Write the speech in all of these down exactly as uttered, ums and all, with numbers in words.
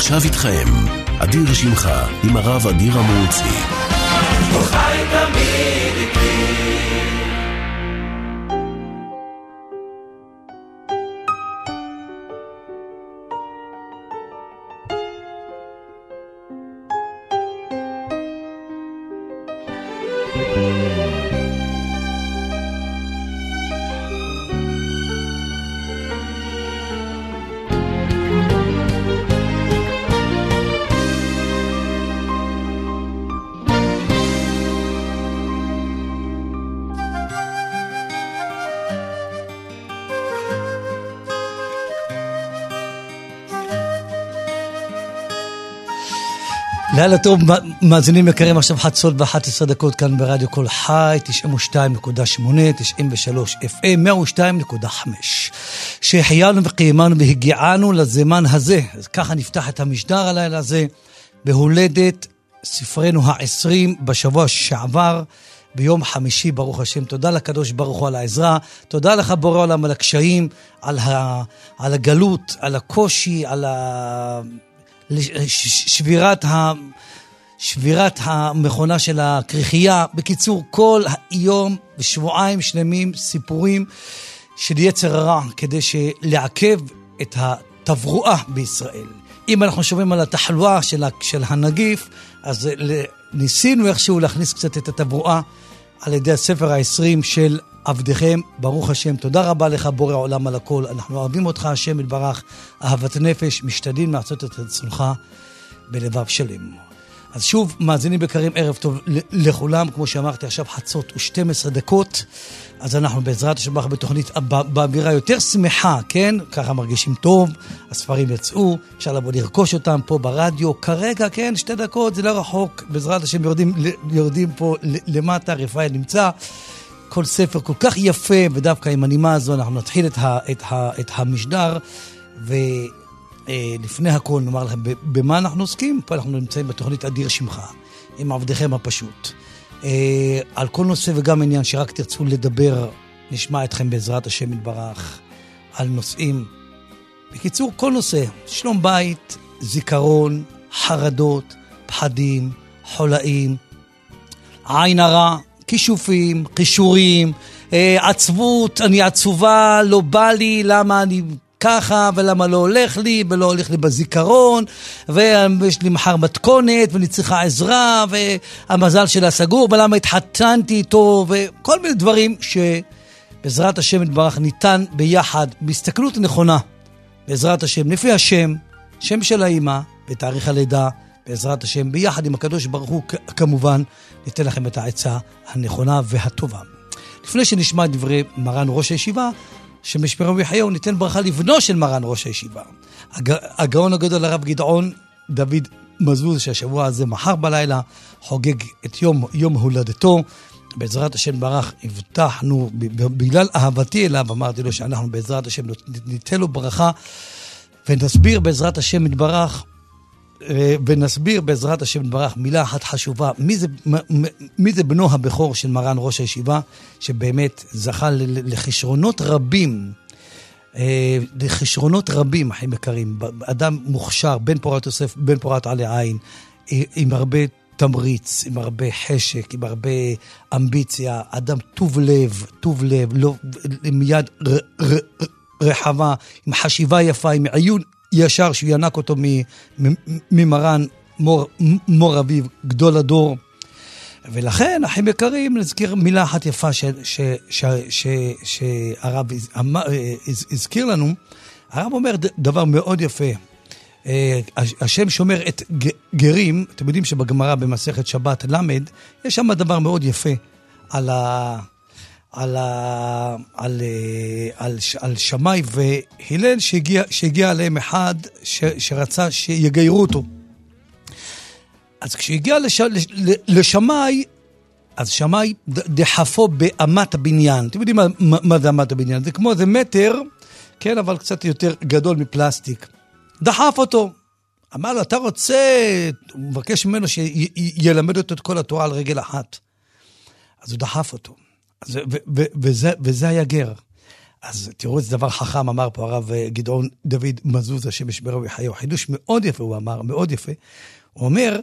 ועכשיו איתכם, אדיר שמחה עם הרב אדיר המורצי. חי תמיד איתי. לילה טוב, מאזינים יקרים, עכשיו חצות ואחת עשרה דקות כאן ברדיו כל חי, תשעים ושתיים נקודה שמונה, תשעים ושלוש אף אם, מאה ושתיים נקודה חמש. שהחיינו וקיימנו והגיענו לזמן הזה, אז ככה נפתח את המשדר הלילה הזה, בהולדת ספרנו העשרים בשבוע שעבר, ביום חמישי, ברוך השם. תודה לקדוש ברוך הוא על העזרה, תודה לך בורא עולם על הקשיים, על, ה, על הגלות, על הקושי, על ה... שבירת ה... שבירת המכונה של הכריחייה. בקיצור, כל היום ושבועיים שלמים סיפורים של יצר הרע כדי לעכב את התברואה בישראל. אם אנחנו שומעים על התחלואה של, של הנגיף, אז ניסינו איכשהו להכניס קצת את התברואה על ידי הספר העשרים של עבדכם, ברוך השם. תודה רבה לך בורא עולם על הכל, אנחנו אוהבים אותך השם יתברך, אהבת נפש, משתדלים לעשות את רצונך בלבב שלם. אז שוב, מאזינים יקרים, ערב טוב לכולם. כמו שאמרתי, עכשיו חצות ו-שתים עשרה דקות, אז אנחנו בעזרת השם בתוכנית באווירה יותר שמחה, כן? ככה מרגישים טוב, הספרים יצאו, אפשר לבוא לרכוש אותם פה ברדיו, כרגע, כן, שתי דקות, זה לא רחוק, בעזרת השם יורדים, יורדים פה למטה, רפאל נמצא, כל ספר כל כך יפה, ודווקא עם הנימה הזו אנחנו נתחיל את, ה, את, ה, את המשדר, ולפני הכל נאמר לכם במה אנחנו עוסקים. פה אנחנו נמצאים בתוכנית אדיר שמחה, עם עבדכם הפשוט. על כל נושא וגם עניין שרק תרצו לדבר, נשמע אתכם בעזרת השם יתברך, על נושאים. בקיצור, כל נושא, שלום בית, זיכרון, חרדות, פחדים, חולאים, עין הרע, כישופים, קישורים, עצבות, אני עצובה, לא בא לי, למה אני ככה, ולמה לא הולך לי, ולא הולך לי בזיכרון, ויש לי מחר מתכונת, ואני צריכה עזרה, והמזל שלה סגור, ולמה התחתנתי איתו, וכל מיני דברים שבעזרת השם יתברך ניתן ביחד, בהסתכלות נכונה, בעזרת השם, לפי השם, שם של האמא, בתאריך הלידה, בעזרת השם, ביחד עם הקדוש ברוך הוא, כמובן, ניתן לכם את העצה הנכונה והטובה. לפני שנשמע דברי מרן ראש הישיבה, שמשפרו ויחיהו, ניתן ברכה לבנו של מרן ראש הישיבה. הגאון הגדול הרב גדעון דוד מזוז, שהשבוע הזה מחר בלילה חוגג את יום, יום הולדתו. בעזרת השם ברך, הבטחנו, בגלל אהבתי אליו, אמרתי לו שאנחנו בעזרת השם ניתן לו ברכה, ונסביר בעזרת השם יתברך, ונסביר בעזרת השם יתברך מילה אחת חשובה, מי זה, מי זה בנו הבכור של מרן ראש הישיבה, שבאמת זכה לחשרונות רבים, לחשרונות רבים, אחים יקרים, אדם מוכשר, בן פורת יוסף, בן פורת עלי עין, עם הרבה תמריץ, עם הרבה חשק, עם הרבה אמביציה, אדם טוב לב, טוב לב, לא, עם יד ר, ר, רחבה, עם חשיבה יפה, עם עיון ישר שהוא ינק אותו ממרן מור, מור אביב, גדול הדור. ולכן, אחים יקרים, נזכיר מילה אחת יפה שהרב הזכיר לנו. הרב אומר דבר מאוד יפה. השם שומר את גרים, אתם יודעים שבגמרא במסכת שבת למד, יש שם דבר מאוד יפה על ה... על, ה... על, על, על שמאי והלל שהגיע, שהגיע עליהם אחד ש... שרצה שיגיירו אותו. אז כשהגיע לש... לשמאי, אז שמאי דחפו באמת הבניין. אתם יודעים מה, מה זה אמת הבניין? זה כמו איזה מטר, כן, אבל קצת יותר גדול מפלסטיק. דחף אותו. אמר לו, אתה רוצה, הוא מבקש ממנו שילמד אותו את כל התורה על רגל אחת. אז הוא דחף אותו. ו- ו- וזה, וזה היה גר. אז תראו איזה דבר חכם אמר פה הרב גדעון דוד מזוז, השם ישמרו ויחיו, חידוש מאוד יפה הוא אמר, מאוד יפה. הוא אומר,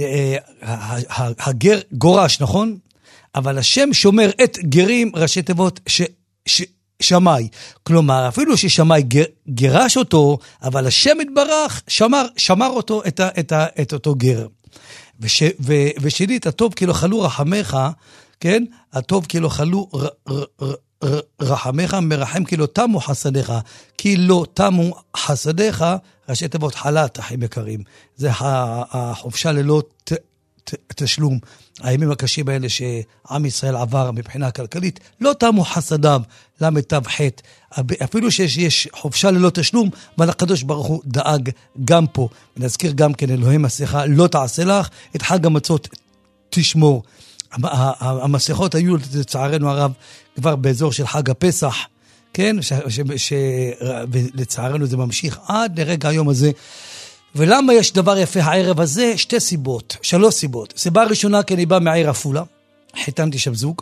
הגר גורש, נכון? אבל השם שומר את גרים, ראשי תיבות, ש, ש, שמי. כלומר, אפילו ששמי גר, גרש אותו, אבל השם יתברך שמר, שמר אותו, את, ה, את, ה, את אותו גר. וש, ו, ושנית, הטוב כאילו חלו רחמך, כן? הטוב כאילו חלו ר, ר, ר, ר, רחמך, מרחם כאילו תמו חסדיך, כי לא תמו חסדיך, ראשי תיבות חלת, אחים יקרים. זה החופשה ללא ת, ת, תשלום. הימים הקשים האלה שעם ישראל עבר מבחינה כלכלית, לא תמו חסדיו, למטב חטא. אפילו שיש יש חופשה ללא תשלום, אבל הקדוש ברוך הוא דאג גם פה. ונזכיר גם כן, אלוהים מסכה, לא תעשה לך, את חג המצות תשמור. המסכות היו לצערנו הרב כבר באזור של חג הפסח, כן? ולצערנו זה ממשיך עד לרגע היום הזה. ולמה יש דבר יפה הערב הזה? שתי סיבות, שלוש סיבות. סיבה ראשונה, כי אני בא מעיר עפולה, חיתנתי שם זוג,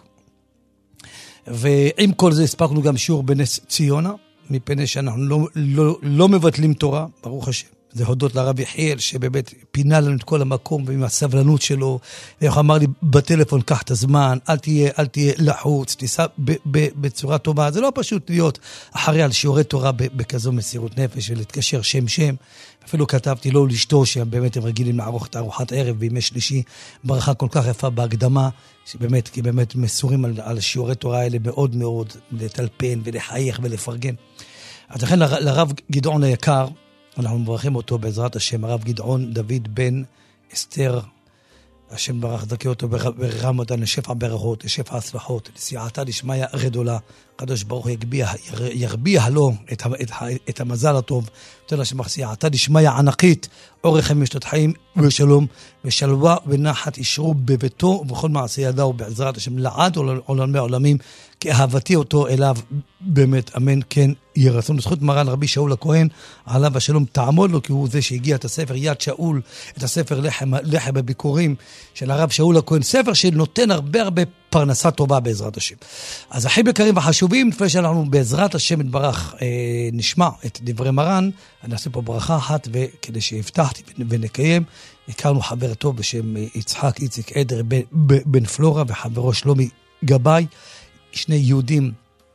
ועם כל זה הספקנו גם שיעור בנס ציונה, מפני שאנחנו לא, לא, לא מבטלים תורה, ברוך השם. זה הודות לרב יחיאל, שבאמת פינה לנו את כל המקום, ועם הסבלנות שלו, ואיך אמר לי בטלפון, קח את הזמן, אל תהיה, אל תהיה לחוץ, תיסע ב, ב, בצורה טובה. זה לא פשוט להיות אחרי על שיעורי תורה בכזו מסירות נפש, ולהתקשר שם שם. אפילו כתבתי לו לשתו, שבאמת הם רגילים לערוך את ארוחת ערב, בימי שלישי, ברכה כל כך יפה בהקדמה, שבאמת, כי באמת מסורים על, על שיעורי תורה האלה מאוד מאוד, לטלפן ולחייך ולפרגן. אז לכן לרב גדעון היקר, אנחנו מברכים אותו בעזרת השם, הרב גדעון דוד בן אסתר, השם ברך דקה אותו ברם אותנו לשפע ברכות, לשפע הצלחות, לסייעתא דשמיא גדולה, הקדוש ברוך הוא יגביה, ירביע לו את, את, את המזל הטוב, תן השם סייעתא דשמיא ענקית, אורך ימים ושנות חיים ושלום, ושלווה ונחת ישרו בביתו ובכל מעשה ידיו בעזרת השם לעד עולמי עולמים, כי אהבתי אותו אליו באמת, אמן כן יהיה רצון. לזכות מרן רבי שאול הכהן עליו השלום תעמוד לו, כי הוא זה שהגיע את הספר יד שאול, את הספר לחם, לחם בביקורים של הרב שאול הכהן, ספר שנותן הרבה הרבה פרנסה טובה בעזרת השם. אז אחים יקרים וחשובים, לפני שאנחנו בעזרת השם יתברך אה, נשמע את דברי מרן, אני אעשה פה ברכה אחת, וכדי שהבטחתי ונקיים, הכרנו חבר טוב בשם יצחק איציק עדר בן פלורה, וחברו שלומי גבאי, שני יהודים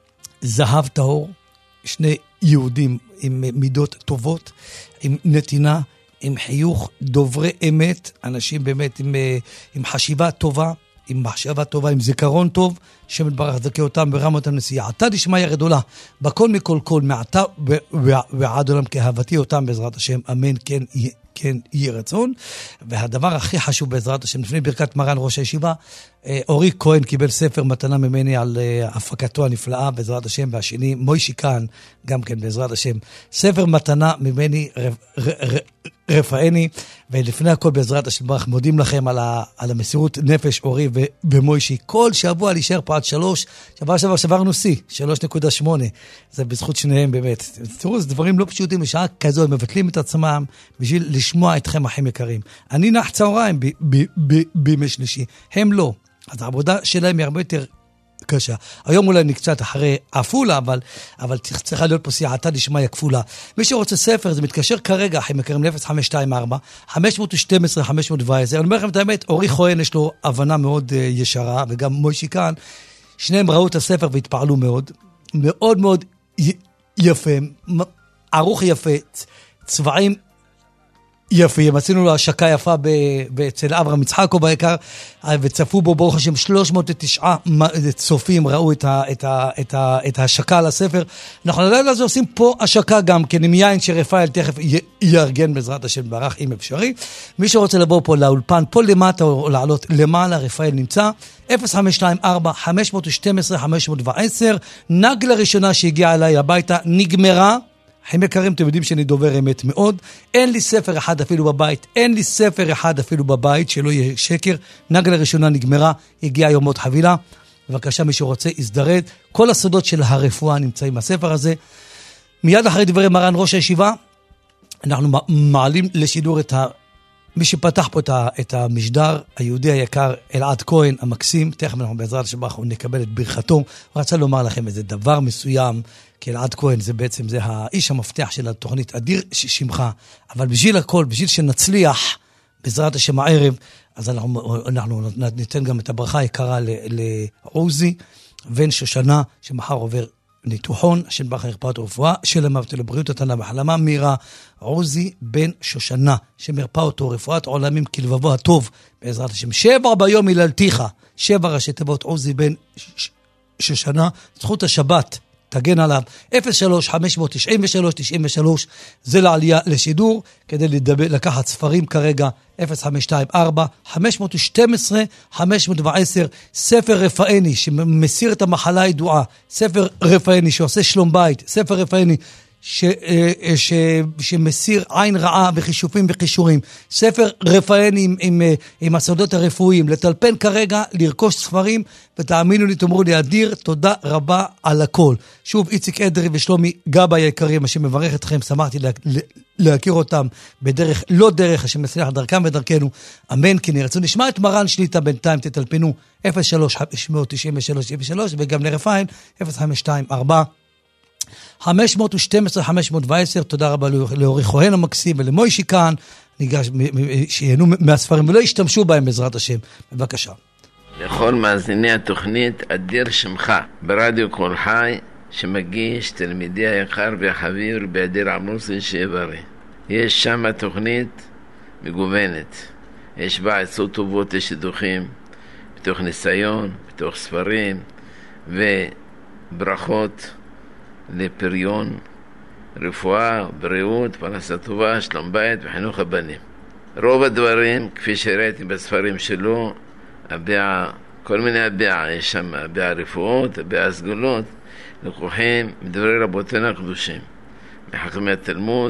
זהב טהור, שני יהודים עם מידות טובות, עם נתינה, עם חיוך, דוברי אמת, אנשים באמת עם, עם חשיבה טובה, עם מחשבה טובה, עם זיכרון טוב, שם יתברך זכה אותם ברמות הנשיאה. עתה דשמיא גדולה, בכל מכל כל, מעתה ועד עולם כאהבתי אותם בעזרת השם, אמן כן יהיה. כן, יהיה רצון. והדבר הכי חשוב בעזרת השם, לפני ברכת מרן ראש הישיבה, אורי כהן קיבל ספר מתנה ממני על הפקתו הנפלאה בעזרת השם, והשני מוישי כאן, גם כן בעזרת השם, ספר מתנה ממני רפאני, ולפני הכל בעזרת השם ברך, מודים לכם על, ה, על המסירות נפש אורי ו, ומוישי, כל שבוע להישאר פה עד שלוש, שבוע שבוע שברנו סי, שלוש נקודה שמונה, זה בזכות שניהם באמת. תראו, זה דברים לא פשוטים, בשעה כזו, הם מבטלים את עצמם בשביל לשמוע אתכם אחים יקרים. אני נח צהריים בימי שלישי, הם לא. אז העבודה שלהם היא הרבה יותר קשה. היום אולי אני קצת אחרי עפולה, אבל, אבל צריכה להיות פה סייעתא דשמיא כפולה. מי שרוצה ספר, זה מתקשר כרגע, אחים יקרים, אפס חמש שתיים ארבע חמש שתים עשרה חמש שבע עשרה. אני אומר לכם את האמת, אורי כהן יש לו הבנה מאוד uh, ישרה, וגם מוישי כאן, שניהם ראו את הספר והתפעלו מאוד. מאוד מאוד י- יפה, ערוך יפה, צבעים יפים, עשינו לו השקה יפה אצל אברהם יצחקו בעיקר, וצפו בו ברוך השם שלוש מאות ותשע צופים ראו את, ה, את, ה, את, ה, את ההשקה על הספר. אנחנו לילה הזה עושים פה השקה גם כן עם יין שרפאל תכף יארגן בעזרת השם ברח אם אפשרי. מי שרוצה לבוא פה לאולפן, פה למטה או לעלות למעלה, רפאל נמצא, אפס חמש שתיים ארבע חמש שתים עשרה חמש שבע עשרה. נגלה ראשונה שהגיעה אליי הביתה נגמרה. אחים יקרים, אתם יודעים שאני דובר אמת מאוד. אין לי ספר אחד אפילו בבית, אין לי ספר אחד אפילו בבית, שלא יהיה שקר. נגלה ראשונה נגמרה, הגיעה היום עוד חבילה. בבקשה, מי שרוצה, יזדרד. כל הסודות של הרפואה נמצאים בספר הזה. מיד אחרי דברי מרן ראש הישיבה, אנחנו מעלים לשידור את מי שפתח פה את המשדר, היהודי היקר אלעד כהן המקסים, תכף אנחנו בעזרת השם נקבל את ברכתו. הוא רצה לומר לכם איזה דבר מסוים, כי אלעד כהן זה בעצם, זה האיש המפתח של התוכנית אדיר שמך, אבל בשביל הכל, בשביל שנצליח בעזרת השם הערב, אז אנחנו, אנחנו ניתן גם את הברכה היקרה לעוזי בן שושנה, שמחר עובר ניתוחון, השם ברכה ירפאות ורפואה, שלמוות לבריאות התנה בחלמה מהירה. עוזי בן שושנה, שמרפא אותו רפואת עולמים כלבבו הטוב, בעזרת השם. שבע ביום היללתיך, שבע ראשי תיבות עוזי בן שושנה, זכות השבת תגן עליו. אפס שלוש חמש תשע שלוש תשע שלוש, זה לעלייה לשידור, כדי לדבר, לקחת ספרים כרגע, אפס חמש שתיים ארבע חמש שתים עשרה חמש עשר, ספר רפאני שמסיר את המחלה הידועה, ספר רפאני שעושה שלום בית, ספר רפאני ש, ש, שמסיר עין רעה וחישופים וחישורים, ספר רפאני עם, עם, עם הסודות הרפואיים, לטלפן כרגע, לרכוש ספרים, ותאמינו לי, תאמרו לי, אדיר, תודה רבה על הכל. שוב, איציק אדרי ושלומי גבאי היקרים, השם מברך אתכם, שמחתי לה, להכיר אותם בדרך, לא דרך, השם מצליח דרכם ודרכנו, אמן, כי נרצו. נשמע את מרן שליטה בינתיים, תטלפנו אפס שלוש חמש תשע שלוש תשע שלוש, וגם לרפאין אפס חמש שתיים ארבע חמש שתים עשרה חמש עשר. תודה רבה לאורי כהן המקסים ולמוישי כאן, ניגש שיהנו מהספרים ולא ישתמשו בהם בעזרת השם. בבקשה. לכל מאזיני התוכנית אדיר שמך ברדיו קול חי, שמגיש תלמידי היקר והחביר באדיר עמוסי שברי. יש שם תוכנית מגוונת, יש בה עצות טובות לשידוכים, בתוך ניסיון, בתוך ספרים וברכות לפריון, רפואה, בריאות, פרנסה טובה, שלום בית וחינוך הבנים. רוב הדברים, כפי שראיתי בספרים שלו, הביע, כל מיני הביע, יש שם הביע רפואות, הביע סגולות, לקוחים מדברי רבותינו הקדושים, מחכמי התלמוד,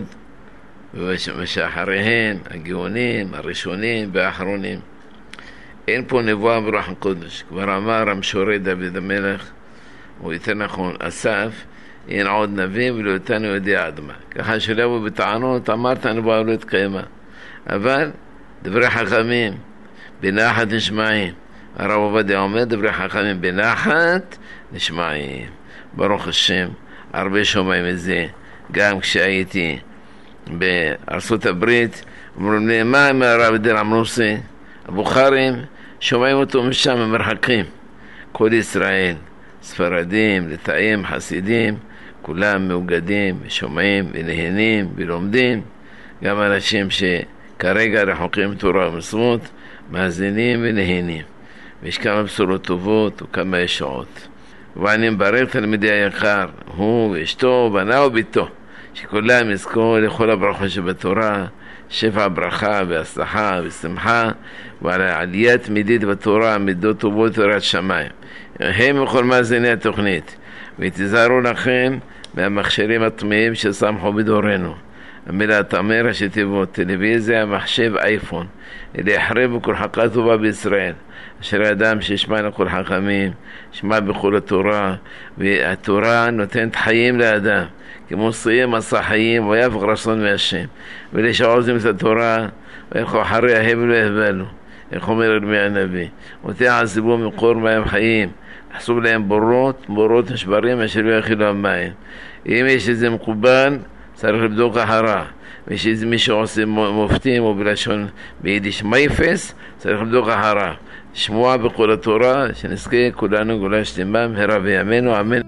ושאחריהם, הגאונים, הראשונים והאחרונים. אין פה נבואה ברוח הקודש. כבר אמר המשורר דוד המלך, או יותר נכון, אסף, אין עוד נביא ולא איתנו יודע עד מה. ככה שלא יבוא בטענות, אמרת הנבואה לא התקיימה. אבל דברי חכמים, בנחת נשמעים. הרב עובדיה אומר, דברי חכמים בנחת נשמעים. ברוך השם, הרבה שומעים את זה. גם כשהייתי בארצות הברית, אמרו לי, מה עם הרב אדיר עמרוסי? הבוכרים, שומעים אותו משם, מרחקים. כל ישראל, ספרדים, לטאים, חסידים, כולם מאוגדים, שומעים ונהנים ולומדים. גם אנשים שכרגע רחוקים תורה ומצוות, מאזינים ונהנים. ויש כמה בשורות טובות וכמה ישועות. ואני מברך תלמידי היקר, הוא ואשתו, בנה וביתו, שכולם יזכו לכל הברכות שבתורה, שפע ברכה והצלחה ושמחה, ועל העלייה תמידית בתורה, מידות טובות תורת שמיים. הם וכל מאזיני התוכנית, ותיזהרו לכם מהמכשירים הטמאים ששמחו בדורנו. המילה תאמר ראשי תיבות, טלוויזיה, מחשב, אייפון, אלה יחרבו כל חכה טובה בישראל. אשר האדם שישמע לכל חכמים, שמע בכל התורה, והתורה נותנת חיים לאדם, כמו סיים עשה חיים, ויפק רצון מהשם. ולשעוזים את התורה, וילכו אחרי ההבל והבלו, איך אומר ירמיה הנביא, ותעזבו מקור מים חיים, חסוב להם בורות, בורות נשברים, אשר לא יכילו המים. אם יש איזה מקובל, צריך לבדוק אחרה. ויש איזה מי שעושה מופתים, או בלשון ביידיש מייפס, צריך לבדוק אחרה. שמוע בכל התורה, שנזכה כולנו גאולה שלמה במהרה בימינו, אמן.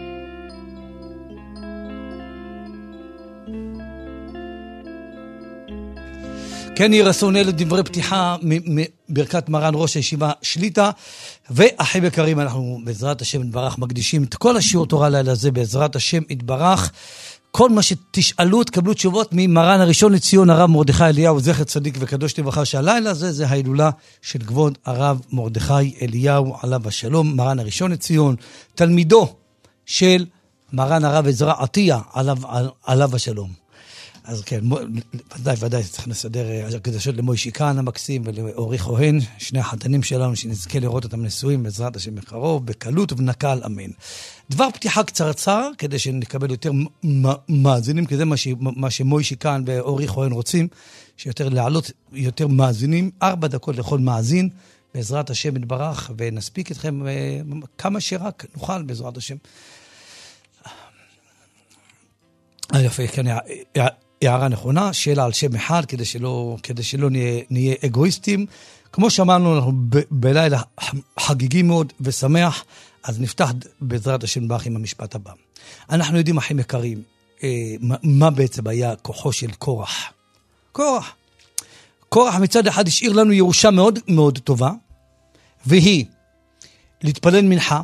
כן יהי רצון אלה דברי פתיחה מברכת מרן ראש הישיבה שליטה. ואחים יקרים, אנחנו בעזרת השם יתברך מקדישים את כל השיעור תורה לילה הזה בעזרת השם יתברך. כל מה שתשאלו תקבלו תשובות ממרן הראשון לציון הרב מרדכי אליהו זכר צדיק וקדוש לברכה, שהלילה הזה זה ההילולה של כבוד הרב מרדכי אליהו עליו השלום, מרן הראשון לציון, תלמידו של מרן הרב עזרא עטיה עליו, עליו השלום. אז כן, ודאי, ודאי, צריך לסדר הקדשות למוישי כהן המקסים ולאורי כהן, שני החתנים שלנו, שנזכה לראות אותם נשואים בעזרת השם מקרוב, בקלות ובנקל, אמן. דבר פתיחה קצרצר, כדי שנקבל יותר מאזינים, כי זה מה, ש, מה שמוישי כהן ואורי כהן רוצים, שיותר לעלות יותר מאזינים, ארבע דקות לכל מאזין, בעזרת השם יתברך, ונספיק אתכם כמה שרק נוכל בעזרת השם. יפה, כן, הערה נכונה, שאלה על שם אחד, כדי שלא, כדי שלא נהיה, נהיה אגואיסטים. כמו שאמרנו, אנחנו ב, בלילה חגיגי מאוד ושמח, אז נפתח בעזרת השם ברך עם המשפט הבא. אנחנו יודעים, אחים יקרים, אה, מה, מה בעצם היה כוחו של קורח. קורח. קורח מצד אחד השאיר לנו ירושה מאוד מאוד טובה, והיא להתפלל מנחה,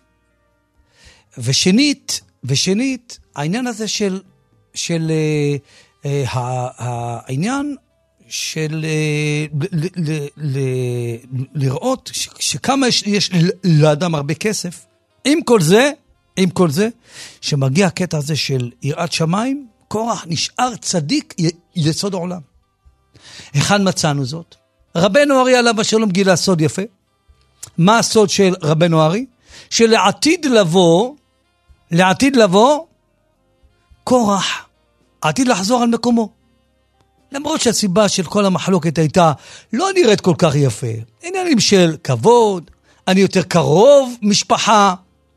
ושנית, ושנית, העניין הזה של, של uh, uh, העניין של uh, ל, ל, ל, לראות ש, שכמה יש, יש לאדם הרבה כסף, עם כל זה, עם כל זה, שמגיע הקטע הזה של יראת שמיים, קורח נשאר צדיק י, יסוד העולם. היכן מצאנו זאת? רבנו ארי עליו השלום גילה סוד יפה. מה הסוד של רבנו ארי? שלעתיד לבוא, לעתיד לבוא, קורח עתיד לחזור על מקומו. למרות שהסיבה של כל המחלוקת הייתה לא נראית כל כך יפה. עניינים של כבוד, אני יותר קרוב, משפחה.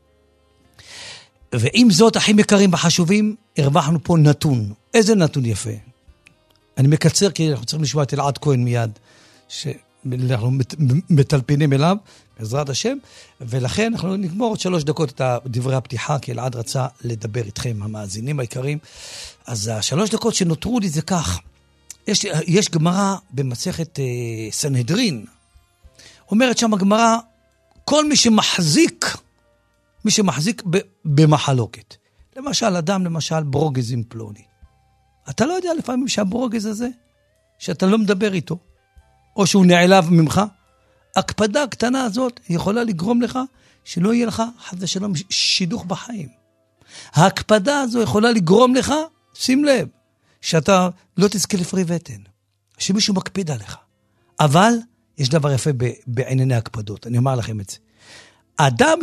ועם זאת, אחים יקרים וחשובים, הרווחנו פה נתון. איזה נתון יפה? אני מקצר כי אנחנו צריכים לשמוע את אלעד כהן מיד, שאנחנו מטלפינים אליו, בעזרת השם, ולכן אנחנו נגמור עוד שלוש דקות את דברי הפתיחה, כי אלעד רצה לדבר איתכם, המאזינים העיקרים. אז השלוש דקות שנותרו לי זה כך. יש, יש גמרא במסכת אה, סנהדרין, אומרת שם הגמרא, כל מי שמחזיק, מי שמחזיק ב, במחלוקת. למשל, אדם, למשל, ברוגז עם פלוני. אתה לא יודע לפעמים שהברוגז הזה, שאתה לא מדבר איתו, או שהוא נעלב ממך, הקפדה הקטנה הזאת יכולה לגרום לך שלא יהיה לך חס ושלום שידוך בחיים. ההקפדה הזו יכולה לגרום לך, שים לב, שאתה לא תזכה לפרי וטן, שמישהו מקפיד עליך. אבל יש דבר יפה בענייני הקפדות, אני אומר לכם את זה. אדם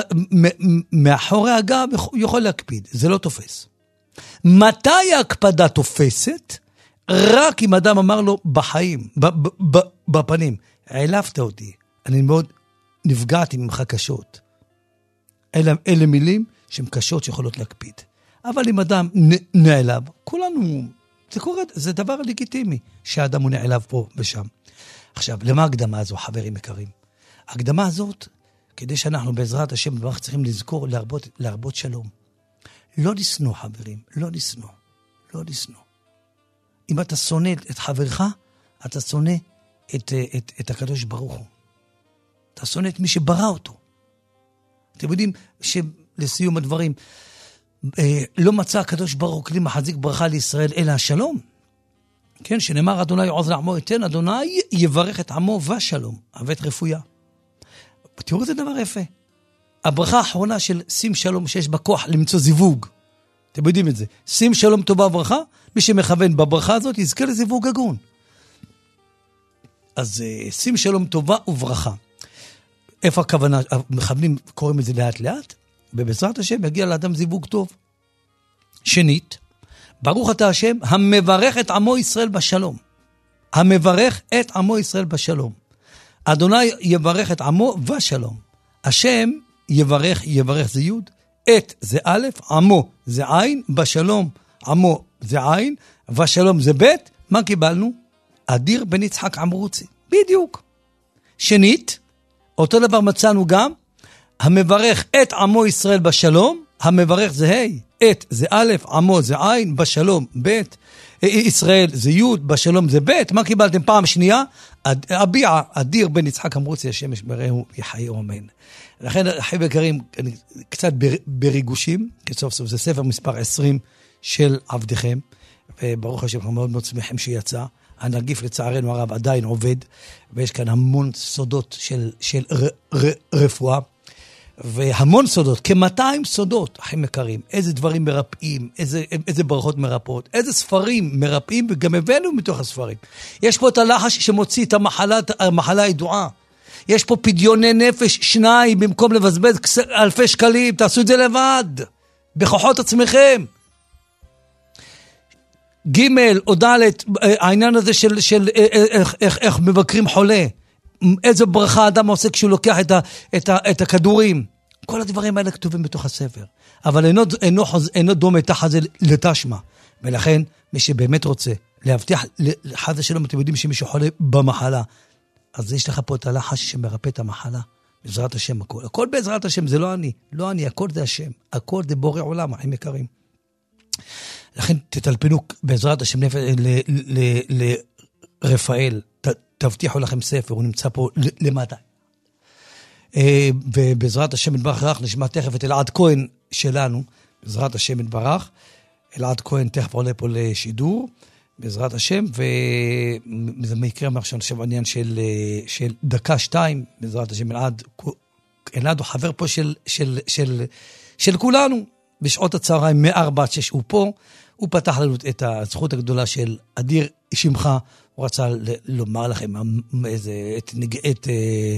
שמאחורי הגב יכול להקפיד, זה לא תופס. מתי ההקפדה תופסת? רק אם אדם אמר לו בחיים, בפנים, העלפת אותי, אני מאוד נפגעתי ממך קשות. אלה, אלה מילים שהן קשות שיכולות להקפיד. אבל אם אדם נעלב, כולנו, זה קורה, זה דבר לגיטימי, שהאדם הוא נעלב פה ושם. עכשיו, למה הקדמה הזו, חברים יקרים? הקדמה הזאת, כדי שאנחנו בעזרת השם, אנחנו צריכים לזכור להרבות, להרבות שלום. לא לסנוע, חברים, לא לסנוע, לא לסנוע. אם אתה שונא את חברך, אתה שונא את, את, את הקדוש ברוך הוא. אתה שונא את מי שברא אותו. אתם יודעים שלסיום הדברים, לא מצא הקדוש ברוך הוא כלי מחזיק ברכה לישראל אלא השלום. כן, שנאמר אדוני יעוז לעמו ייתן, אדוני יברך את עמו ושלום, הבאת רפויה. תראו את זה דבר יפה. הברכה האחרונה של שים שלום שיש בה כוח למצוא זיווג. אתם יודעים את זה. שים שלום טובה וברכה, מי שמכוון בברכה הזאת יזכה לזיווג הגון. אז שים שלום טובה וברכה. איפה הכוונה? מכוונים, קוראים את זה לאט לאט, ובעזרת השם יגיע לאדם זיווג טוב. שנית, ברוך אתה השם, המברך את עמו ישראל בשלום. המברך את עמו ישראל בשלום. אדוני יברך את עמו בשלום. השם יברך, יברך זה יוד, את זה א', עמו זה עין, בשלום עמו זה עין, בשלום זה ב', מה קיבלנו? אדיר בן יצחק עמרוצי. בדיוק. שנית, אותו דבר מצאנו גם, המברך את עמו ישראל בשלום, המברך זה ה', את זה א', עמו זה עין, בשלום ב', ישראל זה י', בשלום זה ב', מה קיבלתם פעם שנייה? אביע, אדיר בן יצחק עמרוצי, השם ישמרהו יחייהו אמן. לכן, אחים יקרים, קצת בריגושים, כי סוף סוף זה ספר מספר עשרים של עבדיכם, וברוך השם, אנחנו מאוד מאוד שמחים שיצא. הנגיף לצערנו הרב עדיין עובד, ויש כאן המון סודות של, של ר, ר, רפואה. והמון סודות, כ-מאתיים סודות, אחים יקרים, איזה דברים מרפאים, איזה, איזה ברכות מרפאות, איזה ספרים מרפאים, וגם הבאנו מתוך הספרים. יש פה את הלחש שמוציא את המחלה, המחלה הידועה. יש פה פדיוני נפש, שניים, במקום לבזבז אלפי שקלים, תעשו את זה לבד, בכוחות עצמכם. ג' או ד', העניין הזה של, של איך, איך, איך מבקרים חולה, איזה ברכה אדם עושה כשהוא לוקח את, ה, את, ה, את הכדורים. כל הדברים האלה כתובים בתוך הספר. אבל אינו, אינו, אינו דומה תחת זה לתשמע. ולכן, מי שבאמת רוצה להבטיח, חד ושלום, אתם יודעים שמישהו חולה במחלה, אז יש לך פה את הלחש שמרפא את המחלה. בעזרת השם הכל. הכל בעזרת השם, זה לא אני. לא אני, הכל זה השם. הכל זה בורא עולם, אחים יקרים. לכן תטלפנו בעזרת השם לרפאל. תבטיחו לכם ספר, הוא נמצא פה למטה. ובעזרת השם יתברך, נשמע תכף את אלעד כהן שלנו, בעזרת השם יתברך. אלעד כהן תכף עולה פה לשידור, בעזרת השם, וזה מקרה מעכשיו עכשיו עניין של, של דקה שתיים, בעזרת השם. אלעד, אלעד הוא חבר פה של, של, של, של כולנו, בשעות הצהריים, מארבע עד שש הוא פה, הוא פתח לנו את הזכות הגדולה של אדיר שמך, הוא רצה לומר לכם איזה, את, את,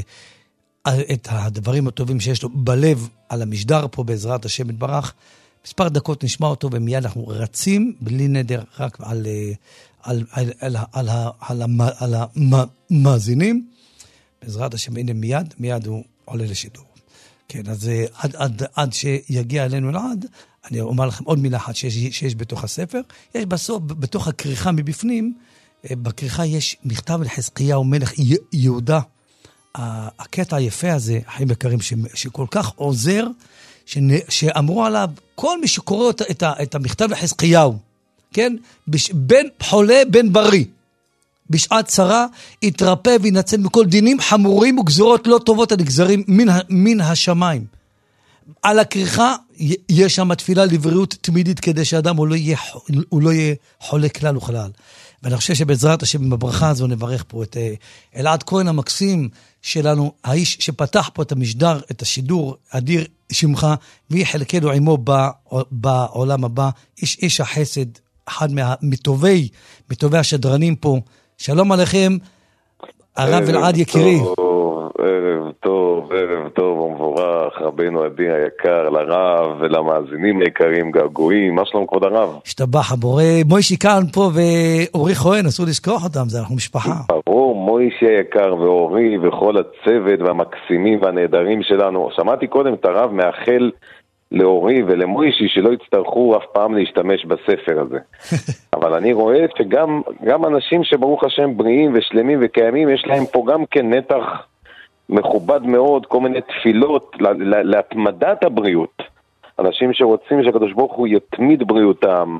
את הדברים הטובים שיש לו בלב על המשדר פה בעזרת השם יתברך. מספר דקות נשמע אותו ומיד אנחנו רצים בלי נדר רק על, על, על, על, על, על, על המאזינים. בעזרת השם, הנה מיד, מיד הוא עולה לשידור. כן, אז עד, עד, עד שיגיע אלינו לעד, אני אומר לכם עוד מילה אחת שיש, שיש בתוך הספר. יש בסוף, בתוך הכריכה מבפנים, בכריכה יש מכתב לחזקיהו מלך יהודה. הקטע היפה הזה, אחים יקרים, שכל כך עוזר, שאמרו עליו, כל מי שקורא את, את המכתב לחזקיהו, כן? בין חולה בין בריא. בשעת צרה יתרפא וינצל מכל דינים חמורים וגזורות לא טובות הנגזרים מן, מן השמיים. על הכריכה יש שם תפילה לבריאות תמידית, כדי שאדם הוא לא יהיה, הוא לא יהיה חולה כלל וכלל. ואני חושב שבעזרת השם בברכה הזו נברך פה את אלעד כהן המקסים שלנו, האיש שפתח פה את המשדר, את השידור, אדיר שמך, והיא חלקנו עמו בעולם הבא, איש איש החסד, אחד מטובי, מטובי השדרנים פה. שלום עליכם, הרב אלעד יקירי. ערב טוב, ערב טוב ומבורך, רבנו אדיר היקר, לרב ולמאזינים היקרים, געגועים, מה שלום כבוד הרב? השתבח הבורא, מוישי כאן פה ואורי כהן, אסור לשכוח אותם, זה אנחנו משפחה. ברור, מוישי היקר ואורי וכל הצוות והמקסימים והנהדרים שלנו. שמעתי קודם את הרב מאחל לאורי ולמוישי שלא יצטרכו אף פעם להשתמש בספר הזה. אבל אני רואה שגם גם אנשים שברוך השם בריאים ושלמים וקיימים, יש להם פה גם כן נתח מכובד מאוד, כל מיני תפילות להתמדת הבריאות. אנשים שרוצים שהקדוש ברוך הוא יתמיד בריאותם,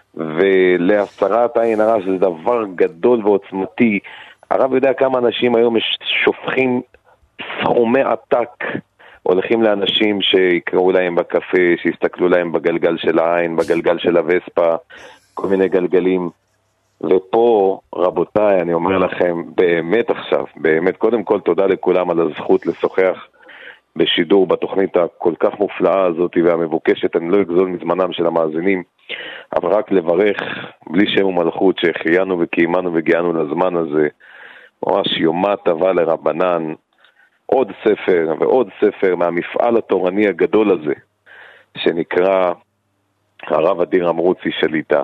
ולהסרת עין הרע, שזה דבר גדול ועוצמתי. הרב יודע כמה אנשים היום שופכים סכומי עתק, הולכים לאנשים שיקראו להם בקפה, שיסתכלו להם בגלגל של העין, בגלגל של הווספה, כל מיני גלגלים. ופה, רבותיי, אני אומר לכם, באמת עכשיו, באמת, קודם כל תודה לכולם על הזכות לשוחח בשידור בתוכנית הכל כך מופלאה הזאת והמבוקשת. אני לא אגזול מזמנם של המאזינים, אבל רק לברך בלי שם ומלכות שהחיינו וקיימנו והגיענו לזמן הזה. ממש יומה טובה לרבנן, עוד ספר ועוד ספר מהמפעל התורני הגדול הזה, שנקרא הרב אדיר אמרוצי שליטה.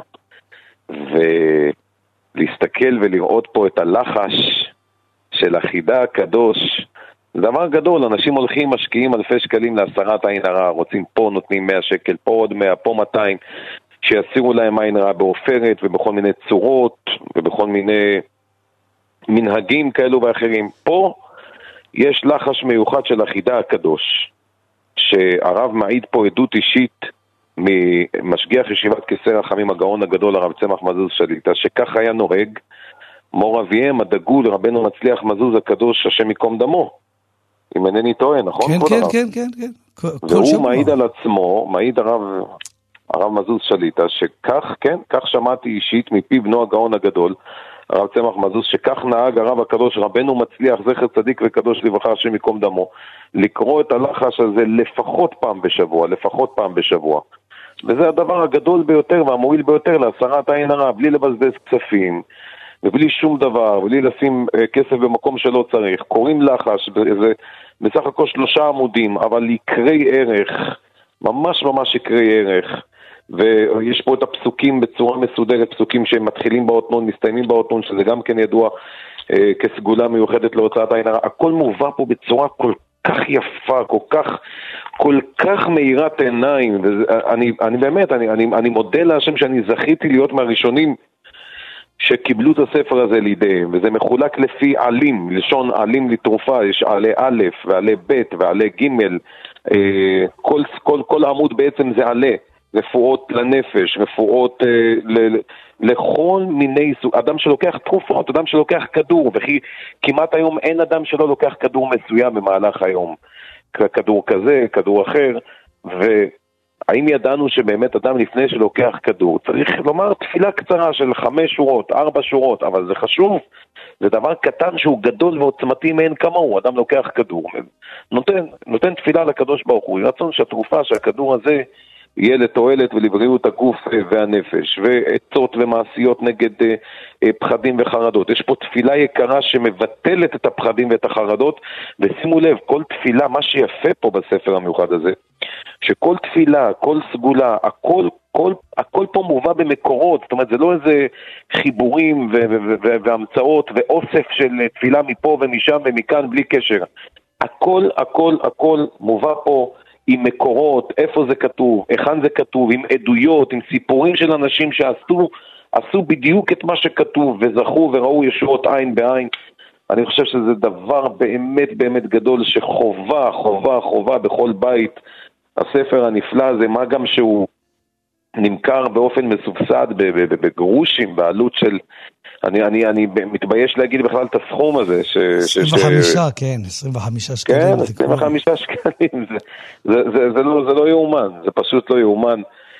ולהסתכל ולראות פה את הלחש של החידה הקדוש, זה דבר גדול. אנשים הולכים, משקיעים אלפי שקלים להסרת עין הרע, רוצים פה נותנים מאה שקל, פה עוד מאה, פה מאתיים, שיסירו להם עין רע באופרת ובכל מיני צורות ובכל מיני מנהגים כאלו ואחרים. פה יש לחש מיוחד של החידה הקדוש, שהרב מעיד פה עדות אישית ממשגיח ישיבת כיסא רחמים הגאון הגדול הרב צמח מזוז שליטה, שכך היה נוהג מור אביהם הדגול רבנו מצליח מזוז הקדוש השם יקום דמו, אם אינני טועה, נכון? כן, כן, כן, כן, כן. והוא מעיד על עצמו, מעיד הרב הרב מזוז שליטה, שכך, כן, כך שמעתי אישית מפי בנו הגאון הגדול, הרב צמח מזוז, שכך נהג הרב הקדוש רבנו מצליח זכר צדיק וקדוש לברכה השם יקום דמו, לקרוא את הלחש הזה לפחות פעם בשבוע, לפחות פעם בשבוע. וזה הדבר הגדול ביותר והמועיל ביותר להסרת עין הרע, בלי לבזבז כספים, ובלי שום דבר, בלי לשים כסף במקום שלא צריך. קוראים לחש, זה בסך הכל שלושה עמודים, אבל יקרי ערך, ממש ממש יקרי ערך. ויש פה את הפסוקים בצורה מסודרת, פסוקים שהם מתחילים באותנון, מסתיימים באותנון, שזה גם כן ידוע אה, כסגולה מיוחדת להוצאת עין הרע. הכל מובא פה בצורה כל כך יפה, כל כך, כל כך מאירת עיניים. ואני, אני באמת, אני, אני, אני מודה להשם שאני זכיתי להיות מהראשונים שקיבלו את הספר הזה לידיהם, וזה מחולק לפי עלים, לשון עלים לתרופה, יש עלי א' ועלי ב' ועלי ג', אה, כל, כל, כל עמוד בעצם זה עלי. רפואות לנפש, רפואות אה, ל, לכל מיני סוג, אדם שלוקח תרופות, אדם שלוקח כדור, וכי כמעט היום אין אדם שלא לוקח כדור מסוים במהלך היום, כדור כזה, כדור אחר, והאם ידענו שבאמת אדם לפני שלוקח כדור, צריך לומר תפילה קצרה של חמש שורות, ארבע שורות, אבל זה חשוב, זה דבר קטן שהוא גדול ועוצמתי מאין כמוהו, אדם לוקח כדור, נותן, נותן תפילה לקדוש ברוך הוא, רצון שהתרופה, שהכדור הזה, יהיה לתועלת ולבריאות הגוף והנפש, ועצות ומעשיות נגד פחדים וחרדות. יש פה תפילה יקרה שמבטלת את הפחדים ואת החרדות, ושימו לב, כל תפילה, מה שיפה פה בספר המיוחד הזה, שכל תפילה, כל סגולה, הכל, כל, הכל פה מובא במקורות, זאת אומרת, זה לא איזה חיבורים ו- ו- ו- והמצאות ואוסף של תפילה מפה ומשם ומכאן בלי קשר. הכל, הכל, הכל מובא פה עם מקורות, איפה זה כתוב, היכן זה כתוב, עם עדויות, עם סיפורים של אנשים שעשו עשו בדיוק את מה שכתוב, וזכו וראו ישועות עין בעין. אני חושב שזה דבר באמת באמת גדול, שחובה, חובה, חובה בכל בית. הספר הנפלא הזה, מה גם שהוא נמכר באופן מסובסד בגרושים, בעלות של, אני, אני, אני מתבייש להגיד בכלל את הסכום הזה. ש, עשרים וחמישה, ש... כן, עשרים וחמישה שקלים. כן, עשרים וחמישה שקלים, זה, זה, זה, זה, לא, זה לא יאומן, זה פשוט לא יאומן.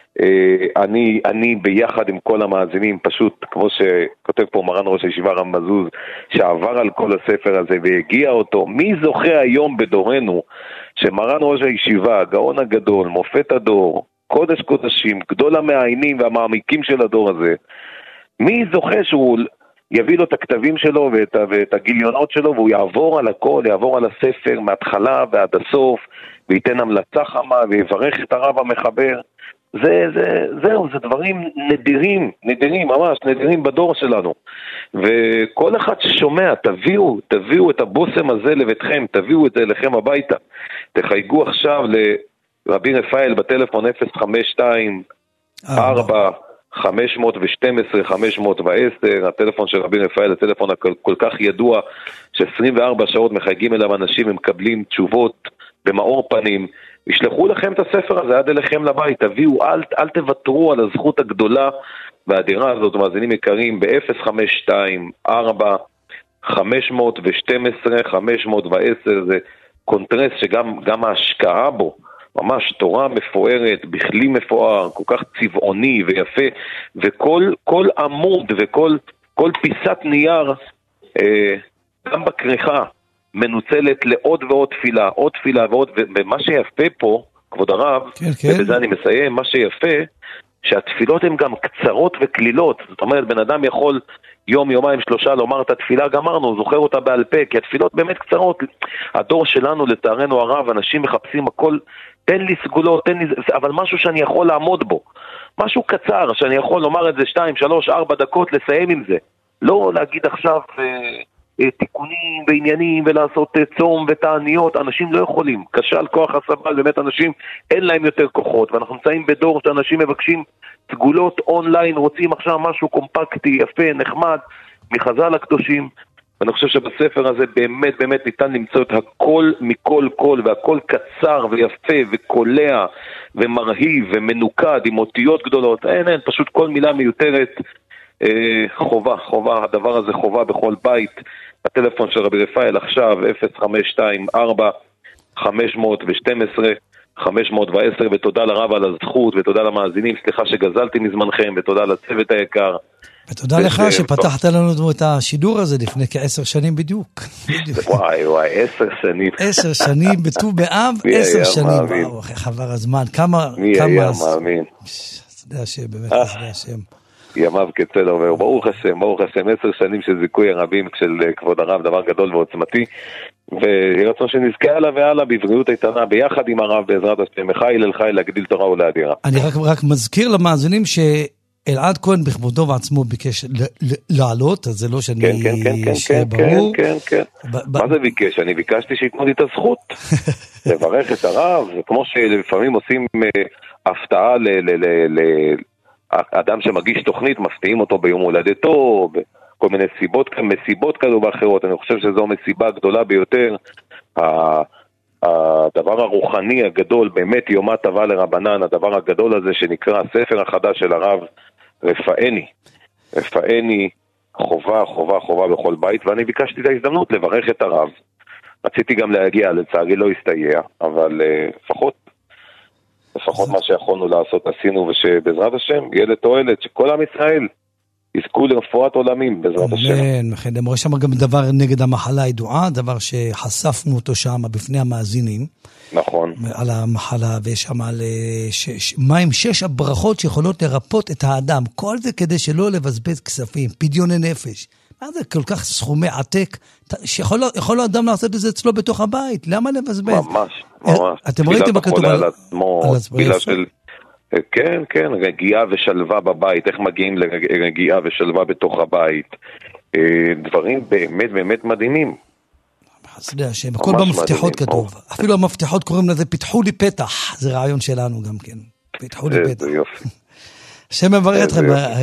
אני, אני ביחד עם כל המאזינים, פשוט כמו שכותב פה מרן ראש הישיבה רב מזוז, שעבר על כל הספר הזה והגיע אותו, מי זוכה היום בדורנו, שמרן ראש הישיבה, הגאון הגדול, מופת הדור, קודש קודשים, גדול המעיינים והמעמיקים של הדור הזה, מי זוכה שהוא יביא לו את הכתבים שלו ואת, ואת הגיליונות שלו, והוא יעבור על הכל, יעבור על הספר מההתחלה ועד הסוף, וייתן המלצה חמה ויברך את הרב המחבר. זה, זה, זהו, זה דברים נדירים, נדירים, ממש, נדירים בדור שלנו. וכל אחד ששומע, תביאו, תביאו את הבוסם הזה לביתכם, תביאו את זה אליכם הביתה. תחייגו עכשיו לרבי רפאל בטלפון אפס חמש שתיים ארבע חמש שתים עשרה חמש עשר, הטלפון של רבי רפאל, הטלפון הכל כך ידוע, ש-עשרים וארבע שעות מחייגים אליו אנשים, הם מקבלים תשובות במאור פנים, ישלחו לכם את הספר הזה עד אליכם לבית, תביאו, אל, אל תוותרו על הזכות הגדולה והאדירה הזאת, מאזינים יקרים, ב-אפס חמש שתיים ארבע חמש שתים עשרה חמש עשר, זה קונטרס שגם גם ההשקעה בו, ממש תורה מפוארת, בכלי מפואר, כל כך צבעוני ויפה, וכל כל עמוד וכל כל פיסת נייר, אה, גם בכריכה, מנוצלת לעוד ועוד תפילה, עוד תפילה ועוד, ומה שיפה פה, כבוד הרב, כן, כן. ובזה אני מסיים, מה שיפה, שהתפילות הן גם קצרות וכלילות, זאת אומרת, בן אדם יכול יום, יומיים, שלושה לומר את התפילה, גמרנו, זוכר אותה בעל פה, כי התפילות באמת קצרות. הדור שלנו, לצערנו הרב, אנשים מחפשים הכל, תן לי סגולות, תן לי, אבל משהו שאני יכול לעמוד בו, משהו קצר, שאני יכול לומר את זה שתיים, שלוש, ארבע דקות, לסיים עם זה, לא להגיד עכשיו תיקונים ועניינים ולעשות צום ותעניות, אנשים לא יכולים, כשל כוח הסבל, באמת אנשים אין להם יותר כוחות, ואנחנו נמצאים בדור שאנשים מבקשים סגולות אונליין, רוצים עכשיו משהו קומפקטי, יפה, נחמד, מחז"ל הקדושים, ואני חושב שבספר הזה באמת באמת ניתן למצוא את הכל מכל כל, והכל קצר ויפה וקולע ומרהיב ומנוקד עם אותיות גדולות, אין אין, פשוט כל מילה מיותרת, חובה, חובה, הדבר הזה חובה בכל בית. הטלפון של רבי רפאל עכשיו אפס חמש שתיים ארבע חמש שתים עשרה חמש עשר, ותודה לרב על הזכות ותודה למאזינים, סליחה שגזלתי מזמנכם, ותודה לצוות היקר, ותודה לך שפתחת לנו את השידור הזה לפני כעשר שנים בדיוק. וואי וואי, עשר שנים. עשר שנים, בט"ו באב, עשר שנים. וואו, אחרי חבר הזמן, כמה... מי היה מאמין? זה השם, באמת, זה השם. ימיו כצל עובר, ברוך השם, ברוך השם, עשר שנים של זיכוי הרבים של כבוד הרב, דבר גדול ועוצמתי, ורצון שנזכה הלאה והלאה בבריאות איתנה, ביחד עם הרב בעזרת השם, מחיל אל חיל להגדיל תורה ולאדירה. אני רק, רק מזכיר למאזינים שאלעד כהן בכבודו ועצמו ביקש לעלות, אז זה לא שאני... כן, כן, כן, כן, כן, כן, כן. מה זה ביקש? אני ביקשתי שיתנו לי את הזכות. לברך את הרב, כמו שלפעמים עושים הפתעה ל... אדם שמגיש תוכנית, מפתיעים אותו ביום הולדתו, כל מיני סיבות, מסיבות כאלו ואחרות. אני חושב שזו מסיבה גדולה ביותר. הדבר הרוחני הגדול, באמת יומת טבע לרבנן, הדבר הגדול הזה שנקרא הספר החדש של הרב רפאני. רפאני חובה, חובה, חובה בכל בית, ואני ביקשתי את ההזדמנות לברך את הרב. רציתי גם להגיע, לצערי לא הסתייע, אבל לפחות לפחות מה שיכולנו לעשות עשינו, ושבעזרת השם יהיה לתועלת, שכל עם ישראל יזכו לרפואת עולמים בעזרת השם. אמן, אמן. אמרו שם גם דבר נגד המחלה הידועה, דבר שחשפנו אותו שם בפני המאזינים. נכון. על המחלה, ויש שם על מה עם שש הברכות שיכולות לרפות את האדם. כל זה כדי שלא לבזבז כספים, פדיוני נפש. מה זה כל כך סכומי עתק, שיכול האדם לעשות את זה אצלו בתוך הבית, למה לבזבז? ממש, ממש. אתם ראיתם בכתוב על הספרייסו? כן, כן, רגיעה ושלווה בבית, איך מגיעים לרגיעה ושלווה בתוך הבית, דברים באמת באמת מדהימים. חסדי השם, הכל במפתחות כתוב, אפילו המפתחות קוראים לזה, פיתחו לי פתח, זה רעיון שלנו גם כן, פיתחו לי פתח. יופי. שם מברך אתכם,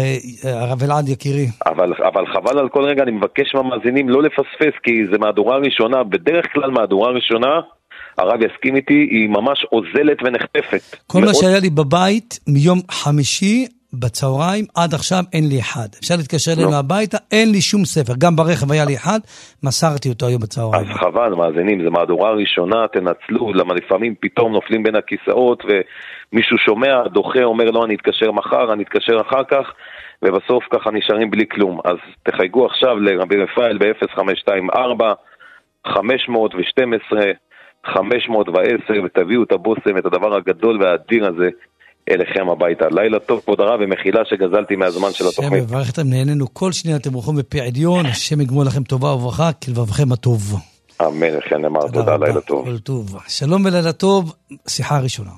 הרב אלעד יקירי. אבל, אבל חבל על כל רגע, אני מבקש מהמאזינים לא לפספס, כי זה מהדורה ראשונה, בדרך כלל מהדורה ראשונה, הרב יסכים איתי, היא ממש עוזלת ונחטפת. כל מאוד... מה שהיה לי בבית, מיום חמישי, בצהריים, עד עכשיו אין לי אחד. אפשר להתקשר אלינו הביתה, אין לי שום ספר. גם ברכב היה לי אחד, מסרתי אותו היום בצהריים. אז חבל, מאזינים, זה מהדורה ראשונה, תנצלו, למה לפעמים פתאום נופלים בין הכיסאות, ומישהו שומע, דוחה, אומר לו, אני אתקשר מחר, אני אתקשר אחר כך, ובסוף ככה נשארים בלי כלום. אז תחייגו עכשיו לרבי רפאל ב-אפס חמש שתיים ארבע חמש שתים עשרה חמש עשר, ותביאו את הבוסם, את הדבר הגדול והאדיר הזה, אליכם הביתה. לילה טוב, כבוד הרב, ומחילה שגזלתי מהזמן של התוכנית. השם יברך אתם, נהנינו כל שניה, אתם רוחים בפי עדיון, השם יגמול לכם טובה וברכה, כלבבכם הטוב. אמן, לכן אמר, תודה, לילה טוב. כל טוב. שלום ולילה טוב, שיחה ראשונה.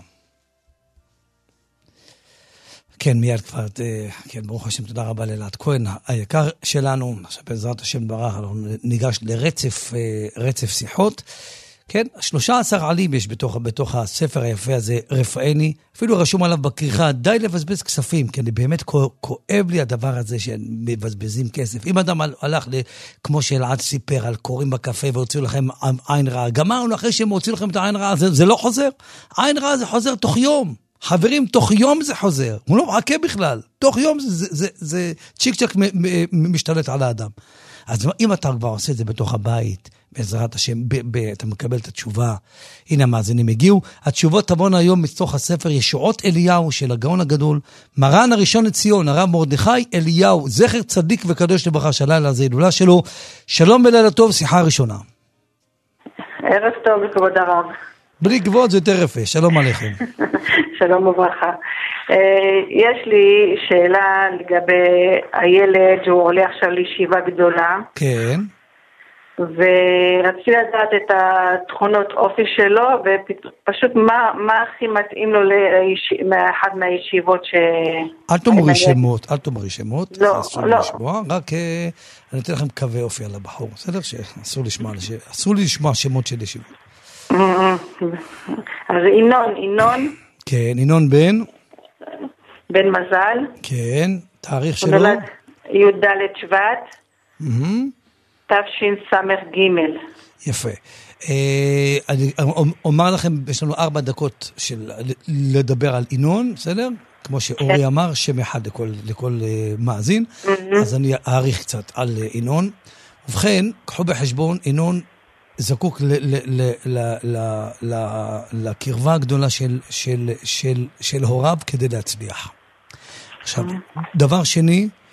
כן, מיד כבר, כן, ברוך השם, תודה רבה לאלעד כהן, היקר שלנו, עכשיו בעזרת השם ברוך, אנחנו ניגש לרצף, רצף שיחות. כן, שלושה עשר עלים יש בתוך, בתוך הספר היפה הזה, רפאני, אפילו רשום עליו בכריכה, די לבזבז כספים, כי באמת כואב לי הדבר הזה שמבזבזים כסף. אם אדם הלך, כמו שאלעד סיפר, על קוראים בקפה והוציאו לכם עין רעה, גמרנו אחרי שהם הוציאו לכם את העין רעה, זה, זה לא חוזר. עין רעה זה חוזר תוך יום. חברים, תוך יום זה חוזר. הוא לא מחכה בכלל. תוך יום זה, זה, זה, זה צ'יק צ'ק משתלט על האדם. אז אם אתה כבר עושה את זה בתוך הבית, בעזרת השם, ב- ב- אתה מקבל את התשובה. הנה המאזינים הגיעו. התשובות תבואנה היום מתוך הספר ישועות אליהו של הגאון הגדול, מרן הראשון לציון, הרב מרדכי אליהו, זכר צדיק וקדוש לברכה, שהלילה הזה הילולה שלו. שלום ולילה טוב, שיחה ראשונה. ערב טוב לכבוד הרב. בלי כבוד זה יותר יפה, שלום עליכם. שלום וברכה. יש לי שאלה לגבי הילד, שהוא עולה עכשיו לישיבה גדולה. כן. ורציתי לדעת את התכונות אופי שלו, ופשוט מה, מה הכי מתאים לו לאחד מהישיבות ש... אל תאמרי שמות, אל תאמרי שמות. לא, לא. לשמוע, רק אני אתן לכם קווי אופי על הבחור, בסדר? שאסור לשמוע, אסור לי לשמוע שמות של ישיבות. אז אינון, אינון. כן, אינון בן. בן מזל. כן, תאריך שלו. י"ד שבט. תשס"ג. יפה. אני אומר לכם, יש לנו ארבע דקות של לדבר על אינון, בסדר? כמו שאורי אמר, שם אחד לכל, לכל מאזין. אז אני אעריך קצת על אינון. ובכן, קחו בחשבון, אינון זקוק ל, ל, ל, ל, ל, ל, לקרבה הגדולה של, של, של, של הוריו כדי להצליח. עכשיו, דבר שני,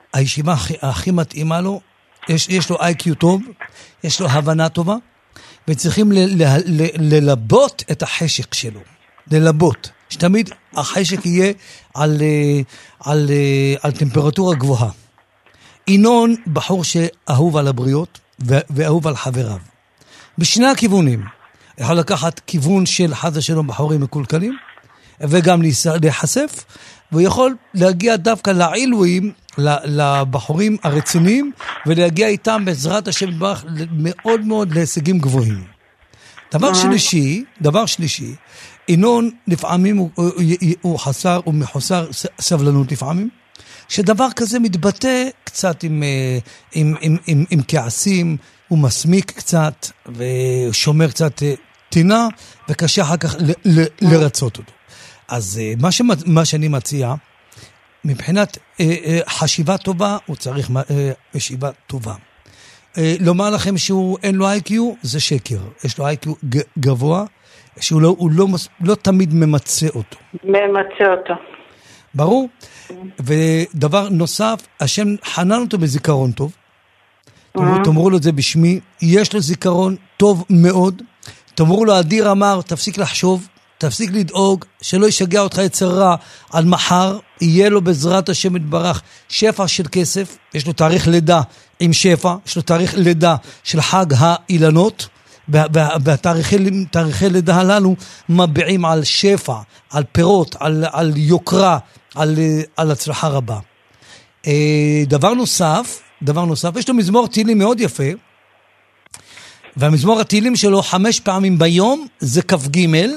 הישיבה הכי, הכי מתאימה לו, יש, יש לו איי קיו טוב, יש לו הבנה טובה, וצריכים ל, ל, ל, ללבות את החשק שלו. ללבות. שתמיד החשק יהיה על, על, על טמפרטורה גבוהה. ינון בחור שאהוב על הבריות ואהוב על חבריו. בשני הכיוונים. יכול לקחת כיוון של חס ושלום בחורים מקולקלים, וגם להיחשף, והוא יכול להגיע דווקא לעילויים, לבחורים הרציניים, ולהגיע איתם בעזרת השם יתברך מאוד מאוד להישגים גבוהים. דבר שלישי, דבר שלישי, ינון לפעמים הוא, הוא, הוא חסר, הוא מחוסר סבלנות לפעמים, שדבר כזה מתבטא קצת עם, עם, עם, עם, עם כעסים, הוא מסמיק קצת, ושומר קצת תינה, וקשה אחר כך ל, ל, לרצות אותו. אז מה, ש, מה שאני מציע, מבחינת חשיבה טובה, הוא צריך ישיבה טובה. לומר לכם שהוא אין לו איי קיו, זה שקר. יש לו איי קיו גבוה, שהוא לא, הוא לא, לא תמיד ממצא אותו. ממצא אותו. ברור. ודבר נוסף, השם חנן אותו בזיכרון טוב. תאמרו לו את זה בשמי, יש לו זיכרון טוב מאוד. תאמרו לו, אדיר אמר, תפסיק לחשוב, תפסיק לדאוג, שלא ישגע אותך יצר רע על מחר, יהיה לו בעזרת השם יתברך שפע של כסף, יש לו תאריך לידה עם שפע, יש לו תאריך לידה של חג האילנות, והתאריכי לידה הללו מביעים על שפע, על פירות, על, על יוקרה, על, על הצלחה רבה. דבר נוסף, דבר נוסף, יש לו מזמור תהילים מאוד יפה, והמזמור התהילים שלו חמש פעמים ביום, זה כף גימל.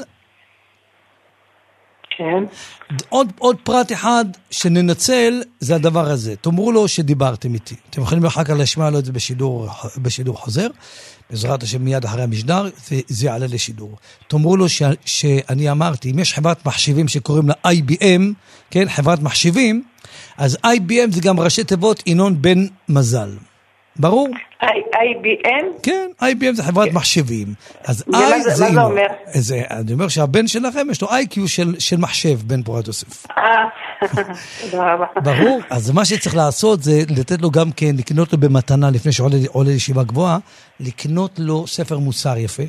כן. עוד, עוד פרט אחד שננצל, זה הדבר הזה. תאמרו לו שדיברתם איתי. אתם יכולים אחר כך לשמוע לו את זה בשידור, בשידור חוזר. בעזרת השם מיד אחרי המשדר, זה, זה יעלה לשידור. תאמרו לו ש, שאני אמרתי, אם יש חברת מחשבים שקוראים לה איי בי אם, כן, חברת מחשבים, אז איי בי אם זה גם ראשי תיבות ינון בן מזל. ברור? איי בי אם? כן, איי בי אם זה חברת מחשבים. אז מה זה אומר? אני אומר שהבן שלכם יש לו איי קיו של מחשב, בן פורת יוסף. אה, תודה רבה. ברור, אז מה שצריך לעשות זה לתת לו גם כן, לקנות לו במתנה לפני שעולה לישיבה גבוהה, לקנות לו ספר מוסר יפה,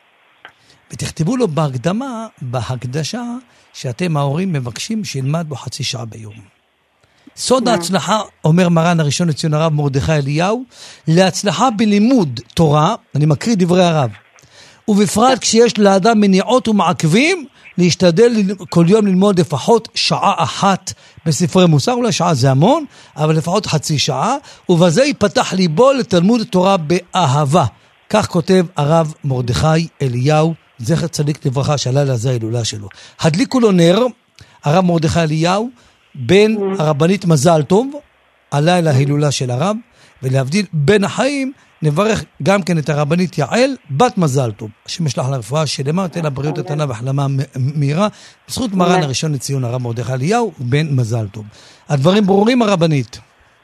ותכתבו לו בהקדמה, בהקדשה, שאתם ההורים מבקשים שילמד בו חצי שעה ביום. סוד ההצלחה, אומר מרן הראשון לציון הרב מרדכי אליהו, להצלחה בלימוד תורה, אני מקריא דברי הרב, ובפרט כשיש לאדם מניעות ומעכבים, להשתדל כל יום ללמוד לפחות שעה אחת בספרי מוסר, אולי שעה זה המון, אבל לפחות חצי שעה, ובזה ייפתח ליבו לתלמוד תורה באהבה. כך כותב הרב מרדכי אליהו, זכר צדיק לברכה, שהלילה זה ההילולה שלו. הדליקו לו נר, הרב מרדכי אליהו, בין הרבנית מזל טוב, הלילה ההילולה של הרב, ולהבדיל בין החיים, נברך גם כן את הרבנית יעל, בת מזל טוב. השם ישלח לרפואה שלמה, תן לה בריאות איתנה והחלמה מהירה, בזכות מרן הראשון לציון הרב מרדכי אליהו, בן מזל טוב. הדברים ברורים הרבנית?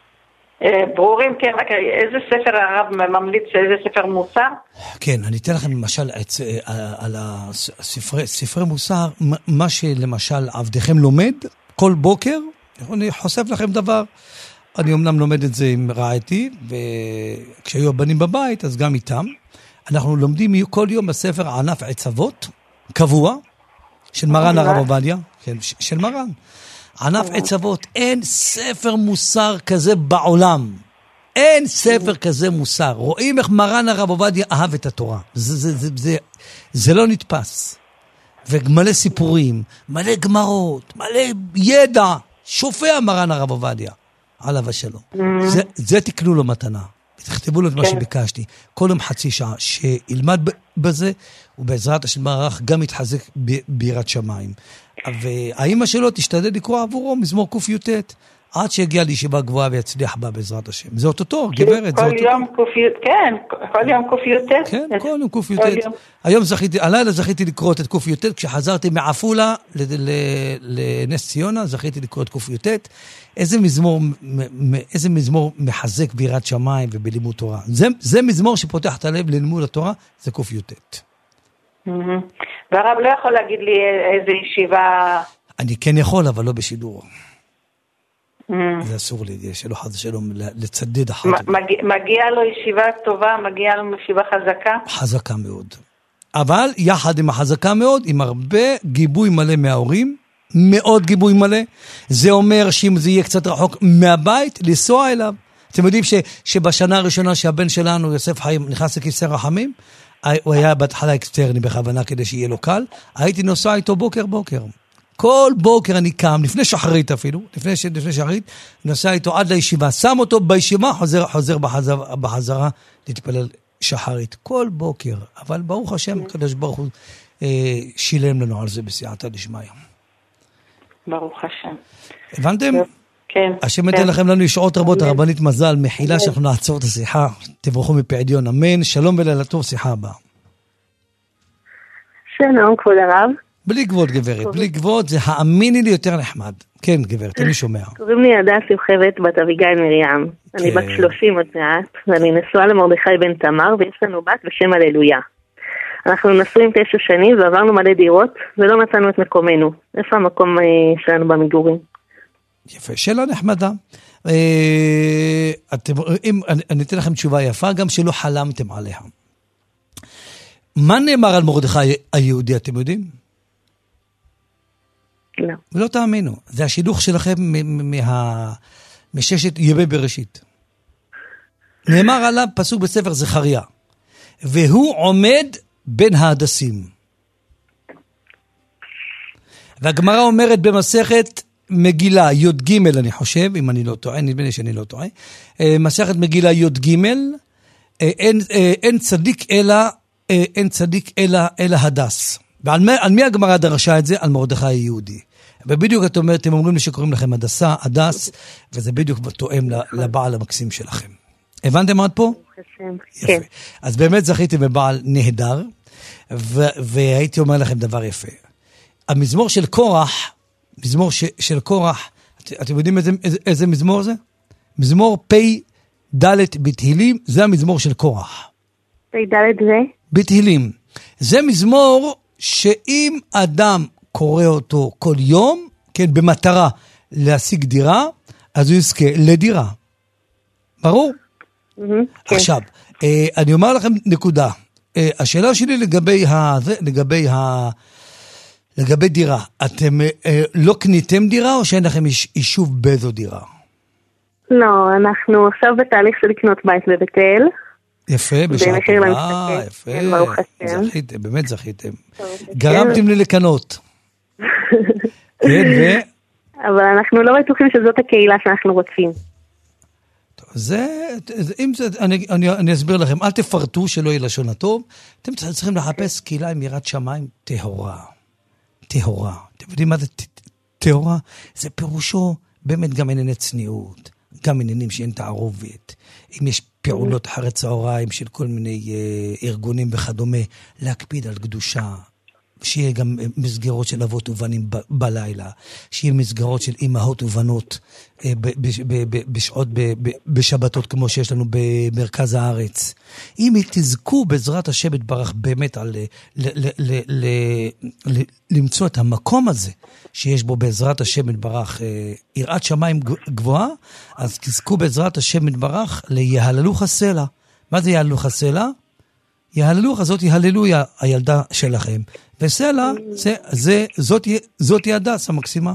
ברורים, כן, רק איזה ספר הרב ממליץ, איזה ספר מוסר? כן, אני אתן לכם למשל על ספרי מוסר, מה שלמשל עבדכם לומד, כל בוקר, אני חושף לכם דבר, אני אמנם לומד את זה עם רעייתי, וכשהיו הבנים בבית, אז גם איתם, אנחנו לומדים כל יום בספר ענף עצבות, קבוע, של מרן הרב עובדיה, כן, של מרן. ענף עצבות, אין ספר מוסר כזה בעולם. אין ספר כזה מוסר. רואים איך מרן הרב עובדיה אהב את התורה. זה, זה, זה, זה, זה לא נתפס. ומלא סיפורים, מלא גמרות, מלא ידע. שופע מרן הרב עובדיה, עליו השלום. זה, זה תקנו לו מתנה. תכתבו לו את מה שביקשתי. כל יום חצי שעה שילמד בזה, ובעזרת השם יתברך גם יתחזק ביראת שמיים. והאמא שלו תשתדל לקרוא עבורו מזמור ק"ט, עד שיגיע לישיבה גבוהה ויצליח בה בעזרת השם. זה אותו, גברת, זה אותו. כל יום ק"ט, כן, כל יום ק"ט. כן, כל יום ק"ט. היום זכיתי, הלילה זכיתי לקרוא את ק"ט, כשחזרתי מעפולה לנס ציונה, זכיתי לקרוא את ק"ט. איזה מזמור, איזה מזמור מחזק ביראת שמיים ובלימוד תורה. זה, זה מזמור שפותח את הלב ללימוד התורה, זה ק"ט. והרב לא יכול להגיד לי איזה ישיבה... אני כן יכול, אבל לא בשידור. זה אסור לי, שלא חד שלום לצדד אחת. מגיע לו ישיבה טובה, מגיע לו ישיבה חזקה? חזקה מאוד. אבל יחד עם החזקה מאוד, עם הרבה גיבוי מלא מההורים, מאוד גיבוי מלא, זה אומר שאם זה יהיה קצת רחוק מהבית, לנסוע אליו. אתם יודעים ש, שבשנה הראשונה שהבן שלנו, יוסף חיים, נכנס לכיסא רחמים, הוא היה בהתחלה אקסטרני בכוונה כדי שיהיה לו קל, הייתי נוסע איתו בוקר בוקר. כל בוקר אני קם, לפני שחרית אפילו, לפני, לפני שחרית, נוסע איתו עד לישיבה, שם אותו בישיבה, חוזר, חוזר בחזרה, בחזרה להתפלל שחרית. כל בוקר, אבל ברוך השם, קדוש ברוך הוא אה, שילם לנו על זה בסייעתא דשמיא. ברוך השם. הבנתם? כן. השם ייתן לכם לנו שעות רבות, הרבנית מזל, מחילה שאנחנו נעצור את השיחה, תברכו מפעדיון, אמן, שלום ולילה טוב, שיחה הבאה. שלום, כבוד הרב. בלי כבוד גברת, בלי כבוד, זה האמיני לי יותר נחמד. כן גברת, אני שומע. קוראים לי הדס יוכבד בת אביגיל מרים, אני בת שלושים עוד מעט, ואני נשואה למרדכי בן תמר, ויש לנו בת בשם הללויה. אנחנו נשואים תשע שנים ועברנו מלא דירות, ולא מצאנו את מקומנו. איפה המקום שלנו במגורים? יפה, שאלה נחמדה. אני אתן לכם תשובה יפה, גם שלא חלמתם עליה. מה נאמר על מרדכי היהודי, אתם יודעים? לא. ולא תאמינו, זה השילוח שלכם מה... מששת ימי בראשית. נאמר עליו פסוק בספר זכריה, והוא עומד בין ההדסים. והגמרא אומרת במסכת מגילה י' ג' אני חושב, אם אני לא טועה, נדמה לי שאני לא טועה, מסכת מגילה י' ג' אין, אין צדיק אלא, אין צדיק אלא, אלא הדס. ועל מי, על מי הגמרא דרשה את זה? על מרדכי היהודי. ובדיוק אתם, אתם אומרים לי שקוראים לכם הדסה, הדס, וזה בדיוק תואם לבעל המקסים שלכם. הבנתם עד פה? כן. אז באמת זכיתם בבעל נהדר, והייתי אומר לכם דבר יפה. המזמור של קורח, מזמור ש, של קורח, את, אתם יודעים איזה, איזה, איזה מזמור זה? מזמור פי דלת בתהילים, זה המזמור של קורח. פי דלת זה? בתהילים. זה מזמור שאם אדם קורא אותו כל יום, כן, במטרה להשיג דירה, אז הוא יזכה לדירה. ברור? Mm-hmm, עכשיו, כן. אה, אני אומר לכם נקודה. אה, השאלה שלי לגבי ה... לגבי ה... לגבי דירה, אתם אה, לא קניתם דירה או שאין לכם יישוב באיזו דירה? לא, אנחנו עכשיו בתהליך של לקנות בית בבית אל. יפה, בשעה טובה, יפה. כן, ברוך השם. זכיתם, באמת זכיתם. גרמתם לי לקנות. כן, ו... אבל אנחנו לא בטוחים שזאת הקהילה שאנחנו רוצים. טוב, זה, אם זה, אני, אני, אני אסביר לכם, אל תפרטו שלא יהיה לשון הטוב, אתם צריכים לחפש קהילה עם יראת שמיים טהורה. טהורה. אתם יודעים מה זה טהורה? זה פירושו באמת גם ענייני צניעות, גם עניינים שאין תערובת. אם יש פעולות אחרי צהריים של כל מיני אה, ארגונים וכדומה, להקפיד על קדושה, שיהיה גם מסגרות של אבות ובנים ב- בלילה, שיהיה מסגרות של אמהות ובנות אה, ב- ב- ב- ב- בשעות, ב- ב- בשבתות כמו שיש לנו במרכז הארץ. אם תזכו בעזרת השם יתברך באמת על ל- ל- ל- ל- ל- למצוא את המקום הזה, שיש בו בעזרת השם יתברך אה, יראת שמיים גבוהה, אז תזכו בעזרת השם יתברך ליהללוך הסלע. מה זה יהללוך הסלע? יהללוך, זאת היא הללויה, הילדה שלכם. וסלע, זה, זה, זאת, זאת היא הדס המקסימה.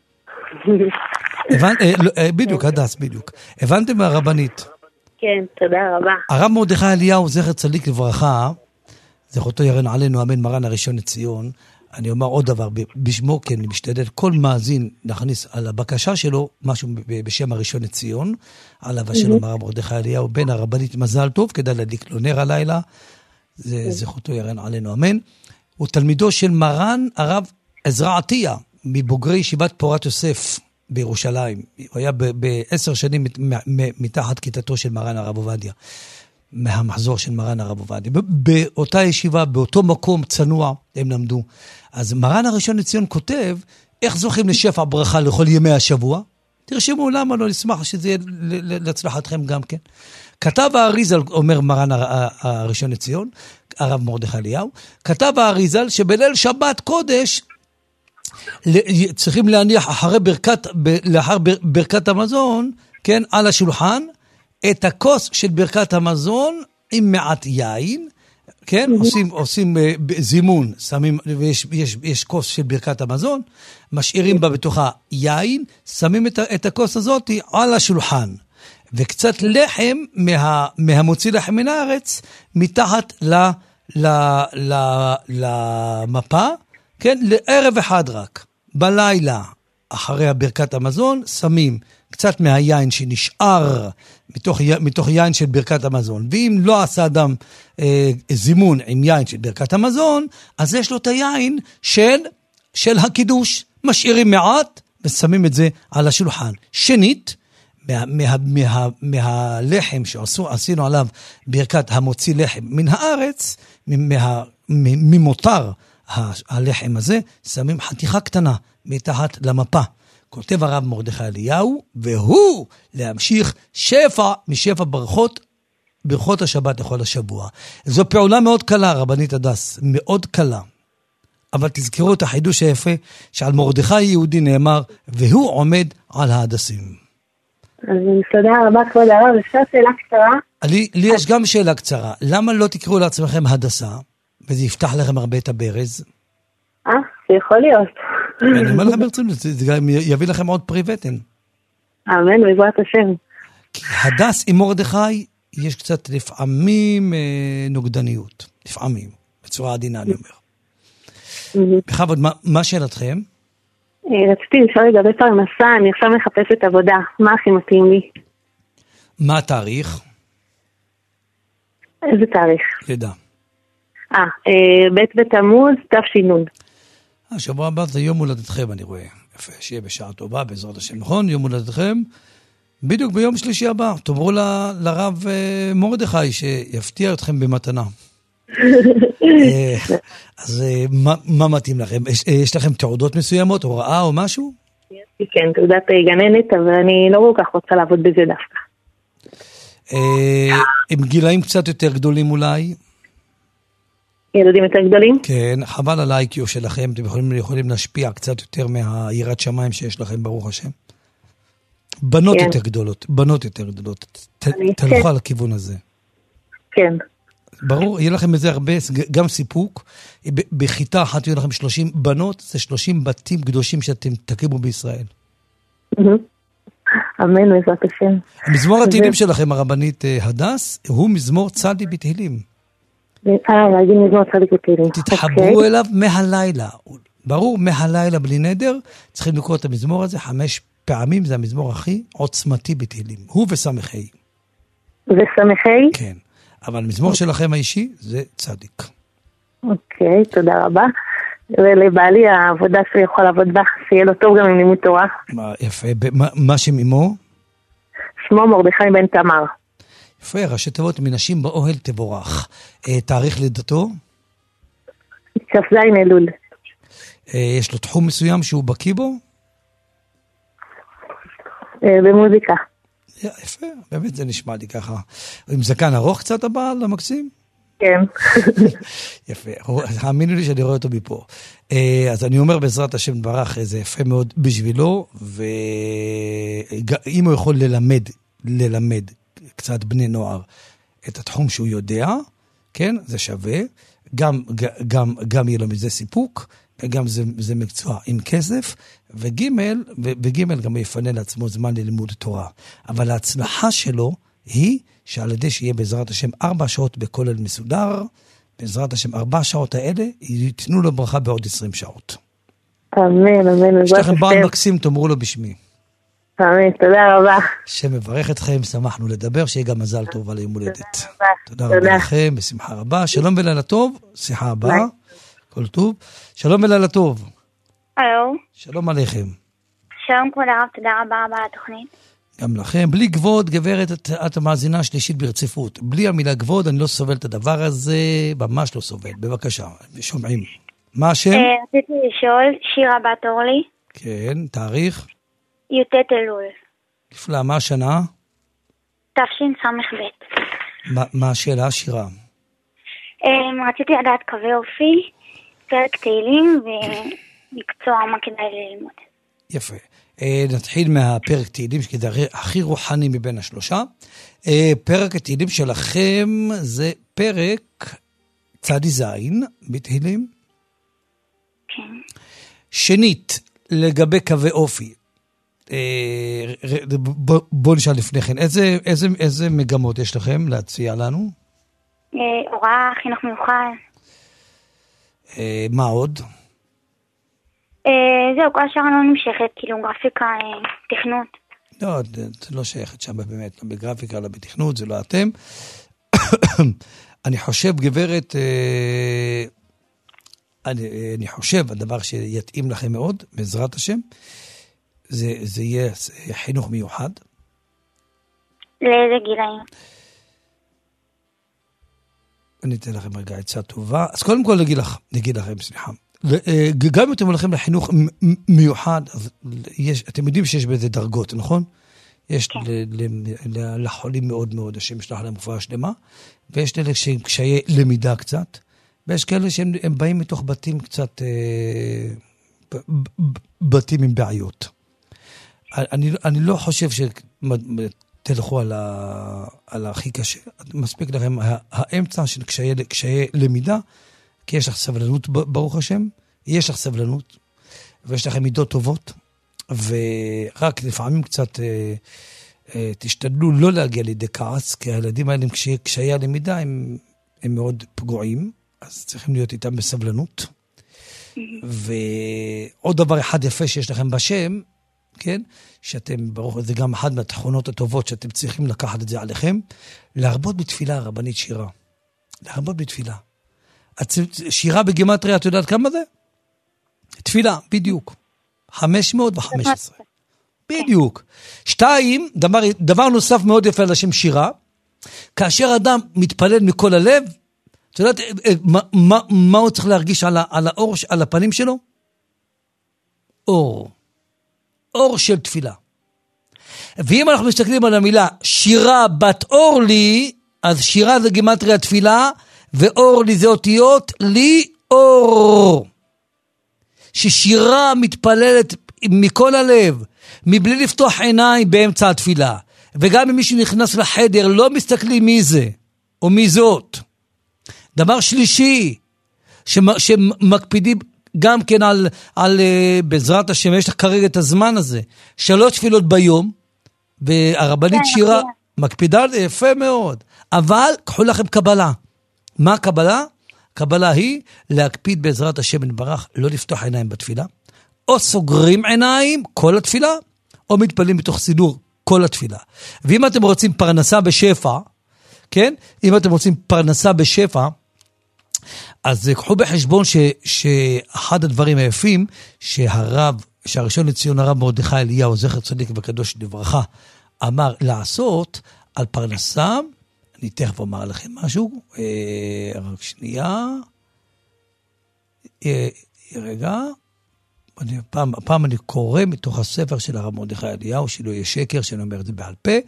הבנ, בדיוק, הדס, בדיוק. הבנתם מהרבנית? כן, תודה רבה. הרב מרדכי אליהו, זכר צדיק לברכה, זכותו ירן עלינו, אמן, מרן הראשון לציון, אני אומר עוד דבר, בשמו כן, אני משתדל, כל מאזין להכניס על הבקשה שלו, משהו בשם הראשון לציון, עליו השלום הרב מרדכי אליהו, בן הרבנית מזל טוב, כדאי להדליק לו נר הלילה, זה זכותו ירן עלינו, אמן. הוא תלמידו של מרן הרב עזרא עטיה, מבוגרי ישיבת פורת יוסף בירושלים. הוא היה בעשר שנים מתחת כיתתו של מרן הרב עובדיה, מהמחזור של מרן הרב עובדיה. באותה ישיבה, באותו מקום צנוע, הם למדו. אז מרן הראשון לציון כותב, איך זוכים לשפע ברכה לכל ימי השבוע? תרשמו למה לא, נשמח שזה יהיה להצלחתכם גם כן. כתב האריזל, אומר מרן הראשון לציון, הרב מרדכי אליהו, כתב האריזל שבליל שבת קודש צריכים להניח אחרי ברכת, לאחר ברכת המזון, כן, על השולחן, את הכוס של ברכת המזון עם מעט יין, כן, עושים, עושים זימון, שמים, ויש, יש, יש כוס של ברכת המזון, משאירים בה בתוכה יין, שמים את, את הכוס הזאת על השולחן, וקצת לחם מה, מהמוציא לחם מן הארץ, מתחת ל, ל, ל, למפה, כן, לערב אחד רק, בלילה, אחרי ברכת המזון, שמים קצת מהיין שנשאר מתוך, מתוך יין של ברכת המזון. ואם לא עשה אדם אה, זימון עם יין של ברכת המזון, אז יש לו את היין של, של הקידוש. משאירים מעט ושמים את זה על השולחן. שנית, מה, מה, מה, מהלחם שעשינו עליו ברכת המוציא לחם מן הארץ, מה, ממותר הלחם הזה, שמים חתיכה קטנה מתחת למפה. כותב הרב מרדכי אליהו, והוא להמשיך שפע משפע ברכות, ברכות השבת לכל השבוע. זו פעולה מאוד קלה, רבנית הדס, מאוד קלה. אבל תזכרו את החידוש היפה, שעל מרדכי יהודי נאמר, והוא עומד על ההדסים. אז תודה רבה כבוד הרב, אפשר שאלה קצרה? לי, לי יש גם שאלה קצרה. למה לא תקראו לעצמכם הדסה, וזה יפתח לכם הרבה את הברז? אה, זה יכול להיות. אני אומר לכם ברצינות, זה גם יביא לכם עוד פריבטן. אמן, בעזרת השם. כי הדס עם מרדכי, יש קצת לפעמים נוגדניות. לפעמים, בצורה עדינה אני אומר. בכבוד, מה שאלתכם? רציתי לשאול לגבי פרנסה, אני עכשיו מחפשת עבודה. מה הכי מתאים לי? מה התאריך? איזה תאריך? לידה. אה, בית בתמוז, תש"ן. השבוע הבא זה יום הולדתכם, אני רואה. יפה, שיהיה בשעה טובה, בעזרת השם, נכון? יום הולדתכם. בדיוק ביום שלישי הבא. תאמרו ל, לרב מרדכי שיפתיע אתכם במתנה. אז מה, מה מתאים לכם? יש, יש לכם תעודות מסוימות, הוראה או משהו? כן, תעודת גננת, אבל אני לא כל כך רוצה לעבוד בזה דווקא. עם גילאים קצת יותר גדולים אולי? ילדים יותר גדולים? כן, חבל על ה-איי קיו שלכם, אתם יכולים, יכולים להשפיע קצת יותר מהיראת שמיים שיש לכם, ברוך השם. בנות כן. יותר גדולות, בנות יותר גדולות, ת, תלכו כן. על הכיוון הזה. כן. ברור, יהיה לכם איזה הרבה, גם סיפוק, בחיטה אחת יהיו לכם שלושים בנות, זה שלושים בתים קדושים שאתם תקימו בישראל. אמן, בעזרת השם. המזמור התהילים שלכם, הרבנית הדס, הוא מזמור צדי בתהילים. תתחברו אליו מהלילה, ברור, מהלילה בלי נדר, צריכים לקרוא את המזמור הזה חמש פעמים, זה המזמור הכי עוצמתי בתהילים, הוא וסמכי. וסמכי? כן, אבל המזמור שלכם האישי זה צדיק. אוקיי, תודה רבה. ולבעלי העבודה שלי יכול לעבוד בה, שיהיה לו טוב גם עם לימוד תורה. יפה, מה שם אמו? שמו מרדכי בן תמר. יפה, ראשי תיבות מנשים באוהל תבורך. אה, תאריך לידתו? כ"ז אלול. אה, יש לו תחום מסוים שהוא בקיא בו? אה, במוזיקה. יפה, באמת זה נשמע לי ככה. עם זקן ארוך קצת הבעל, המקסים? כן. יפה, האמינו לי שאני רואה אותו מפה. אה, אז אני אומר בעזרת השם ברך, זה יפה מאוד בשבילו, ואם הוא יכול ללמד, ללמד, קצת בני נוער, את התחום שהוא יודע, כן, זה שווה, גם, גם, גם יהיה לו מזה סיפוק, וגם זה, זה מקצוע עם כסף, וגימל, וגימל גם יפנה לעצמו זמן ללימוד תורה. אבל ההצלחה שלו היא, שעל ידי שיהיה בעזרת השם ארבע שעות בכולל מסודר, בעזרת השם ארבע שעות האלה, ייתנו לו ברכה בעוד עשרים שעות. אמן, אמן. יש לכם בעל מקסים, תאמרו לו בשמי. אמן, תודה רבה. שמברך אתכם, שמחנו לדבר, שיהיה גם מזל טוב על יום הולדת. תודה רבה לכם, בשמחה רבה. שלום ולילה טוב, שיחה הבאה, כל טוב. שלום ולילה טוב. הלו. שלום עליכם. שלום כבוד הרב, תודה רבה רבה על התוכנית. גם לכם. בלי כבוד, גברת, את, את המאזינה השלישית ברציפות. בלי המילה כבוד, אני לא סובל את הדבר הזה, ממש לא סובל. בבקשה, שומעים. מה השם? רציתי לשאול, שירה בת אורלי. כן, תאריך? י"ט אלול. נפלא, מה השנה? תשס"ב. מה, מה השאלה, שירה? רציתי לדעת קווי אופי, פרק תהילים מקצוע, מה כדאי ללמוד. יפה. נתחיל מהפרק תהילים, שזה הכי רוחני מבין השלושה. פרק התהילים שלכם זה פרק צדי זין בתהילים. כן. שנית, לגבי קווי אופי. בוא נשאל לפני כן, איזה, איזה, איזה מגמות יש לכם להציע לנו? הוראה, חינוך מיוחד. מה עוד? זהו, כל השאר לא נמשכת, כאילו גרפיקה, תכנות. לא, זה לא שייכת שם באמת, לא בגרפיקה, לא בתכנות, זה לא אתם. אני חושב, גברת, אני, אני חושב, הדבר שיתאים לכם מאוד, בעזרת השם, זה, זה יהיה חינוך מיוחד. לאיזה גילאים? אני אתן לכם רגע עצה טובה. אז קודם כל נגיד, לך, נגיד לכם, סליחה. גם אם אתם הולכים לחינוך מיוחד, אז יש, אתם יודעים שיש בזה דרגות, נכון? יש כן. ל, ל, לחולים מאוד מאוד, השם ישלח להם רפואה שלמה, ויש כאלה שהם קשיי למידה קצת, ויש כאלה שהם באים מתוך בתים קצת, אה, ב, ב, בתים עם בעיות. אני, אני לא חושב שתלכו על, ה, על הכי קשה, מספיק לכם האמצע של קשיי, קשיי למידה, כי יש לך סבלנות, ברוך השם, יש לך סבלנות, ויש לכם מידות טובות, ורק לפעמים קצת אה, אה, תשתדלו לא להגיע לידי כעס, כי הילדים האלה, כשהיה למידה, הם, הם מאוד פגועים, אז צריכים להיות איתם בסבלנות. ועוד דבר אחד יפה שיש לכם בשם, כן? שאתם, ברוך, זה גם אחד מהתכונות הטובות, שאתם צריכים לקחת את זה עליכם, להרבות בתפילה, רבנית שירה. להרבות בתפילה. שירה בגימטריה, את יודעת כמה זה? תפילה, בדיוק. חמש מאות וחמש עשרה. בדיוק. שתיים, דבר, דבר נוסף מאוד יפה על השם שירה, כאשר אדם מתפלל מכל הלב, את יודעת מה, מה, מה הוא צריך להרגיש על, על האור, על הפנים שלו? אור. אור של תפילה. ואם אנחנו מסתכלים על המילה שירה בת אור לי, אז שירה זה גימטריה תפילה, ואור לי זה אותיות לי אור. ששירה מתפללת מכל הלב, מבלי לפתוח עיניים באמצע התפילה. וגם אם מישהו נכנס לחדר, לא מסתכלים מי זה, או מי זאת. דבר שלישי, שמקפידים גם כן על, על בעזרת השם, יש לך כרגע את הזמן הזה, שלוש תפילות ביום, והרבנית שירה מקפידה, יפה מאוד. אבל קחו לכם קבלה. מה הקבלה? הקבלה היא להקפיד בעזרת השם יתברך, לא לפתוח עיניים בתפילה, או סוגרים עיניים כל התפילה, או מתפללים בתוך סידור כל התפילה. ואם אתם רוצים פרנסה בשפע, כן? אם אתם רוצים פרנסה בשפע, אז קחו בחשבון ש, שאחד הדברים היפים, שהרב, שהראשון לציון הרב מרדכי אליהו, זכר צדיק וקדוש לברכה, אמר לעשות על פרנסה, אני תכף אומר לכם משהו, אה, רק שנייה, אה, רגע, אני, פעם, פעם אני קורא מתוך הספר של הרב מרדכי אליהו, שלא יהיה שקר, שאני אומר את זה בעל פה,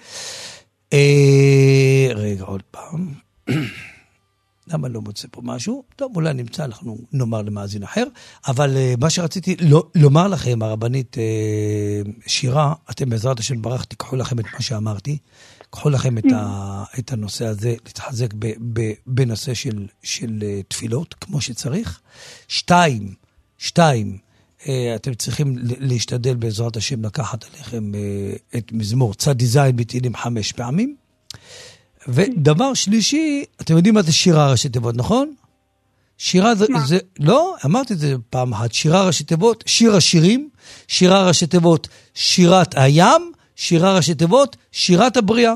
אה, רגע עוד פעם, למה לא מוצא פה משהו? טוב, אולי נמצא, אנחנו נאמר למאזין אחר, אבל uh, מה שרציתי לא, לומר לכם, הרבנית uh, שירה, אתם בעזרת השם ברך, תיקחו לכם את מה שאמרתי, קחו לכם את, ה, את הנושא הזה, להתחזק ב, ב, בנושא של, של uh, תפילות, כמו שצריך. שתיים, שתיים, uh, אתם צריכים להשתדל בעזרת השם לקחת עליכם uh, את מזמור צדי זין בתהילים חמש פעמים, ודבר שלישי, אתם יודעים מה זה שירה ראשי תיבות, נכון? שירה זה, זה, לא, אמרתי את זה פעם אחת, שירה ראשי תיבות, שיר השירים, שירה ראשי תיבות, שירת הים, שירה ראשי תיבות, שירת הבריאה.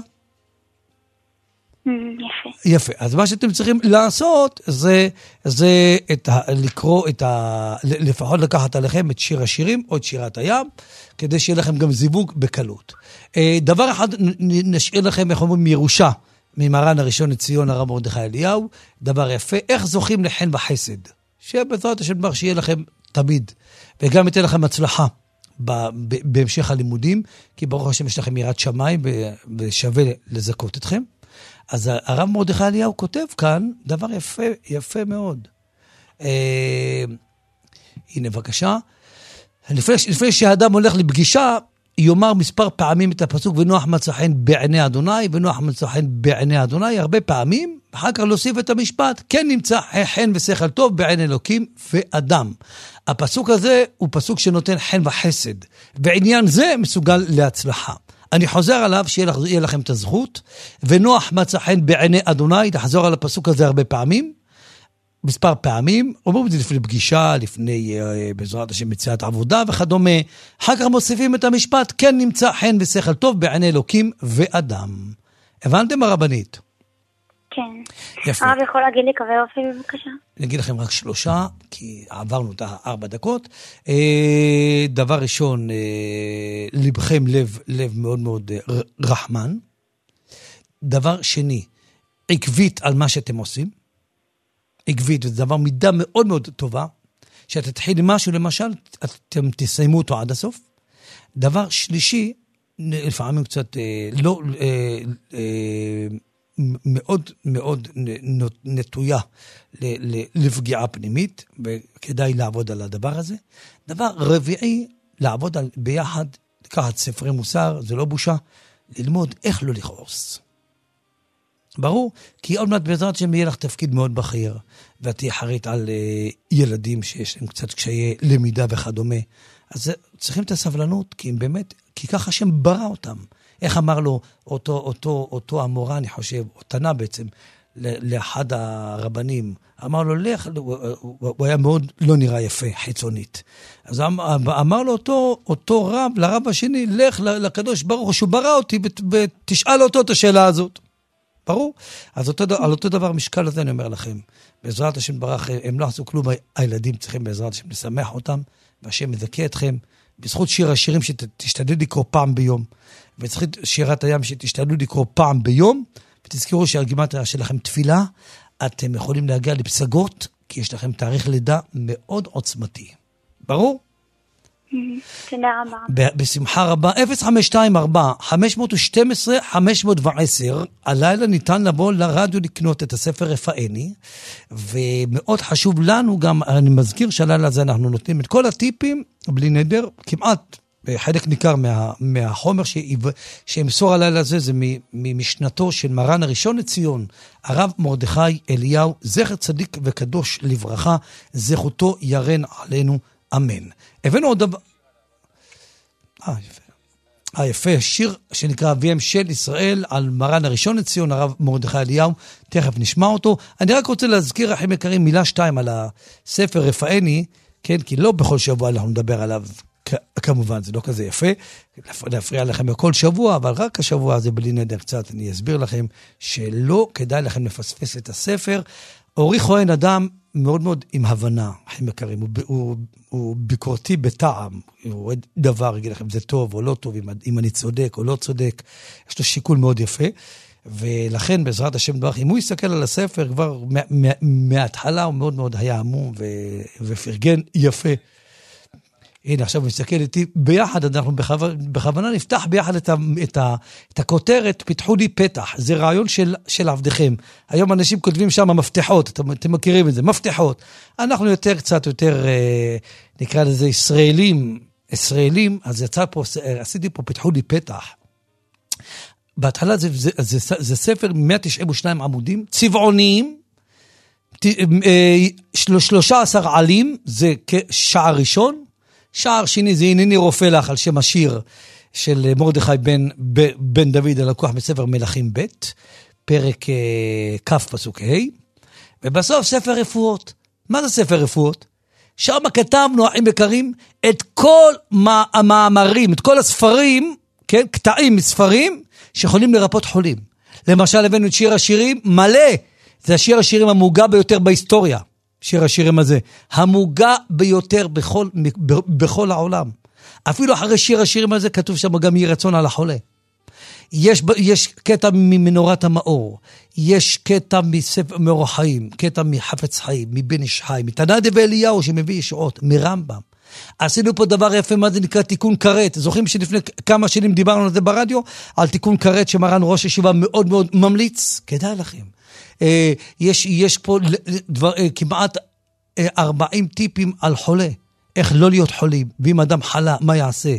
יפה. יפה. אז מה שאתם צריכים לעשות, זה, זה את ה, לקרוא את ה, לפחות לקחת עליכם את שיר השירים, או את שירת הים, כדי שיהיה לכם גם זיווג בקלות. דבר אחד נשאיר לכם, איך אומרים, מירושה, ממרן הראשון לציון הרב מרדכי אליהו, דבר יפה, איך זוכים לחן וחסד, שבעזרת השם דבר שיהיה לכם תמיד, וגם ייתן לכם הצלחה בהמשך הלימודים, כי ברוך השם יש לכם יראת שמיים, ושווה לזכות אתכם. אז הרב מרדכי אליהו כותב כאן דבר יפה, יפה מאוד. הנה בבקשה. לפני, לפני שהאדם הולך לפגישה, יאמר מספר פעמים את הפסוק, ונוח מצא חן בעיני אדוני, ונוח מצא חן בעיני אדוני, הרבה פעמים, אחר כך להוסיף את המשפט, כן נמצא חן ושכל טוב בעיני אלוקים ואדם. הפסוק הזה הוא פסוק שנותן חן וחסד, ועניין זה מסוגל להצלחה. אני חוזר עליו, שיהיה לכם את הזכות, ונוח מצא חן בעיני אדוני, תחזור על הפסוק הזה הרבה פעמים, מספר פעמים, אומרים את זה לפני פגישה, לפני בעזרת השם מציאת עבודה וכדומה, אחר כך מוסיפים את המשפט, כן נמצא חן ושכל טוב בעיני אלוקים ואדם. הבנתם הרבנית? כן. יפה. הרב יכול להגיד לי קווי אופי בבקשה? אני אגיד לכם רק שלושה, כי עברנו את הארבע דקות. דבר ראשון, לבכם לב, לב מאוד מאוד רחמן. דבר שני, עקבית על מה שאתם עושים. עקבית, וזה דבר מידה מאוד מאוד טובה, שאתה תתחיל עם משהו, למשל, אתם תסיימו אותו עד הסוף. דבר שלישי, לפעמים קצת אה, לא, אה, אה, מאוד מאוד נטויה ל, ל, לפגיעה פנימית, וכדאי לעבוד על הדבר הזה. דבר רביעי, לעבוד על, ביחד, לקחת ספרי מוסר, זה לא בושה, ללמוד איך לא לכעוס. ברור, כי עוד מעט בעזרת שם יהיה לך תפקיד מאוד בכיר, ואת תהיה חרית על uh, ילדים שיש להם קצת קשיי למידה וכדומה. אז צריכים את הסבלנות, כי הם באמת, כי ככה השם ברא אותם. איך אמר לו אותו, אותו, אותו המורה, אני חושב, או תנה בעצם, לאחד הרבנים, אמר לו, לך, הוא, הוא היה מאוד לא נראה יפה, חיצונית. אז אמר לו אותו, אותו רב, לרב השני, לך לקדוש ברוך שהוא ברא אותי, ותשאל אותו את השאלה הזאת. ברור? אז אותו, על אותו דבר משקל הזה אני אומר לכם, בעזרת השם ברך, הם לא עשו כלום, הילדים צריכים בעזרת השם לשמח אותם, והשם מזכה אתכם, בזכות שיר השירים שתשתדלו לקרוא פעם ביום, ובזכות שירת הים שתשתדלו לקרוא פעם ביום, ותזכרו שהגימטריה שלכם תפילה, אתם יכולים להגיע לפסגות, כי יש לכם תאריך לידה מאוד עוצמתי. ברור? תודה רבה. בשמחה רבה. אפס חמש שתיים ארבע חמש שתים עשרה חמש עשר, הלילה ניתן לבוא לרדיו לקנות את הספר רפאני, ומאוד חשוב לנו גם, אני מזכיר שהלילה הזה אנחנו נותנים את כל הטיפים, בלי נדר, כמעט חלק ניכר מה, מהחומר שימסור הלילה הזה, זה ממשנתו של מרן הראשון לציון, הרב מרדכי אליהו, זכר צדיק וקדוש לברכה, זכותו ירן עלינו, אמן. הבאנו עוד דבר... אה, יפה. אה, יפה. שיר שנקרא אביהם של ישראל, על מרן הראשון לציון, הרב מרדכי אליהו. תכף נשמע אותו. אני רק רוצה להזכיר, אחים יקרים, מילה שתיים על הספר רפאני, כן, כי לא בכל שבוע אנחנו נדבר עליו, כמובן, זה לא כזה יפה, להפריע לכם בכל שבוע, אבל רק השבוע הזה בלי נדר קצת, אני אסביר לכם שלא כדאי לכם לפספס את הספר. אורי כהן אדם מאוד מאוד עם הבנה, אחים יקרים, הוא, הוא, הוא ביקורתי בטעם, הוא רואה דבר, יגיד לכם, זה טוב או לא טוב, אם, אם אני צודק או לא צודק, יש לו שיקול מאוד יפה, ולכן בעזרת השם דברך, אם הוא יסתכל על הספר, כבר מההתחלה הוא מאוד מאוד היה עמום ופרגן יפה. הנה, עכשיו הוא מסתכל איתי, ביחד אנחנו בכוונה נפתח ביחד את, ה, את, ה, את הכותרת, פיתחו לי פתח, זה רעיון של, של עבדכם. היום אנשים כותבים שם מפתחות, אתם, אתם מכירים את זה, מפתחות. אנחנו יותר קצת יותר, אה, נקרא לזה ישראלים, ישראלים, אז יצא פה, עשיתי פה, פיתחו לי פתח. בהתחלה זה, זה, זה, זה, זה ספר מאה תשעים ושניים עמודים, צבעוניים, שלושה עשר עלים, זה כשער ראשון, שער שני זה הנני רופא לך על שם השיר של מרדכי בן, בן דוד הלקוח בספר מלכים ב', פרק כ' פסוק ה', ובסוף ספר רפואות. מה זה ספר רפואות? שם כתבנו, אחים יקרים, את כל המאמרים, את כל הספרים, כן, קטעים מספרים שיכולים לרפות חולים. למשל הבאנו את שיר השירים מלא, זה השיר השירים המוגע ביותר בהיסטוריה. שיר השירים הזה, המוגע ביותר בכל, בכל העולם. אפילו אחרי שיר השירים הזה כתוב שם גם יהי רצון על החולה. יש, יש קטע ממנורת המאור, יש קטע מספר מאור החיים, קטע מחפץ חיים, מבן איש חי, מתנא דבי אליהו שמביא ישועות, מרמב"ם. עשינו פה דבר יפה, מה זה נקרא תיקון קראת. זוכרים שלפני כמה שנים דיברנו על זה ברדיו, על תיקון קראת שמרן ראש ישיבה מאוד מאוד ממליץ, כדאי לכם. יש, יש פה דבר, כמעט ארבעים טיפים על חולה. איך לא להיות חולים, ואם אדם חלה, מה יעשה?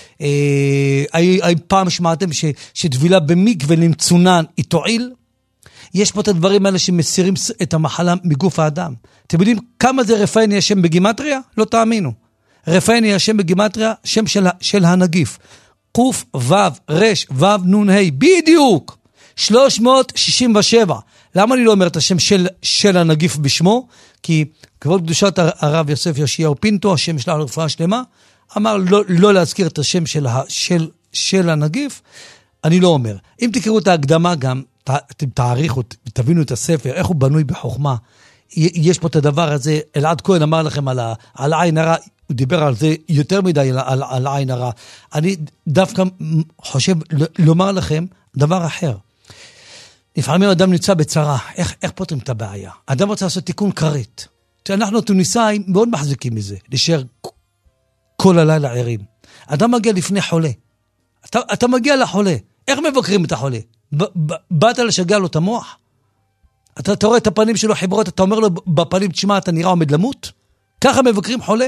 אי פעם שמעתם שטבילה במקווה למצונן היא תועיל? יש פה את הדברים האלה שמסירים את המחלה מגוף האדם. אתם יודעים כמה זה רפאין יהיה שם בגימטריה? לא תאמינו. רפאין יהיה שם בגימטריה, שם של, של הנגיף. קוף, וו, רש, וו, נון, הי. בדיוק! שלוש מאות שישים ושבע. למה אני לא אומר את השם של, של הנגיף בשמו? כי כבוד קדושת הרב יוסף יאשיהו פינטו, השם שלה לרפואה שלמה, אמר לא, לא להזכיר את השם של, של, של הנגיף. אני לא אומר. אם תקראו את ההקדמה גם, אתם תעריכו, תבינו את הספר, איך הוא בנוי בחוכמה. יש פה את הדבר הזה, אלעד כהן אמר לכם על, ה, על העין הרע, הוא דיבר על זה יותר מדי על, על, על העין הרע. אני דווקא חושב לומר לכם דבר אחר. לפעמים אדם נמצא בצרה, איך, איך פותרים את הבעיה? אדם רוצה לעשות תיקון כרת. אנחנו טוניסאים מאוד מחזיקים מזה, להישאר כל הלילה ערים. אדם מגיע לפני חולה. אתה, אתה מגיע לחולה. איך מבקרים את החולה? באת לשגע לו את המוח? אתה, אתה רואה את הפנים שלו חברות, אתה אומר לו בפנים, תשמע, אתה נראה עומד למות? ככה מבקרים חולה?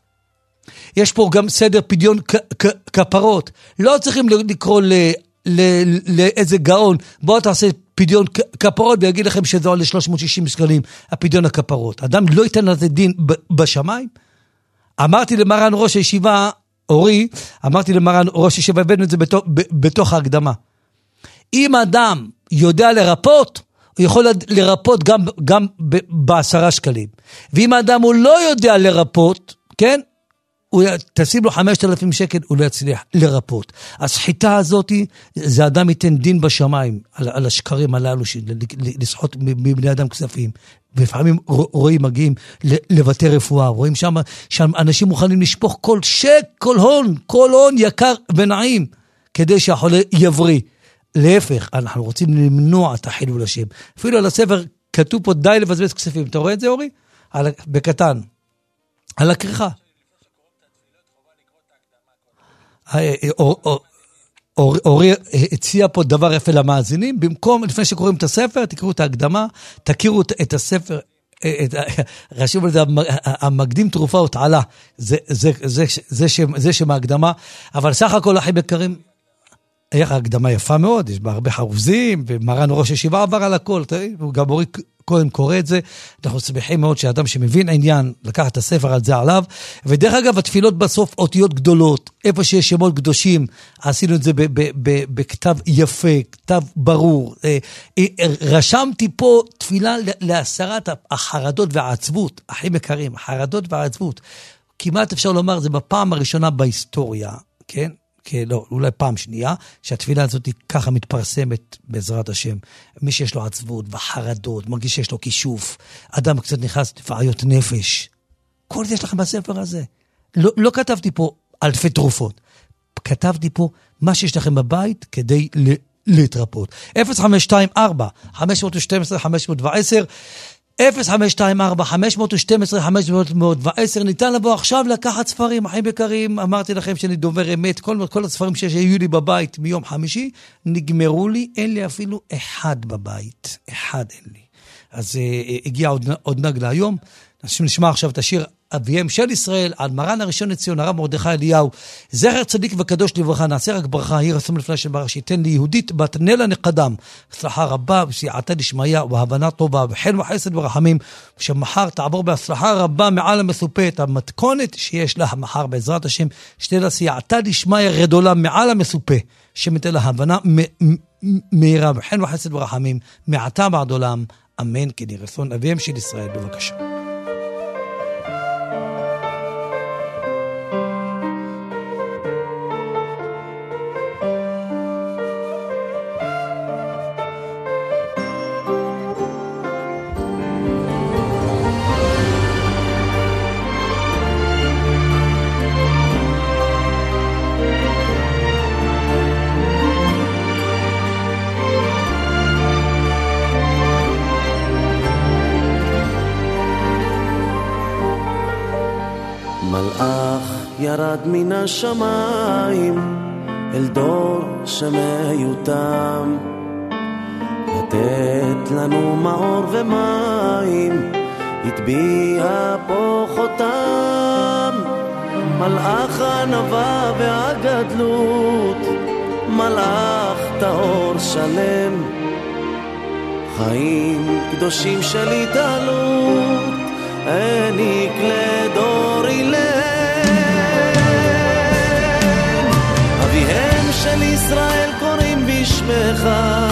יש פה גם סדר פדיון כפרות. לא צריכים לקרוא ל... לאיזה גאון, בואו תעשה פדיון כפרות ויגיד לכם שזה עולה שלוש מאות ושישים שקלים, הפדיון הכפרות. אדם לא ייתן לזה דין בשמיים. אמרתי למרן ראש הישיבה, אורי, אמרתי למרן ראש הישיבה, הבאנו את זה בתוך, בתוך ההקדמה. אם אדם יודע לרפות, הוא יכול לרפות גם, גם בעשרה שקלים. ואם אדם הוא לא יודע לרפות, כן? הוא תשים לו חמשת אלפים שקל, הוא לא יצליח לרפות. הסחיטה הזאת, זה אדם ייתן דין בשמיים, על, על השקרים הללו, לסחוט מבני אדם כספים. ולפעמים רואים, מגיעים לבתי רפואה, רואים שם, שם אנשים מוכנים לשפוך כל שק, כל הון, כל הון יקר ונעים, כדי שהחולה יבריא. להפך, אנחנו רוצים למנוע את החילול השם. אפילו על הספר כתוב פה די לבזבז כספים. אתה רואה את זה, אורי? על, בקטן. על הכריכה. אורי הציע פה דבר יפה למאזינים, במקום, לפני שקוראים את הספר, תקראו את ההקדמה, תכירו את הספר, רשום על זה, המקדים תרופה או תעלה, זה שם ההקדמה, אבל סך הכל אחי בקרים, איך ההקדמה יפה מאוד, יש בה הרבה חרוזים, ומרן ראש הישיבה עבר על הכל, וגם אורי כהן קורא את זה, אנחנו שמחים מאוד שאדם שמבין עניין, לקח את הספר על זה עליו, ודרך אגב, התפילות בסוף אותיות גדולות, איפה שיש שמות קדושים, עשינו את זה בכתב יפה, כתב ברור, רשמתי פה תפילה להסרת החרדות והעצבות, אחים יקרים, החרדות והעצבות, כמעט אפשר לומר, זה בפעם הראשונה בהיסטוריה, כן? לא, אולי פעם שנייה, שהתפילה הזאת ככה מתפרסמת בעזרת השם. מי שיש לו עצבות וחרדות, מרגיש שיש לו כישוף, אדם קצת נכנס לפעיות נפש. כל זה יש לכם בספר הזה. לא, לא כתבתי פה אלפי תרופות. כתבתי פה מה שיש לכם בבית כדי ל- להתרפות. אפס חמש שתיים ארבע חמש שתים עשרה חמש עשר אפס חמש שתיים ארבע חמש שתים עשרה חמש עשר ניתן לבוא עכשיו לקחת ספרים, אחים יקרים, אמרתי לכם שאני דובר אמת, כל, כל הספרים שהיו לי בבית מיום חמישי, נגמרו לי, אין לי אפילו אחד בבית, אחד אין לי. אז אה, הגיע עוד, עוד נגלה היום, נשמע עכשיו את השיר אביהם של ישראל, על מרן הראשון לציון, הרב מרדכי אליהו, זכר צדיק וקדוש לברכה, נעשה רק ברכה, היא רצום לפני של ברכה, שייתן לי יהודית בת נלה נקדם, הצלחה רבה, וסייעתה דשמיא, והבנה טובה, וחן וחסד ורחמים, שמחר תעבור בהצלחה רבה מעל המסופה, את המתכונת שיש לה מחר בעזרת השם, שתהיה לה סייעתה דשמיא גדולה מעל המסופה, שמתן לה הבנה מהירה, וחן וחסד ורחמים, מעתה ועד עולם, אמן, כן יהי רצון אביהם של ישראל, בבקשה. ירד מן השמיים אל דור שמיותם, לתת לנו מאור ומים, הטביע פה חותם. מלאך הענווה והגדלות, מלאך טהור שלם, חיים קדושים של התעלות, העניק לדור אילם. אביהם של ישראל קוראים בשמך,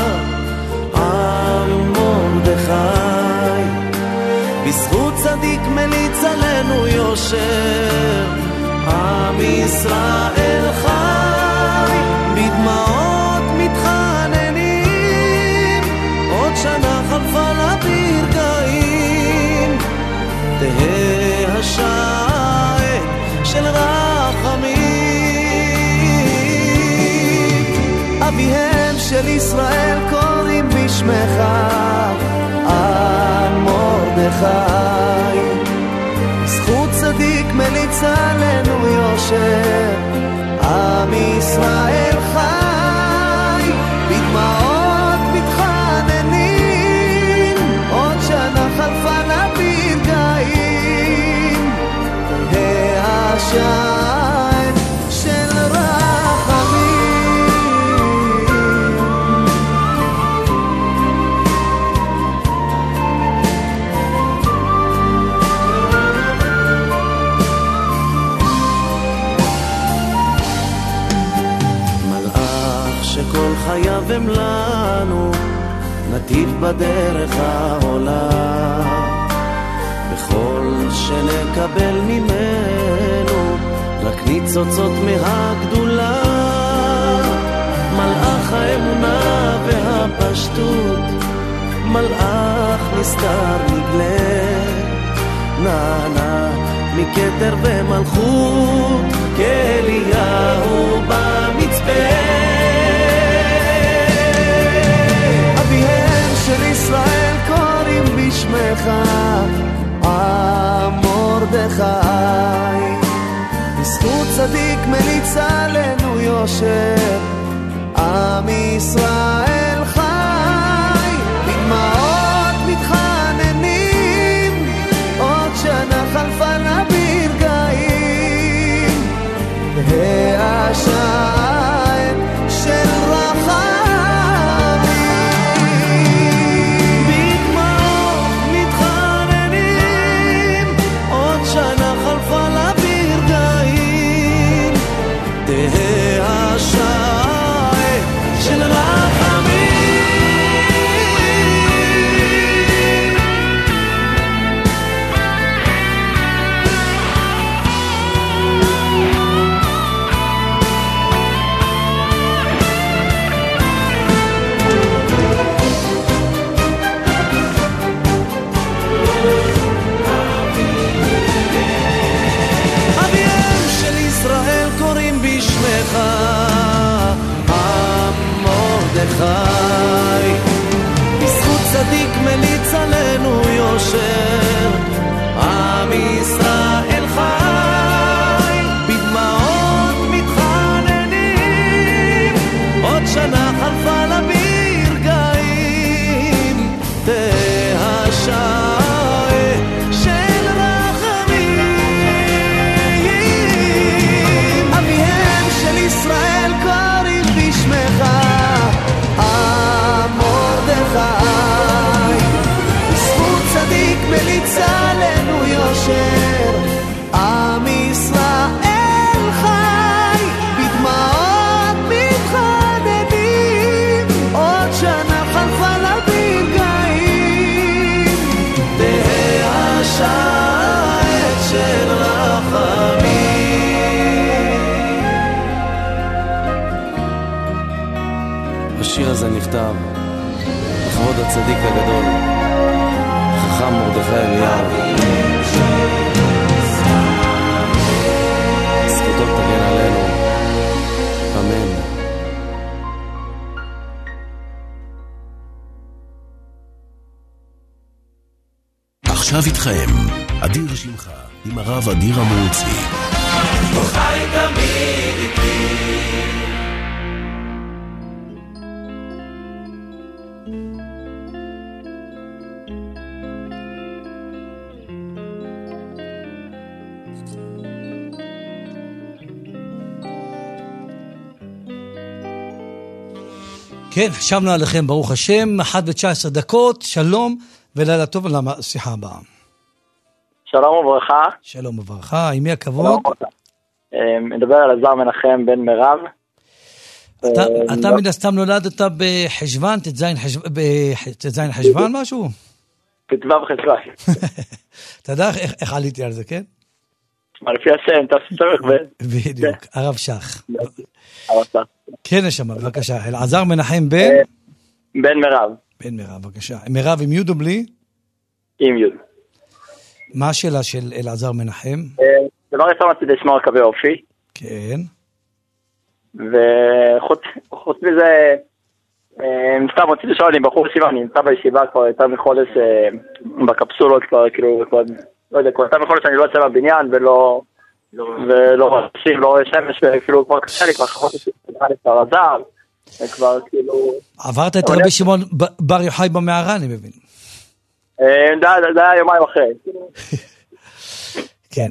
עם מרדכי, בזכות צדיק מליץ עלינו יושר, עם ישראל חי, בדמעות מתחננים, עוד שנה חלפה לברגעים, תהא השעת של רחמים. אביהם של ישראל קוראים בשמך, עם מרדכי, זכות צדיק מליץ עלינו יושר, עם ישראל חי, בדמעות מתחננים, עוד שנה חלפה לברגעים, תהא השעת של רחמים. כל חייו הם לנו, נתיב בדרך העולה, בכל שנקבל ממנו, רק ניצוצות מהגדולה. מלאך האמונה והפשטות, מלאך נסתר נגלה, נענה מכתר ומלכות, כאליהו במצפה. אביהם של ישראל קוראים בשמך, עם מרדכי, בזכות צדיק מליץ עלינו יושר, עם ישראל חי, בדמעות מתחננים, עוד שנה חלפה לברגעים, והשעת של רחמים. חי, בזכות צדיק מליץ עלינו יושר, עם ישראל חי, בדמעות מתחננים, עוד שנה חלפה לברגעים, תהא השעת של רחמים. אביהם של ישראל קוראים בשמך, זכות צדיק מליץ עלינו יושר, עם ישראל חי, בדמעות מתחננים, עוד שנה חלפה לברגעים, תהא השעת של רחמים. השיר הזה נכתב לכבוד הצדיק הגדול, חכם מרדכי אליהו, זכותו תגן עלינו, אמן. עכשיו איתכם אדיר שמחה עם הרב אדיר המרוצי. הוא חי תמיד איתי. כן, חשבנו עליכם, ברוך השם, אחת ותשע עשרה דקות, שלום ולילה טוב לשיחה הבאה. שלום וברכה. שלום וברכה, עם מי הכבוד? מדבר על עזר מנחם בן מירב. אתה מן הסתם נולדת בחשבן, תזיין חשבן משהו? כתבה בחשבן. אתה יודע איך עליתי על זה, כן? לפי השם, תסתמך ב... בדיוק, הרב שח. כן, נשמה, בבקשה. אלעזר מנחם בן? בן מירב. בן מירב, בבקשה. מירב עם יוד או בלי? עם יוד. מה השאלה של אלעזר מנחם? דבר ראשון רציתי לשמוע קווי אופי. כן. וחוץ מזה, סתם רציתי לשאול, אני בחור ישיבה, אני נמצא בישיבה כבר יותר מחודש בקפסולות, כבר כאילו, לא יודע, כבר יותר מחודש אני לא יוצא מהבניין ולא ולא רשים, לא רואה שמש, וכאילו כבר קשה לי, כבר חוות את הרזר, וכבר כאילו... עברת את רבי שמעון בר יוחאי במערה, אני מבין. זה היה יומיים אחרי. כן,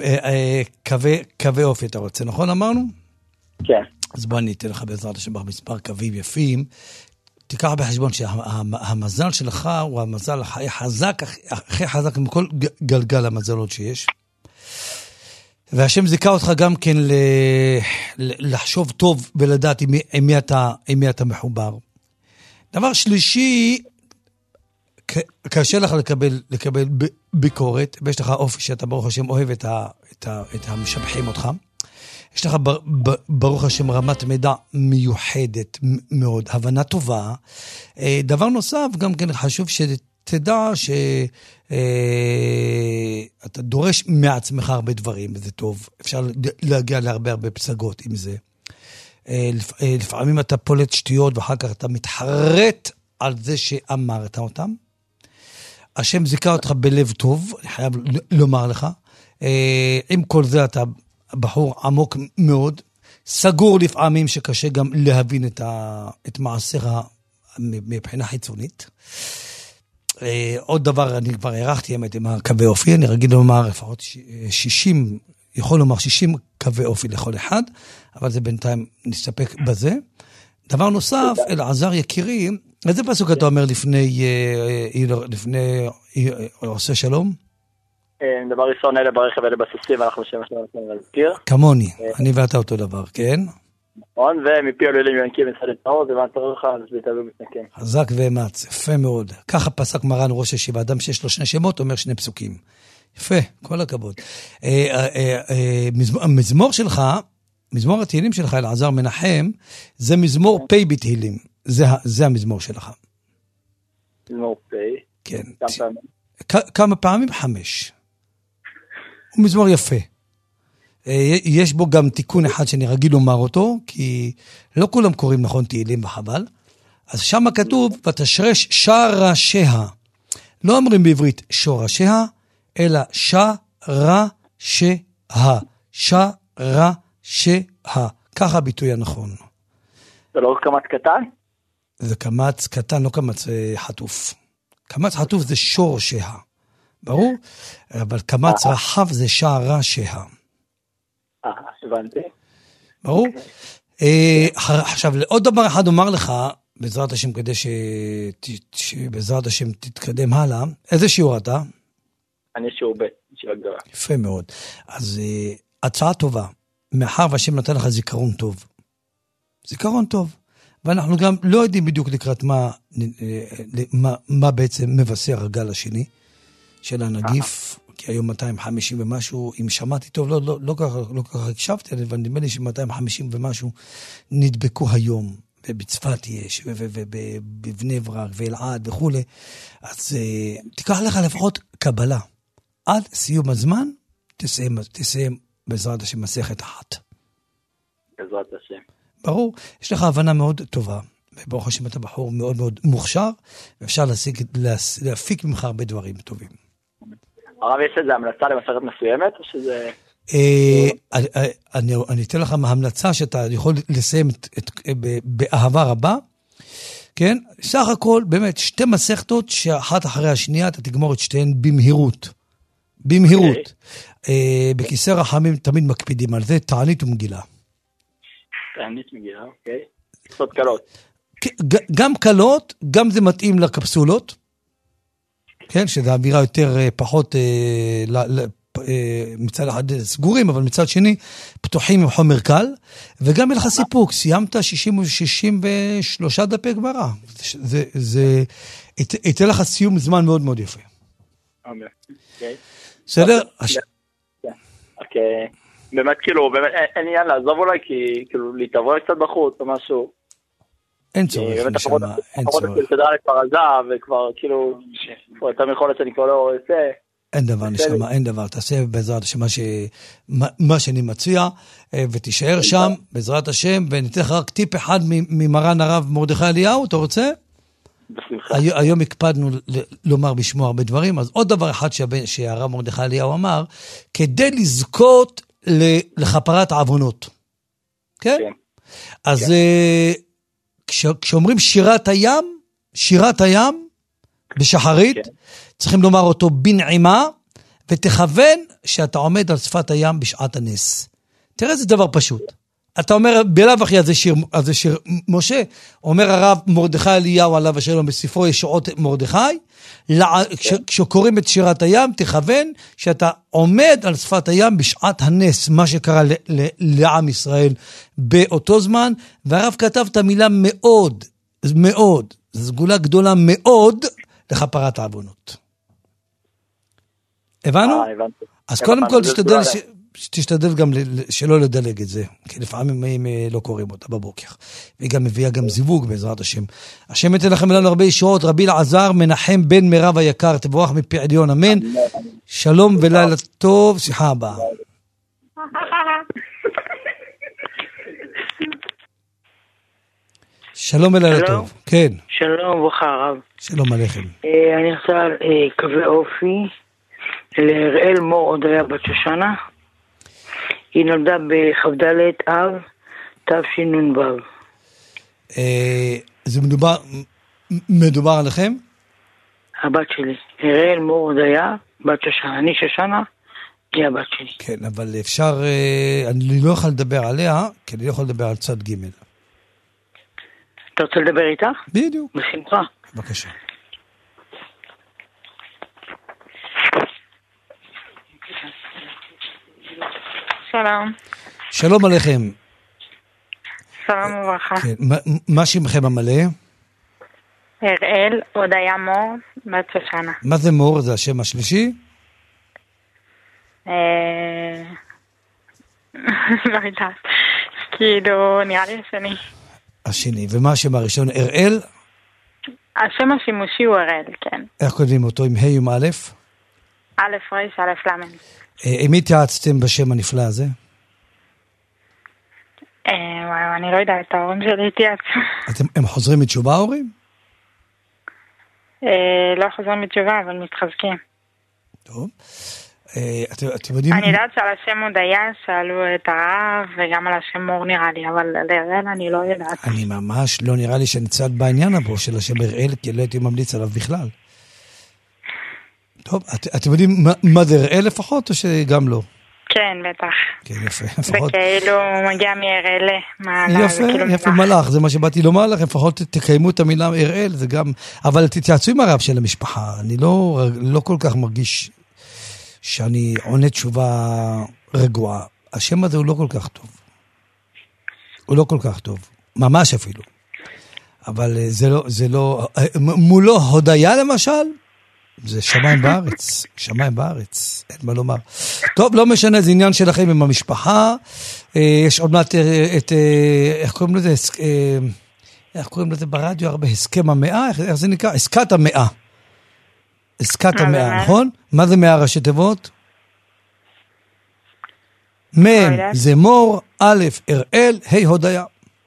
קווי אופי אתה רוצה, נכון אמרנו? כן. אז בוא אני אתן לך בעזרת השם מספר קווים יפים. תיקח בחשבון שהמזל שלך הוא המזל הכי חזק, הכי חזק מכל גלגל המזלות שיש. והשם זיכה אותך גם כן לחשוב טוב ולדעת עם מי אתה, עם מי אתה מחובר. דבר שלישי, קשה לך לקבל, לקבל ביקורת, ויש לך אופי שאתה ברוך השם אוהב את, ה, את, ה, את המשבחים אותך. יש לך ברוך השם רמת מידע מיוחדת מאוד, הבנה טובה. דבר נוסף, גם כן חשוב שתדע שאתה דורש מעצמך הרבה דברים, וזה טוב. אפשר להגיע להרבה הרבה פסגות עם זה. לפעמים אתה פולט שטויות, ואחר כך אתה מתחרט על זה שאמרת אותם. השם זיכה אותך בלב טוב, אני חייב לומר לך. עם כל זה אתה בחור עמוק מאוד, סגור לפעמים שקשה גם להבין את, ה, את מעשיך מבחינה חיצונית. עוד דבר, אני כבר ערכתי עם הקווי אופי, אני רגיל לומר לפחות שישים, יכול לומר שישים קווי אופי לכל אחד, אבל זה בינתיים נסתפק בזה. דבר נוסף, אלעזר יקירי, איזה פסוק אתה אומר לפני, לפני עושה שלום? דבר ראשון, אלה ברכב, אלה בסוסים, אנחנו שם שלנו להזכיר. כמוני, אני ואתה אותו דבר, כן? נכון, ומפי עלולים יונקים מצד את האור, זה ואתה רואה לך, אז להתאבו מתנקים. חזק ואמץ, יפה מאוד. ככה פסק מרן ראש ישיבה, אדם שיש לו שני שמות, אומר שני פסוקים. יפה, כל הכבוד. המזמור שלך, מזמור התהילים שלך, אלעזר מנחם, זה מזמור פי בתהילים. זה המזמור שלך. מזמור פי? כן. כמה פעמים? חמש. הוא מזמור יפה. יש בו גם תיקון אחד שאני רגיל לומר אותו, כי לא כולם קוראים נכון תהילים וחבל. אז שם כתוב, ותשרש שרשיה. לא אומרים בעברית שורשיה, אלא שרשיה. שרשיה. ככה הביטוי הנכון. זה לא קמץ קטן? זה קמץ קטן, לא קמץ חטוף. קמץ חטוף זה שורשיה. ברור? אבל קמץ רחב זה שרשיה. אה, הבנתי. ברור? עכשיו, עוד דבר אחד אומר לך, בעזרת השם, כדי שבעזרת השם תתקדם הלאה, איזה שיעור אתה? אני שיעור ב', שיעור גדולה. יפה מאוד. אז הצעה טובה, מאחר והשם נתן לך זיכרון טוב. זיכרון טוב. ואנחנו גם לא יודעים בדיוק לקראת מה, מה, מה בעצם מבשר הגל השני של הנגיף, כי היום מאתיים וחמישים ומשהו, אם שמעתי טוב, לא, לא, לא ככה, לא ככה הקשבתי, אבל נדמה לי ש-מאתיים וחמישים ומשהו נדבקו היום, ובצפת יש, ובבני ברק, ואלעד וכו'. אז תיקח לך לפחות קבלה. עד סיום הזמן, תסיים, תסיים בעזרת השם מסכת אחת. בעזרת השם. ברור, יש לך הבנה מאוד טובה, וברוך השם אתה בחור מאוד מאוד מוכשר, ואפשר להשיג, להפיק ממך הרבה דברים טובים. הרב, יש איזו המלצה למסכת מסוימת, או שזה... אני אתן לך המלצה שאתה יכול לסיים באהבה רבה, כן? סך הכל, באמת, שתי מסכתות שאחת אחרי השנייה אתה תגמור את שתיהן במהירות. במהירות. בכיסא רחמים תמיד מקפידים על זה, תענית ומגילה. תענית מגילה, אוקיי. קצות קלות. גם קלות, גם זה מתאים לקפסולות, כן, שזה אווירה יותר פחות, מצד אחד סגורים, אבל מצד שני, פתוחים עם חומר קל, וגם יהיה לך סיפוק, סיימת שישים ושלושה דפי גמרא. זה, זה, ייתן לך סיום זמן מאוד מאוד יפה. אוקיי. בסדר? אוקיי. באמת, כאילו, באמת, אין עניין לעזוב אולי, כי, כאילו, להתעבור קצת בחוץ או משהו. אין צורך, נשמה, אין צורך. באמת, תדע כבר עזב, וכבר, כאילו, אתה יכול לצאת, אני כבר לא עושה. אין דבר, נשמה, אין דבר. תעשה בעזרת השם מה שאני מציע, ותישאר שם, בעזרת השם, וניתן לך רק טיפ אחד ממרן הרב מרדכי אליהו, אתה רוצה? בשמחה. היום הקפדנו לומר בשמו הרבה דברים, אז עוד דבר אחד שהרב מרדכי אליהו אמר, כדי לזכות לכפרת העוונות. כן? אז כשאומרים שירת הים, שירת הים, בשחרית, צריכים לומר אותו בנעימה, ותכוון שאתה עומד על שפת הים בשעת הנס. תראה, זה דבר פשוט. אתה אומר, בלאו אחי, אז זה שיר, אז זה שיר משה, אומר הרב מרדכי אליהו עליו השלום בספרו ישועות מרדכי, כש, כשקוראים את שירת הים, תכוון שאתה עומד על שפת הים בשעת הנס, מה שקרה ל, ל, לעם ישראל באותו זמן, והרב כתב את המילה מאוד, מאוד, זו סגולה גדולה מאוד, לכפרת העוונות. הבנו? אז קודם כל תשתדל, תשתדל גם שלא לדלג את זה, כי לפעמים לא קוראים אותה בבוקר. והיא גם מביאה גם זיווג בעזרת השם. השם ייתן לכם לנו הרבה ישועות, רבי אלעזר מנחם בן מירב היקר, תבורך מפי עליון, אמן. שלום ולילה טוב, שיחה הבאה. ולילה ולילה טוב. כן. שלום וברכה הרב. שלום עליכם. אני רוצה קווי אופי להראל מור הודיה בת שושנה. היא נולדה בכ"ד אב תשנ"ו. זה מדובר מדובר עליכם? הבת שלי, הראל מור הודיה בת שושנה. אני שושנה, היא הבת שלי. כן, אבל אפשר, אני לא יכול לדבר עליה, כי אני לא יכול לדבר על צד ג'. אתה רוצה לדבר איתך? בדיוק. בשמחה. בבקשה. שלום. שלום עליכם. שלום וברכה. כן, מה, מה שמכם המלא? הראל הודיה מור בת שושנה. מה זה מור? זה השם השלישי? לא יודעת. כאילו, נראה לי השני. השני. ומה השם הראשון? הראל? השם השימושי הוא הראל, כן. איך כותבים אותו? עם ה' עם א'? א' ר' א' למ'. אם התייעצתם בשם הנפלא הזה? וואו, אני לא יודעת, ההורים שלי התייעצו. הם חוזרים מתשובה, ההורים? לא חוזרים מתשובה, אבל מתחזקים. טוב. אתם יודעים... אני יודעת שעל השם הודיה שאלו את הרב, וגם על השם מור נראה לי, אבל להראל אני לא יודעת. אני ממש לא נראה לי שאני צד בעניין פה של השם הראל, כי לא הייתי ממליץ עליו בכלל. טוב, את, אתם יודעים מה זה הראל לפחות, או שגם לא? כן, בטח. כן, יפה, לפחות. זה כאילו מגיע מהראל. יפה, יפה מלאך, זה מה שבאתי לומר לכם, לפחות תקיימו את המילה הראל, זה גם... אבל תתייעצו עם הרב של המשפחה, אני לא, לא כל כך מרגיש שאני עונה תשובה רגועה. השם הזה הוא לא כל כך טוב. הוא לא כל כך טוב, ממש אפילו. אבל זה לא, זה לא... מולו הודיה למשל, זה שמיים בארץ, שמיים בארץ, אין מה לומר. טוב, לא משנה, זה עניין שלכם עם המשפחה, יש עוד מעט את, איך קוראים לזה, איך קוראים לזה ברדיו הרבה, הסכם המאה, איך זה נקרא? עסקת המאה. עסקת המאה, נכון? מה זה מאה ראשי תיבות? מ' זה מור, א' הראל, ה' הודיה.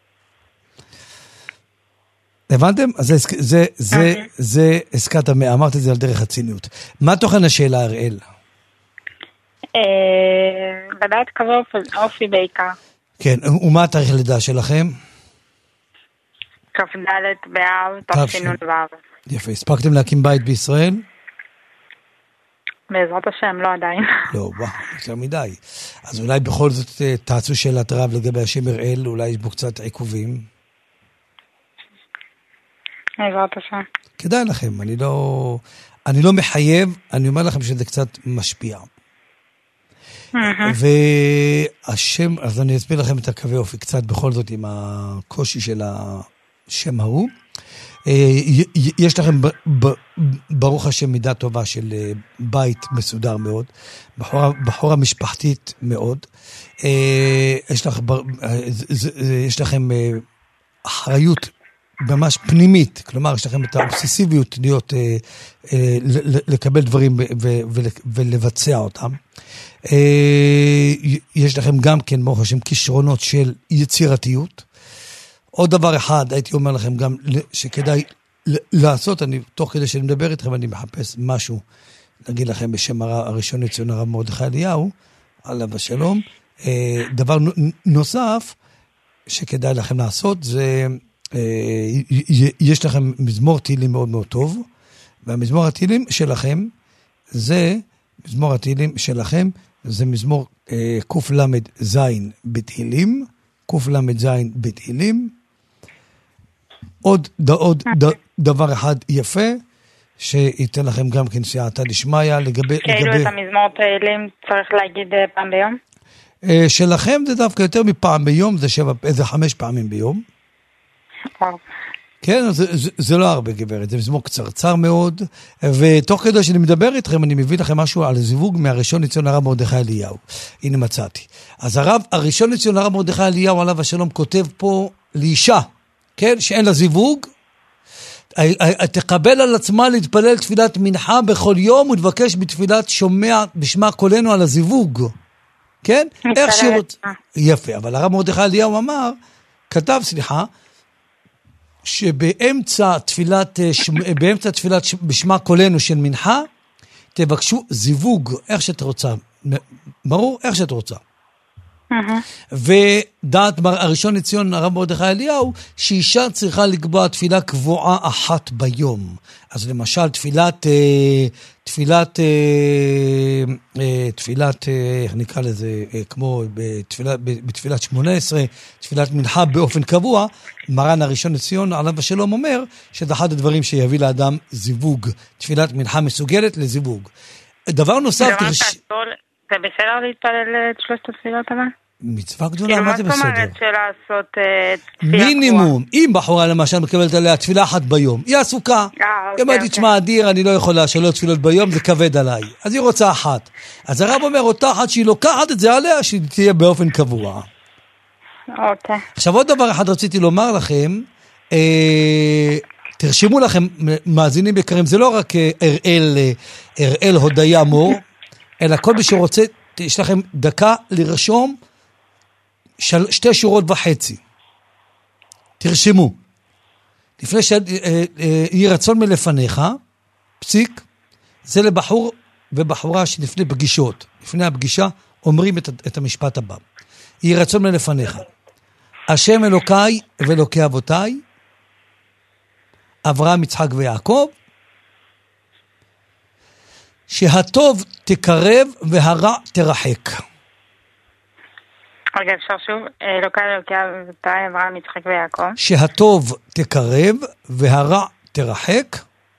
הבנתם? אז זה, זה, זה, זה עסקת המאה, אמרתי את זה על דרך הציניות. מה תוכן השאלה, הראל? לדעת כזה אופי בעיקר. כן, ומה התאריך לידה שלכם? כ"ד באב, תשנ"ו. יפה, הספקתם להקים בית בישראל? בעזרת השם, לא עדיין. לא, וואו, יותר מדי. אז אולי בכל זאת תעשו שאלת רב לגבי השם הראל, אולי יש בו קצת עיכובים. בעזרת השם. כדאי לכם, אני לא, אני לא מחייב, אני אומר לכם שזה קצת משפיע. והשם, אז אני אסביר לכם את הקווי אופי קצת בכל זאת עם הקושי של השם ההוא. יש לכם ברוך השם מידה טובה של בית מסודר מאוד, בחורה, בחורה משפחתית מאוד. יש, לך, יש לכם אחריות ממש פנימית, כלומר יש לכם את האובססיביות להיות, לקבל דברים ולבצע אותם. יש לכם גם כן ברוך השם כישרונות של יצירתיות. עוד דבר אחד, הייתי אומר לכם גם שכדאי לעשות, אני, תוך כדי שאני מדבר איתכם, אני מחפש משהו, נגיד לכם בשם הראשון לציון הרב מרדכי אליהו, עליו השלום. דבר נוסף שכדאי לכם לעשות, זה, יש לכם מזמור תהילים מאוד מאוד טוב, והמזמור התהילים שלכם, זה, מזמור התהילים שלכם, זה מזמור קוף למד זין בתהילים, קוף למד זין בתהילים. עוד, עוד ד, דבר אחד יפה, שייתן לכם גם כן סייעתא דשמיא לגבי... כאילו לגבי... את המזמור תהילים צריך להגיד פעם ביום? שלכם זה דווקא יותר מפעם ביום, זה שבע, זה חמש פעמים ביום. וואו. כן, זה, זה, זה לא הרבה גברת, זה מזמור קצרצר מאוד, ותוך כדי שאני מדבר איתכם, אני מביא לכם משהו על זיווג מהראשון לציון הרב מרדכי אליהו. הנה מצאתי. אז הרב, הראשון לציון הרב מרדכי אליהו, עליו השלום, כותב פה לאישה, כן, שאין לה זיווג, תקבל על עצמה להתפלל תפילת מנחה בכל יום, ותבקש בתפילת שומע בשמע קולנו על הזיווג. כן? איך שרות... יפה, אבל הרב מרדכי אליהו אמר, כתב, סליחה, שבאמצע תפילת, באמצע תפילת בשמע קולנו של מנחה, תבקשו זיווג, איך שאת רוצה. ברור? איך שאת רוצה. ודעת הראשון לציון הרב מרדכי אליהו, שאישה צריכה לקבוע תפילה קבועה אחת ביום. אז למשל תפילת, תפילת, תפילת, איך נקרא לזה, כמו בתפילת, בתפילת שמונה עשרה, תפילת מנחה באופן קבוע, מרן הראשון לציון עליו השלום אומר, שזה אחד הדברים שיביא לאדם זיווג, תפילת מנחה מסוגלת לזיווג. דבר נוסף... זה בסדר להתפלל את שלושת התפילות אבל? מצווה גדולה, מה זה בסדר? כאילו מה זאת אומרת של לעשות תפילה? מינימום, אם בחורה למשל מקבלת עליה תפילה אחת ביום, היא עסוקה. היא אומרת, תשמע אדיר, אני לא יכולה שלוש תפילות ביום, זה כבד עליי. אז היא רוצה אחת. אז הרב אומר, אותה אחת שהיא לוקחת את זה עליה, שהיא תהיה באופן קבוע. אוקיי. עכשיו עוד דבר אחד רציתי לומר לכם, תרשמו לכם, מאזינים יקרים, זה לא רק אראל הודיה מור, אלא כל מי שרוצה, יש לכם דקה לרשום של, שתי שורות וחצי. תרשמו. לפני שיהיה רצון מלפניך, פסיק, זה לבחור ובחורה שלפני פגישות. לפני הפגישה אומרים את, את המשפט הבא. יהיה רצון מלפניך. השם אלוקיי ואלוקי אבותיי, אברהם, יצחק ויעקב, שהטוב תקרב והרע תרחק. רגע, אפשר שוב, אלוקי אלוקי אבותיי, אברהם, יצחק ויעקב. שהטוב תקרב והרע תרחק,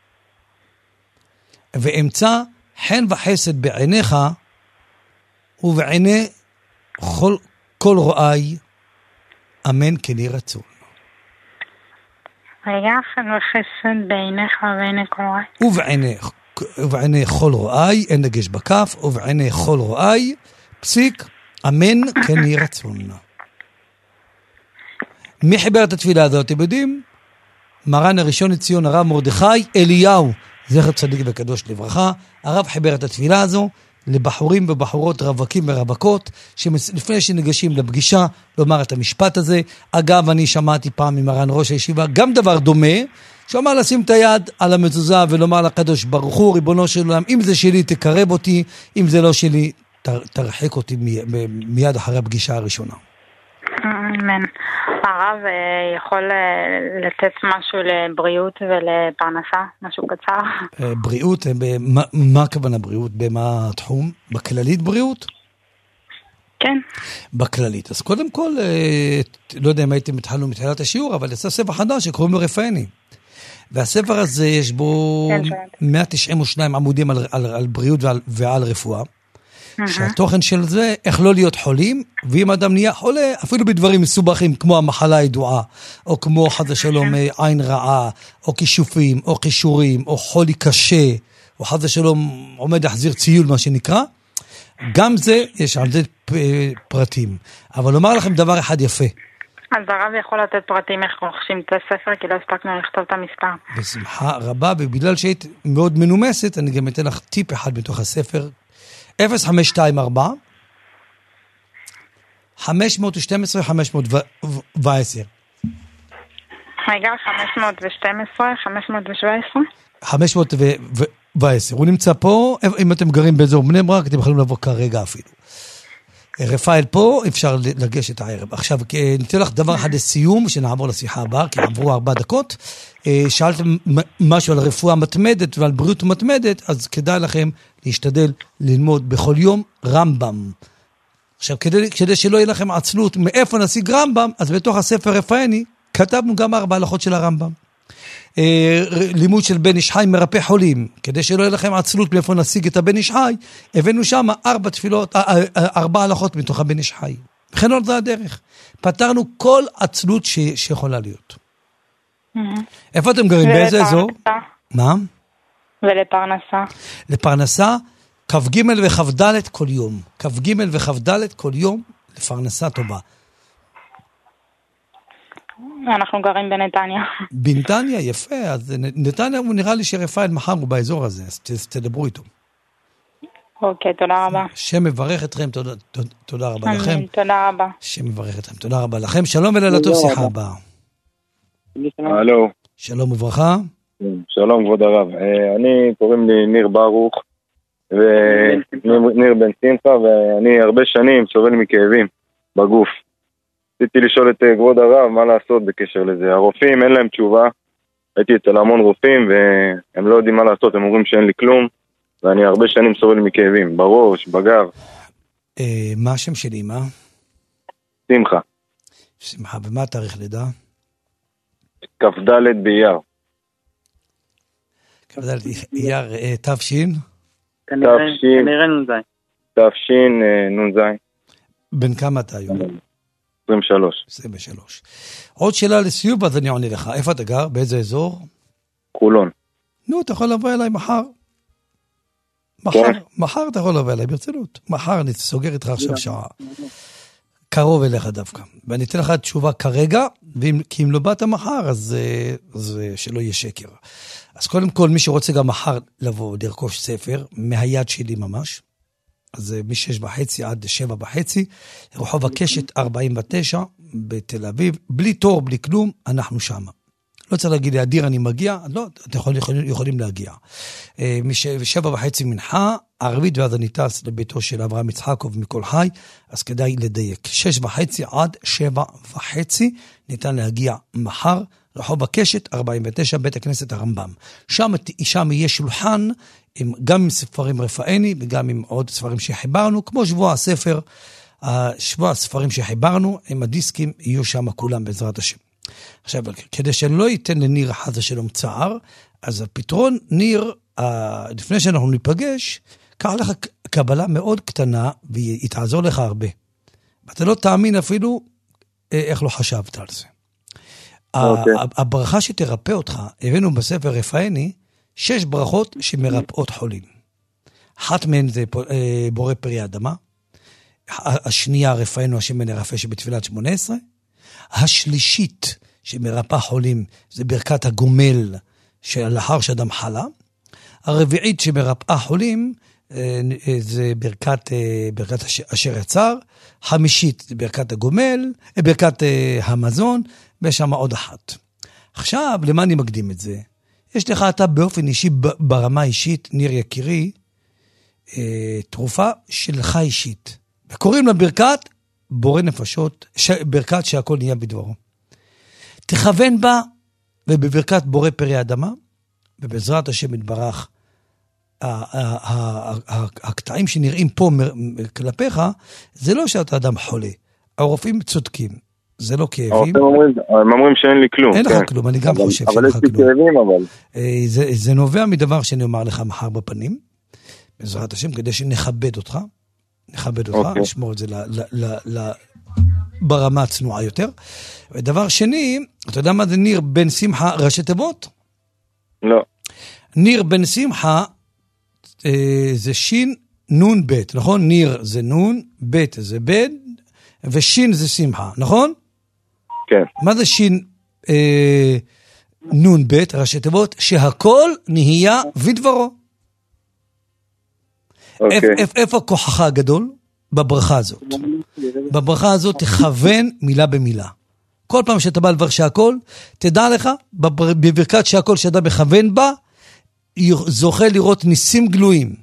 ואמצא חן וחסד בעיניך ובעיני כל, כל רואי, אמן כן יהי רצון. רגע, חן וחסד בעיניך ובעיני כל רואי. ובעיני ובעיני כל רואי, אין דגש בכף, ובעיני כל רואי, פסיק, אמן כן יהי רצון. מי חיבר את התפילה הזאת? אתם יודעים? מרן הראשון לציון הרב מרדכי אליהו, זכר צדיק וקדוש לברכה, הרב חיבר את התפילה הזו לבחורים ובחורות, רווקים ורווקות, שלפני שניגשים לפגישה, לומר את המשפט הזה. אגב, אני שמעתי פעם ממרן ראש הישיבה, גם דבר דומה, שאומר לשים את היד על המזוזה ולומר לקדוש ברוך הוא, ריבונו של עולם, אם זה שלי תקרב אותי, אם זה לא שלי תרחק אותי מיד אחרי הפגישה הראשונה. אמן. הרב יכול לתת משהו לבריאות ולפרנסה, משהו קצר? בריאות, מה הכוונה בריאות? במה התחום? בכללית בריאות? כן. בכללית. אז קודם כל, לא יודע אם הייתם התחלנו מתחילת השיעור, אבל יצא ספר חדש שקוראים לו רפאני. והספר הזה יש בו מאה תשעים ושניים עמודים על, על, על בריאות ועל, ועל רפואה. שהתוכן של זה, איך לא להיות חולים, ואם אדם נהיה חולה, אפילו בדברים מסובכים, כמו המחלה הידועה, או כמו חד ושלום עין רעה, או כישופים, או קישורים, או חולי קשה, או חד ושלום עומד להחזיר ציול, מה שנקרא, גם זה, יש על זה פרטים. אבל לומר לכם דבר אחד יפה. אז הרב יכול לתת פרטים איך רוכשים את הספר, כי לא הספקנו לכתוב את המספר. בשמחה רבה, ובגלל שהיית מאוד מנומסת, אני גם אתן לך טיפ אחד בתוך הספר, אפס חמש שתיים ארבע חמש שתים עשרה חמש עשר רגע, חמש שתים עשרה חמש שבע עשרה חמש עשר. הוא נמצא פה, אם אתם גרים באזור בני ברק, אתם יכולים לבוא כרגע אפילו. רפאל פה, אפשר לגשת הערב. עכשיו, ניתן לך דבר אחד לסיום, שנעבור לשיחה הבאה, כי עברו ארבע דקות. שאלתם משהו על רפואה מתמדת ועל בריאות מתמדת, אז כדאי לכם להשתדל ללמוד בכל יום רמב"ם. עכשיו, כדי, כדי שלא יהיה לכם עצלות מאיפה נשיג רמב"ם, אז בתוך הספר רפאני, כתבנו גם ארבע הלכות של הרמב"ם. לימוד של בן איש חי מרפא חולים, כדי שלא יהיה לכם עצלות מאיפה נשיג את הבן איש חי, הבאנו שם ארבע תפילות, ארבע הלכות מתוך הבן איש חי. וכן עוד זה הדרך. פתרנו כל עצלות ש, שיכולה להיות. איפה אתם גרים? באיזה אזור? מה? ולפרנסה. לפרנסה, כף ג' וכף ד' כל יום. כף ג' וכף ד' כל יום לפרנסה טובה. אנחנו גרים בנתניה. בנתניה, יפה. אז נתניה הוא נראה לי שרפאל מחר הוא באזור הזה, אז תדברו איתו. אוקיי, תודה רבה. שם מברך אתכם, תודה, תודה רבה לכם. תודה רבה. שם מברך אתכם, תודה רבה לכם. שלום ולילה טוב, שיחה הבאה. הלו. שלום וברכה. שלום כבוד הרב. אני, קוראים לי ניר ברוך, וניר בן שמחה, ואני הרבה שנים סובל מכאבים בגוף. רציתי לשאול את כבוד הרב מה לעשות בקשר לזה. הרופאים אין להם תשובה, הייתי אצל המון רופאים והם לא יודעים מה לעשות, הם אומרים שאין לי כלום, ואני הרבה שנים סובל מכאבים, בראש, בגב. מה השם שלי, מה? שמחה. שמחה, ומה התאריך לידה? כף ד' באייר. כף ד' באייר, תפשין? כנראה נונזי. תפשין נונזי. בן כמה אתה היום? עשרים ושלוש. עשרים ושלוש. עוד שאלה לסיום, אז אני עונה לך. איפה אתה גר? באיזה אזור? חולון. נו, אתה יכול לבוא אליי מחר. מחר, מחר אתה יכול לבוא אליי, ברצינות. מחר אני סוגר איתך עכשיו שעה. קרוב אליך דווקא. ואני אתן לך תשובה כרגע, כי אם לא באת מחר, אז, אז שלא יהיה שקר. אז קודם כל, מי שרוצה גם מחר לבוא לרכוש ספר, מהיד שלי ממש, אז משש וחצי עד שבע וחצי, רחוב הקשת ארבעים ותשע בתל אביב, בלי תור, בלי כלום, אנחנו שם. לא צריך להגיד לי, אדיר אני מגיע, לא, אתם יכולים, יכולים, יכולים להגיע. משבע וחצי מנחה, ערבית, ואז אני טס לביתו של אברהם יצחקוב מכל חי, אז כדאי לדייק. שש וחצי עד שבע וחצי, ניתן להגיע מחר, רחוב הקשת ארבעים ותשע, בית הכנסת הרמב"ם. שם, שם יהיה שולחן, עם, גם עם ספרים רפאני, וגם עם עוד ספרים שחיברנו, כמו שבוע הספר, שבוע הספרים שחיברנו, עם הדיסקים יהיו שם כולם בעזרת השם. עכשיו, כדי שלא ייתן לניר חזה שלום צער, אז הפתרון, ניר, לפני שאנחנו ניפגש, קח לך קבלה מאוד קטנה, והיא תעזור לך הרבה. ואתה לא תאמין אפילו איך לא חשבת על זה. Okay. הברכה שתרפא אותך, הבאנו בספר רפאני, שש ברכות שמרפאות חולים. אחת מהן זה בורא פרי האדמה, השנייה רפאנו השם מנרפא שבתפילת שמונה עשרה, השלישית שמרפא חולים זה ברכת הגומל שלאחר שאדם חלה, הרביעית שמרפאה חולים זה ברכת, ברכת אשר יצר, חמישית זה ברכת הגומל, ברכת המזון, ושם עוד אחת. עכשיו, למה אני מקדים את זה? יש לך אתה באופן אישי, ברמה אישית, ניר יקירי, תרופה שלך אישית. וקוראים לה ברכת בורא נפשות, ברכת שהכל נהיה בדברו. תכוון בה, ובברכת בורא פרי האדמה, ובעזרת השם יתברך, הקטעים שנראים פה כלפיך, זה לא שאתה אדם חולה. הרופאים צודקים. זה לא כאבים. הם אומרים שאין לי כלום. אין לך כלום, אני גם חושב שאין לך כלום. אבל יש לי כאבים, אבל... זה נובע מדבר שאני אומר לך מחר בפנים, בעזרת השם, כדי שנכבד אותך, נכבד אותך, נשמור את זה ברמה הצנועה יותר. ודבר שני, אתה יודע מה זה ניר בן שמחה ראשי תיבות? לא. ניר בן שמחה זה שין נון בית, נכון? ניר זה נון, בית זה בן, ושין זה שמחה, נכון? כן. מה זה שין אה, נון בית, ראשי תיבות? שהכל נהיה ודברו. אוקיי. איפה, איפה, איפה כוחך הגדול? בברכה הזאת. בברכה הזאת תכוון מילה במילה. כל פעם שאתה בא לדבר שהכל, תדע לך, בברכת שהכל שאתה מכוון בה, זוכה לראות ניסים גלויים.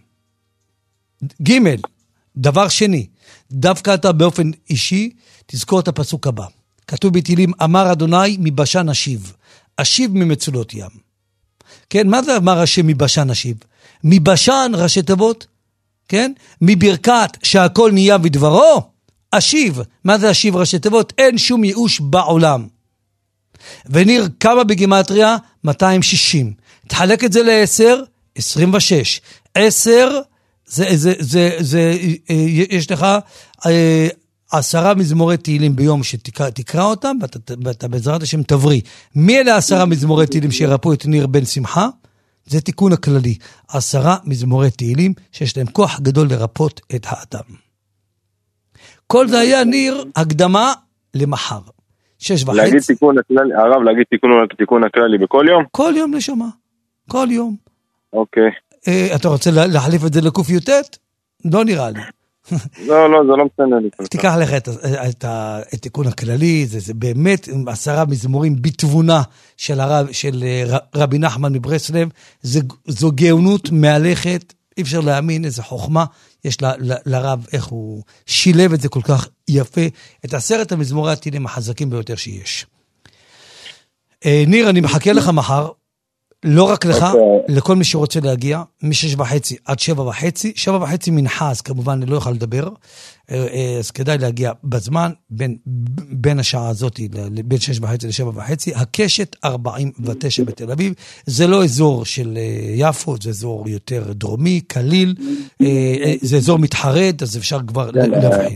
ג' דבר שני, דווקא אתה באופן אישי, תזכור את הפסוק הבא. כתוב בתהילים, אמר אדוני מבשן אשיב. אשיב ממצולות ים. כן, מה זה אמר השם מבשן אשיב? מבשן ראשי תיבות, כן? מברכת שהכל נהיה ודברו, אשיב. מה זה אשיב ראשי תיבות? אין שום ייאוש בעולם. וניר כמה בגימטריה? מאתיים ושישים. תחלק את זה ל-עשר, עשרים ושש. עשר, זה, זה, זה, זה, יש לך אה, עשרה מזמורי תהילים ביום שתקרא אותם, ואתה, ואתה בעזרת השם תבריא. מי אלה עשרה מזמורי תהילים שירפו את ניר בן שמחה? זה תיקון הכללי. עשרה מזמורי תהילים שיש להם כוח גדול לרפות את האדם. כל זה היה ניר הקדמה למחר. שש וחצי. להגיד תיקון הכללי, הרב, להגיד תיקון, תיקון הכללי בכל יום? כל יום לשמה. כל יום. אוקיי. אה, אתה רוצה להחליף את זה לקוף יוטט? לא נראה לי. לא, לא, זה לא משנה לי. תיקח לך את, את, את התיקון הכללי, זה, זה באמת עשרה מזמורים בתבונה של, הרב, של רבי נחמן מברסלב, זה, זו גאונות מהלכת, אי אפשר להאמין איזה חוכמה יש ל, ל, לרב, איך הוא שילב את זה כל כך יפה, את עשרת המזמורי התהילים החזקים ביותר שיש. אה, ניר, אני מחכה לך מחר, לא רק לך, okay. לכל מי שרוצה להגיע, משש וחצי עד שבע וחצי, שבע וחצי מנחה, אז כמובן אני לא יכול לדבר, אז כדאי להגיע בזמן, בין, בין השעה הזאת, בין שש וחצי לשבע וחצי, הקשת ארבעים ותשע בתל אביב, זה לא אזור של יפו, זה אזור יותר דרומי, קליל, זה אזור מתחרד, אז אפשר כבר להבחין.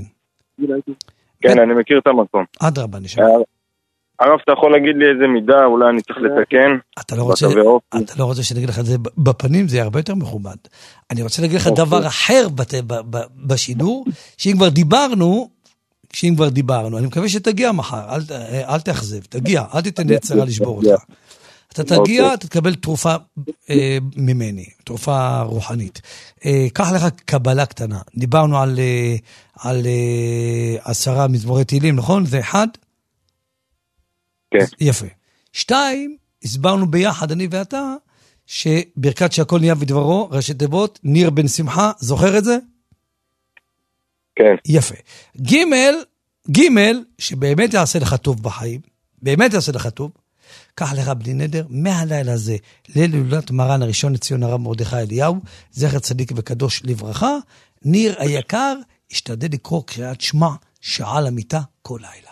כן, אני מכיר את המקום. עד רבה נשמע. הרב, אתה יכול להגיד לי איזה מידה, אולי אני צריך לתקן? אתה לא רוצה, אתה לא רוצה שנגיד לך את זה בפנים, זה הרבה יותר מכובד. אני רוצה להגיד לך דבר אחר בשידור, שאם כבר דיברנו, שאם כבר דיברנו, אני מקווה שתגיע מחר, אל, אל תחזב, תגיע, אל תתן יצרה לשבור אותך. אתה תגיע, אתה תקבל תרופה אה, ממני, תרופה רוחנית. אה, קח לך קבלה קטנה. דיברנו על, אה, על אה, עשרה מזמורי תהילים, נכון? זה אחד? כן. יפה. שתיים, הסברנו ביחד, אני ואתה, שברכת שהכל נהיה ודברו, ראשי תיבות, ניר בן שמחה, זוכר את זה? כן. יפה. גימל, גימל, שבאמת יעשה לך טוב בחיים, באמת יעשה לך טוב, קח לך בלי נדר, מהלילה הזה, ליל הילולת מרן הראשון לציון הרב מרדכי אליהו, זכר צדיק וקדוש לברכה, ניר היקר, השתדל לקרוא קריאת שמע, שעה למיטה כל לילה.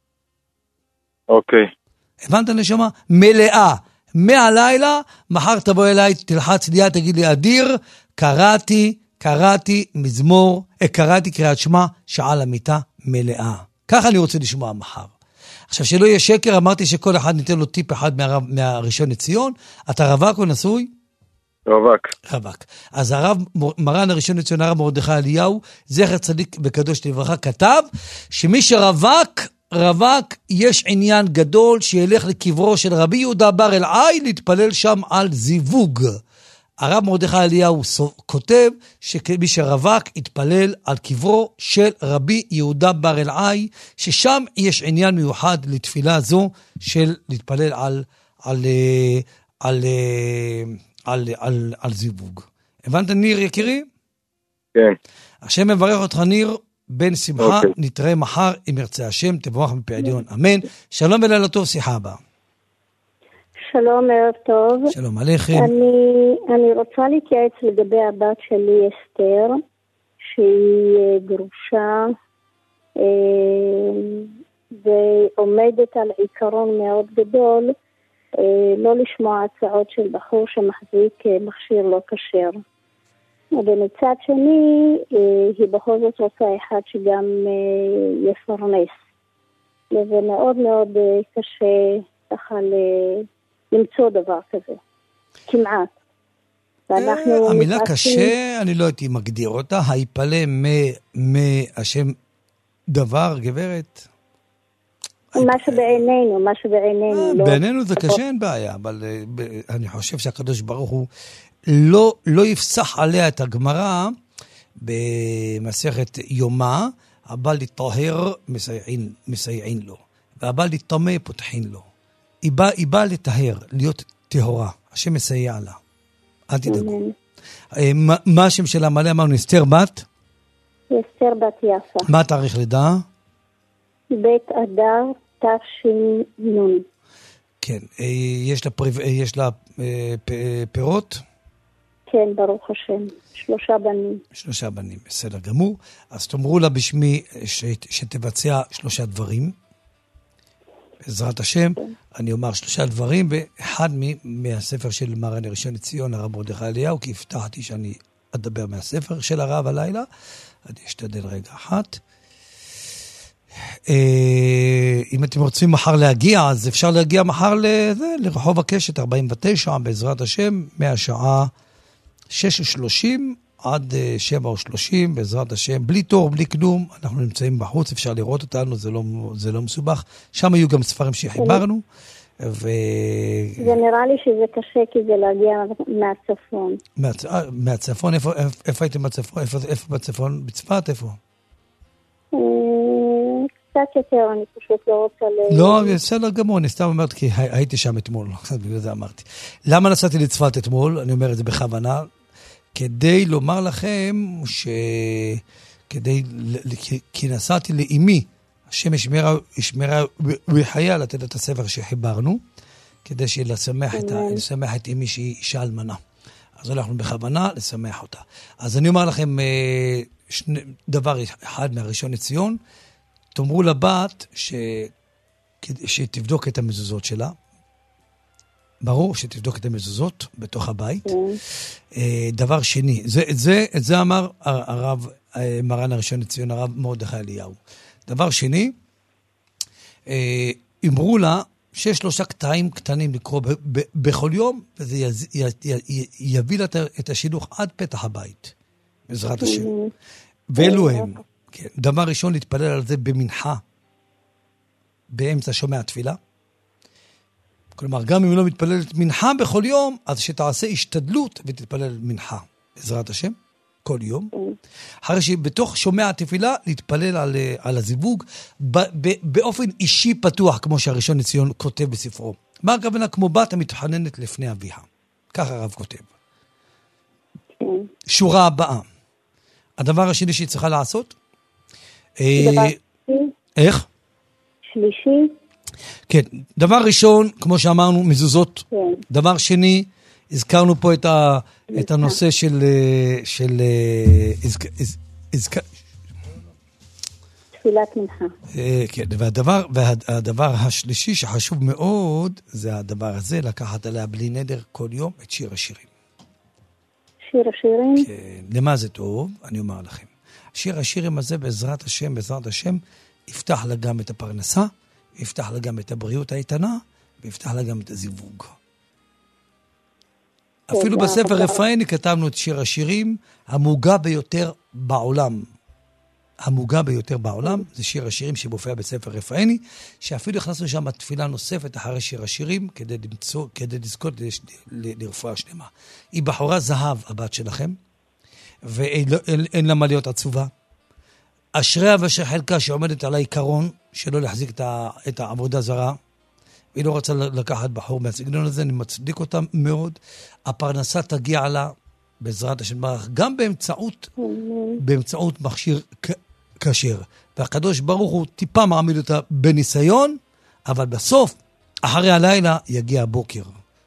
אוקיי. הבנת נשמה? מלאה. מהלילה, מחר תבוא אליי, תלחץ לי, תגיד לי, אדיר, קראתי, קראתי מזמור, קראתי קריאת שמע, שעה למיטה מלאה. ככה אני רוצה לשמוע מחר. עכשיו, שלא יהיה שקר, אמרתי שכל אחד ניתן לו טיפ אחד מהרב, מהראשון לציון. אתה רווק או נשוי? רווק. רווק. אז הרב, מרן הראשון לציון, הרב מרדכי אליהו, זכר צדיק וקדוש לברכה, כתב שמי שרווק, רווק, יש עניין גדול שילך לקברו של רבי יהודה בר אלעאי, להתפלל שם על זיווג. הרב מרדכי אליהו כותב שמי שרווק יתפלל על קברו של רבי יהודה בר אלעאי, ששם יש עניין מיוחד לתפילה זו של להתפלל על, על, על, על, על, על, על זיווג. הבנת ניר יקירי? כן. השם מברך אותך ניר, בן שמחה, okay. נתראה מחר אם ירצה השם, תבורך מפי עליון, אמן. שלום ולילה טוב, שיחה הבאה. שלום, ערב טוב. שלום עליכם. אני, אני רוצה להתייעץ לגבי הבת שלי אסתר, שהיא גרושה, ועומדת על עיקרון מאוד גדול, לא לשמוע הצעות של בחור שמחזיק מכשיר לא כשר. ובמצד שני, היא בכל זאת רוצה אחד שגם יפרנס. וזה מאוד מאוד קשה ככה למצוא דבר כזה. כמעט. המילה קשה, אני לא הייתי מגדיר אותה, היפלא מהשם דבר, גברת? מה שבעינינו, מה שבעינינו. בעינינו זה קשה, אין בעיה, אבל אני חושב שהקדוש ברוך הוא לא יפסח עליה את הגמרא במסכת יומא, הבא לטהר מסייעין לו, והבא לטמא פותחין לו. היא באה לטהר, להיות טהורה, השם מסייע לה. אל תדאגו. מה השם שלה מלא? אמרנו, אסתר בת? אסתר בת יפה. מה התאריך לידה? בית אדר תש"ן. כן. יש לה פירות? כן, ברוך השם. שלושה בנים. שלושה בנים, בסדר גמור. אז תאמרו לה בשמי שתבצע שלושה דברים. בעזרת השם, אני אומר שלושה דברים, ואחד מהספר של מרן הראשון לציון, הרב מרדכי אליהו, כי הבטחתי שאני אדבר מהספר של הרב הלילה, אני אשתדל רגע אחת. אם אתם רוצים מחר להגיע, אז אפשר להגיע מחר לרחוב הקשת ארבעים ותשע, בעזרת השם, מהשעה שש ושלושים עד שבע ושלושים, בעזרת השם, בלי תור, בלי כלום, אנחנו נמצאים בחוץ, אפשר לראות אותנו, זה לא, זה לא מסובך. שם היו גם ספרים שחיברנו. ו... זה נראה לי שזה קשה, כי זה להגיע מהצפון. מהצ... מהצפון? איפה, איפה, איפה הייתם בצפון? איפה, איפה בצפון? בצפת? איפה? קצת יותר, אני פשוט לא רוצה ל... לא, בסדר גמור, אני סתם אומרת, כי הייתי שם אתמול, בגלל זה אמרתי. למה נסעתי לצפת אתמול? אני אומר את זה בכוונה, כדי לומר לכם ש... כדי... כי נסעתי לאמי, השם ישמרה וחיה לתת את הספר שחיברנו, כדי לשמח את, לשמח את אמי שהיא אישה אלמנה. אז אנחנו בכוונה לשמח אותה. אז אני אומר לכם שני, דבר אחד מהראשון לציון, תאמרו לבת ש... שתבדוק את המזוזות שלה, ברור שתבדוק את המזוזות בתוך הבית. דבר שני, זה, זה, זה אמר הרב, מרן הראשון לציון, הרב מרדכי אליהו. דבר שני, אמרו לה שיש שלושה קטעים קטנים לקרוא ב- ב- בכל יום, וזה יז, י, י, י, יביא לה את השילוך עד פתח הבית, בעזרת השם. ואלו הם. כן. דבר ראשון, להתפלל על זה במנחה, באמצע שומע התפילה. כלומר, גם אם היא לא מתפללת מנחה בכל יום, אז שתעשה השתדלות ותתפלל מנחה, בעזרת השם, כל יום. אחרי שבתוך שומע התפילה, להתפלל על, על הזיווג, ב, ב, באופן אישי פתוח, כמו שהראשון לציון כותב בספרו. מה הכוונה? כמו בת המתחננת לפני אביה. כך הרב כותב. שורה הבאה. הדבר השני שהיא צריכה לעשות, דבר איך? שלישי. כן, דבר ראשון, כמו שאמרנו, מזוזות. כן. דבר שני, הזכרנו פה את, ה, את הנושא של... של הזכ, הז, הזכ... תפילת מנחה. כן, והדבר, והדבר השלישי שחשוב מאוד, זה הדבר הזה, לקחת עליה בלי נדר כל יום את שיר השירים. שיר השירים? כן, למה זה טוב? אני אומר לכם. שיר השירים הזה בעזרת השם, בעזרת השם, יפתח לה גם את הפרנסה, יפתח לה גם את הבריאות האיתנה, ויפתח לה גם את הזיווג. אפילו בספר רפאני כתבנו את שיר השירים, המוגה ביותר בעולם. המוגה ביותר בעולם, זה שיר השירים שמופיע בספר רפאני, שאפילו הכנסנו שם תפילה נוספת אחרי שיר השירים, כדי למצוא, כדי לזכות לרפואה שלמה. היא בחורה זהב, הבת שלכם, ואין לה מה להיות עצובה. אשריה ואשר חלקה שעומדת על העיקרון שלא להחזיק את העבודה זרה, והיא לא רוצה לקחת בחור מהסגנון הזה, אני מצדיק אותה מאוד. הפרנסה תגיע לה בעזרת השם ברך, גם באמצעות, באמצעות מכשיר כשר. והקדוש ברוך הוא טיפה מעמיד אותה בניסיון, אבל בסוף, אחרי הלילה, יגיע הבוקר.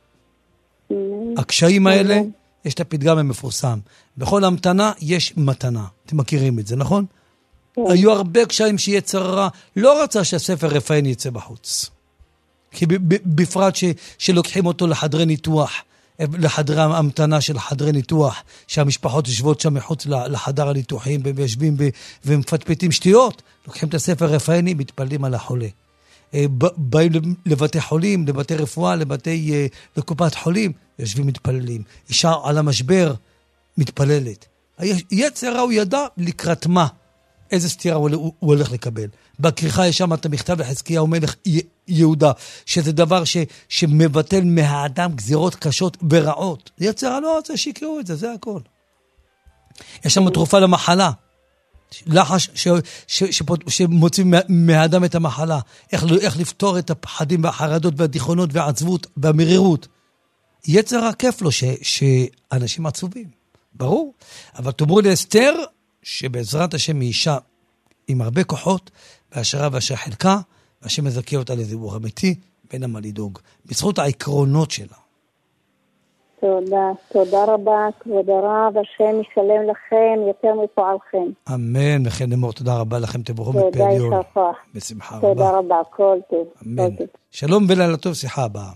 הקשיים האלה, יש את הפתגם המפורסם. בכל המתנה יש מתנה. אתם מכירים את זה, נכון? היו הרבה קשיים שיצר הרע לא רצה שהספר רפאין יצא בחוץ. כי בפרט ש, שלוקחים אותו לחדרי ניתוח, לחדרי המתנה של חדרי ניתוח, שהמשפחות יושבות שם מחוץ לחדר הניתוחים, ויושבים ומפטפטים שטויות, לוקחים את הספר רפאיני, מתפללים על החולה. באים לבתי חולים, לבתי רפואה, לבתי, לקופת חולים, יושבים מתפללים. אישה על המשבר, מתפללת. יצר הוא ידע לקראת מה, איזה סתירה הוא, הוא הולך לקבל. בכריכה יש שם את המכתב לחזקיהו מלך יהודה, שזה דבר ש, שמבטל מהאדם גזירות קשות ורעות. יצר לא רוצה שיקראו את זה, זה הכל. יש שם תרופה למחלה. לחש ש, ש, ש, שמוצאים מהאדם את המחלה. איך, איך לפתור את הפחדים והחרדות והדיכאונות והעצבות והמרירות. יצר הכיף לו ש, שאנשים עצובים. ברור. אבל תאמרו לאסתר שבעזרת השם היא אישה עם הרבה כוחות, והשרה והשרה חלקה, והשם מזכה אותה לזיבור אמיתי, ואין מה לדאוג. בזכות העקרונות שלה. תודה, תודה רבה, כבוד הרב, השם ישלם לכם יותר מפועלכם. אמן, וכן אמור, תודה רבה לכם, תבורכו מפי עליון. תודה, ישר כוח. בשמחה רבה. תודה רבה, כל טוב. אמן. שלום ולילה טוב, שיחה הבאה.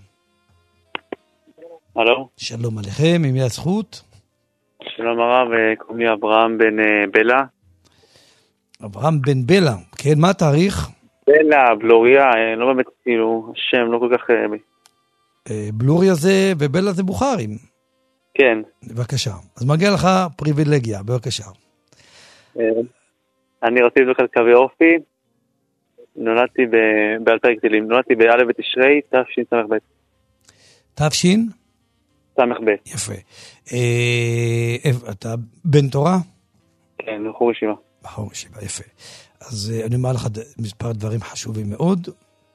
הלו. שלום עליכם, עם מי הזכות? שלום הרב, קוראים לי אברהם בן בלה. אברהם בן בלה, כן, מה התאריך? בלה, בלוריה, לא באמת, כאילו, השם לא כל כך... בלוריה זה, ובלה זה בוכרים. כן. בבקשה. אז מגיע לך פריבילגיה, בבקשה. אני רציתי לבדוק על קווי אופי, נולדתי באלפי כתילים, נולדתי באלף בתשרי, תשין סמך בית. תשין? סמך בית. יפה. אתה בן תורה? כן, בחור ישיבה. בחור ישיבה, יפה. אז אני אומר לך מספר דברים חשובים מאוד.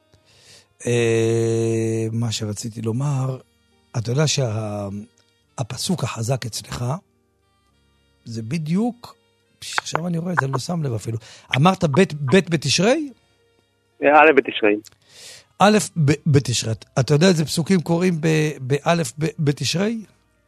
מה שרציתי לומר, אתה יודע שהפסוק החזק אצלך, זה בדיוק, עכשיו אני רואה, זה לא שם לב אפילו. אמרת בית בתשרי? א' בתשרי. א' בתשרי. אתה יודע איזה פסוקים קוראים באלף בתשרי?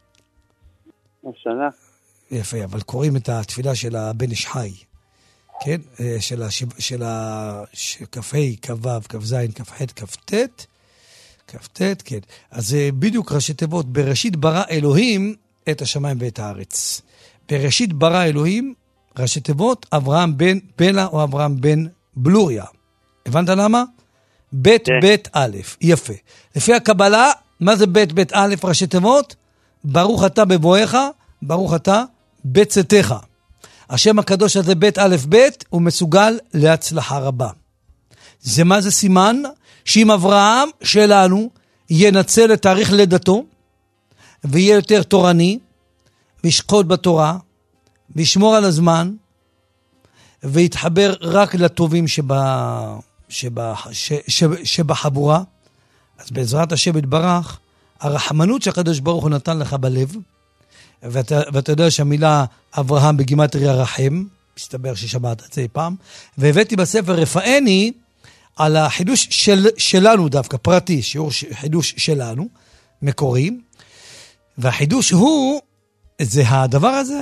השנה. יפה, אבל קוראים את התפילה של הבן איש חי. כן? של של כ"ה, כ"ו, כ"ז, כ"ח, כ"ט, כ"ט, כן. אז בדיוק ראשי תיבות, בראשית ברא אלוהים את השמיים ואת הארץ. בראשית ברא אלוהים, ראשי תיבות, אברהם בן בלה או אברהם בן בלוריה. הבנת למה? בית בית א', יפה. לפי הקבלה, מה זה בית בית א', ראשי תיבות? ברוך אתה בבואך, ברוך אתה בצאתך. השם הקדוש הזה בית א' ב' הוא מסוגל להצלחה רבה. זה מה זה סימן? שאם אברהם שלנו ינצל את תאריך לידתו, ויהיה יותר תורני, וישקוד בתורה, וישמור על הזמן, ויתחבר רק לטובים שבה, שבה, ש, ש, שבחבורה, אז בעזרת השם יתברך, הרחמנות שהקדוש ברוך הוא נתן לך בלב, ואתה, ואתה יודע שהמילה אברהם בגימטריה רחם, מסתבר ששמעת את זה פעם, והבאתי בספר רפאני על החידוש של, שלנו דווקא, פרטי, שיעור חידוש שלנו, מקורי, והחידוש הוא, זה הדבר הזה,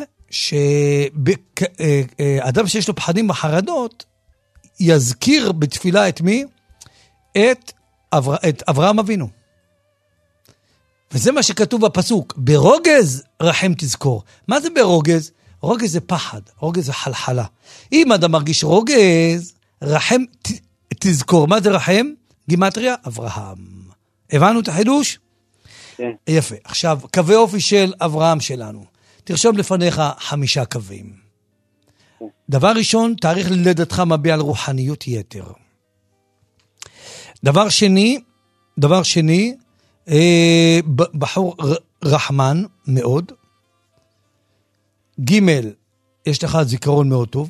שאדם שיש לו פחדים וחרדות, יזכיר בתפילה את מי? את, אבר, את אברהם אבינו. וזה מה שכתוב בפסוק, ברוגז רחם תזכור. מה זה ברוגז? רוגז זה פחד, רוגז זה חלחלה. אם אדם מרגיש רוגז, רחם ת, תזכור. מה זה רחם? גימטריה, אברהם. הבנו את החידוש? כן. יפה. עכשיו, קווי אופי של אברהם שלנו. תרשום לפניך חמישה קווים. כן. דבר ראשון, תאריך לידתך מביע על רוחניות יתר. דבר שני, דבר שני, בחור רחמן מאוד. ג' יש לך זיכרון מאוד טוב.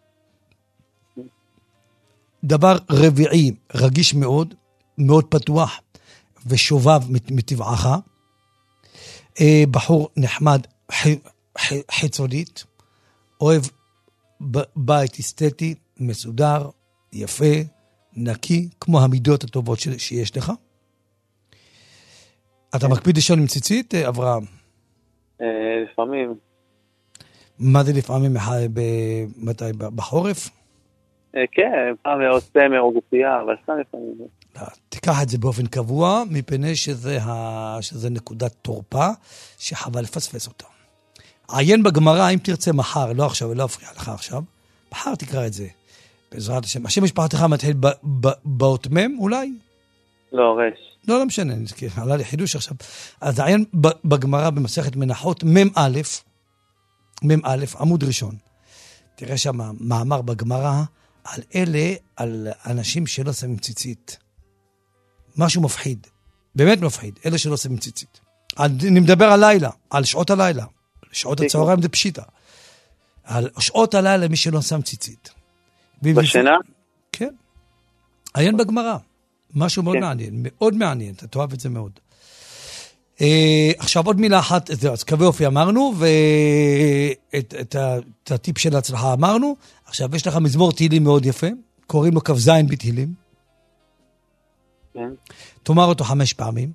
דבר רביעי, רגיש מאוד, מאוד פתוח ושובב מטבעך. בחור נחמד חיצונית, אוהב בית אסתטי, מסודר, יפה, נקי, כמו המידות הטובות שיש לך. אתה מקפיד לישון עם ציצית, אברהם? לפעמים. מה זה לפעמים? מתי? בחורף? כן, פעם או סמר או גופייה, אבל סתם לפעמים. לא, תיקח את זה באופן קבוע, מפני שזה, ה... שזה נקודת תורפה, שחבל לפספס אותה. עיין בגמרא, אם תרצה מחר, לא עכשיו, לא אפריע לך עכשיו, מחר תקרא את זה. בעזרת השם. השם משפחתך מתחיל באות מם, אולי? לא, רש. לא, לא משנה, עלה לי חידוש עכשיו. אז עיין בגמרא במסכת מנחות, מם א', מם א', עמוד ראשון. תראה שם מאמר בגמרא, על אלה, על אנשים שלא שמים ציצית. משהו מפחיד. באמת מפחיד. אלה שלא שמים ציצית. אני מדבר על לילה, על שעות הלילה. שעות הצהריים זה פשיטה. על שעות הלילה מי שלא שם ציצית. בשינה? כן. עיין בגמרא. משהו מאוד מעניין. מאוד מעניין. אתה תאהב את זה מאוד. עכשיו עוד מילה אחת, אז קווי אופי אמרנו, ואת הטיפ של ההצלחה אמרנו. עכשיו יש לך מזמור תהילים מאוד יפה, קוראים לו כף זין בתהילים. תאמר אותו חמש פעמים.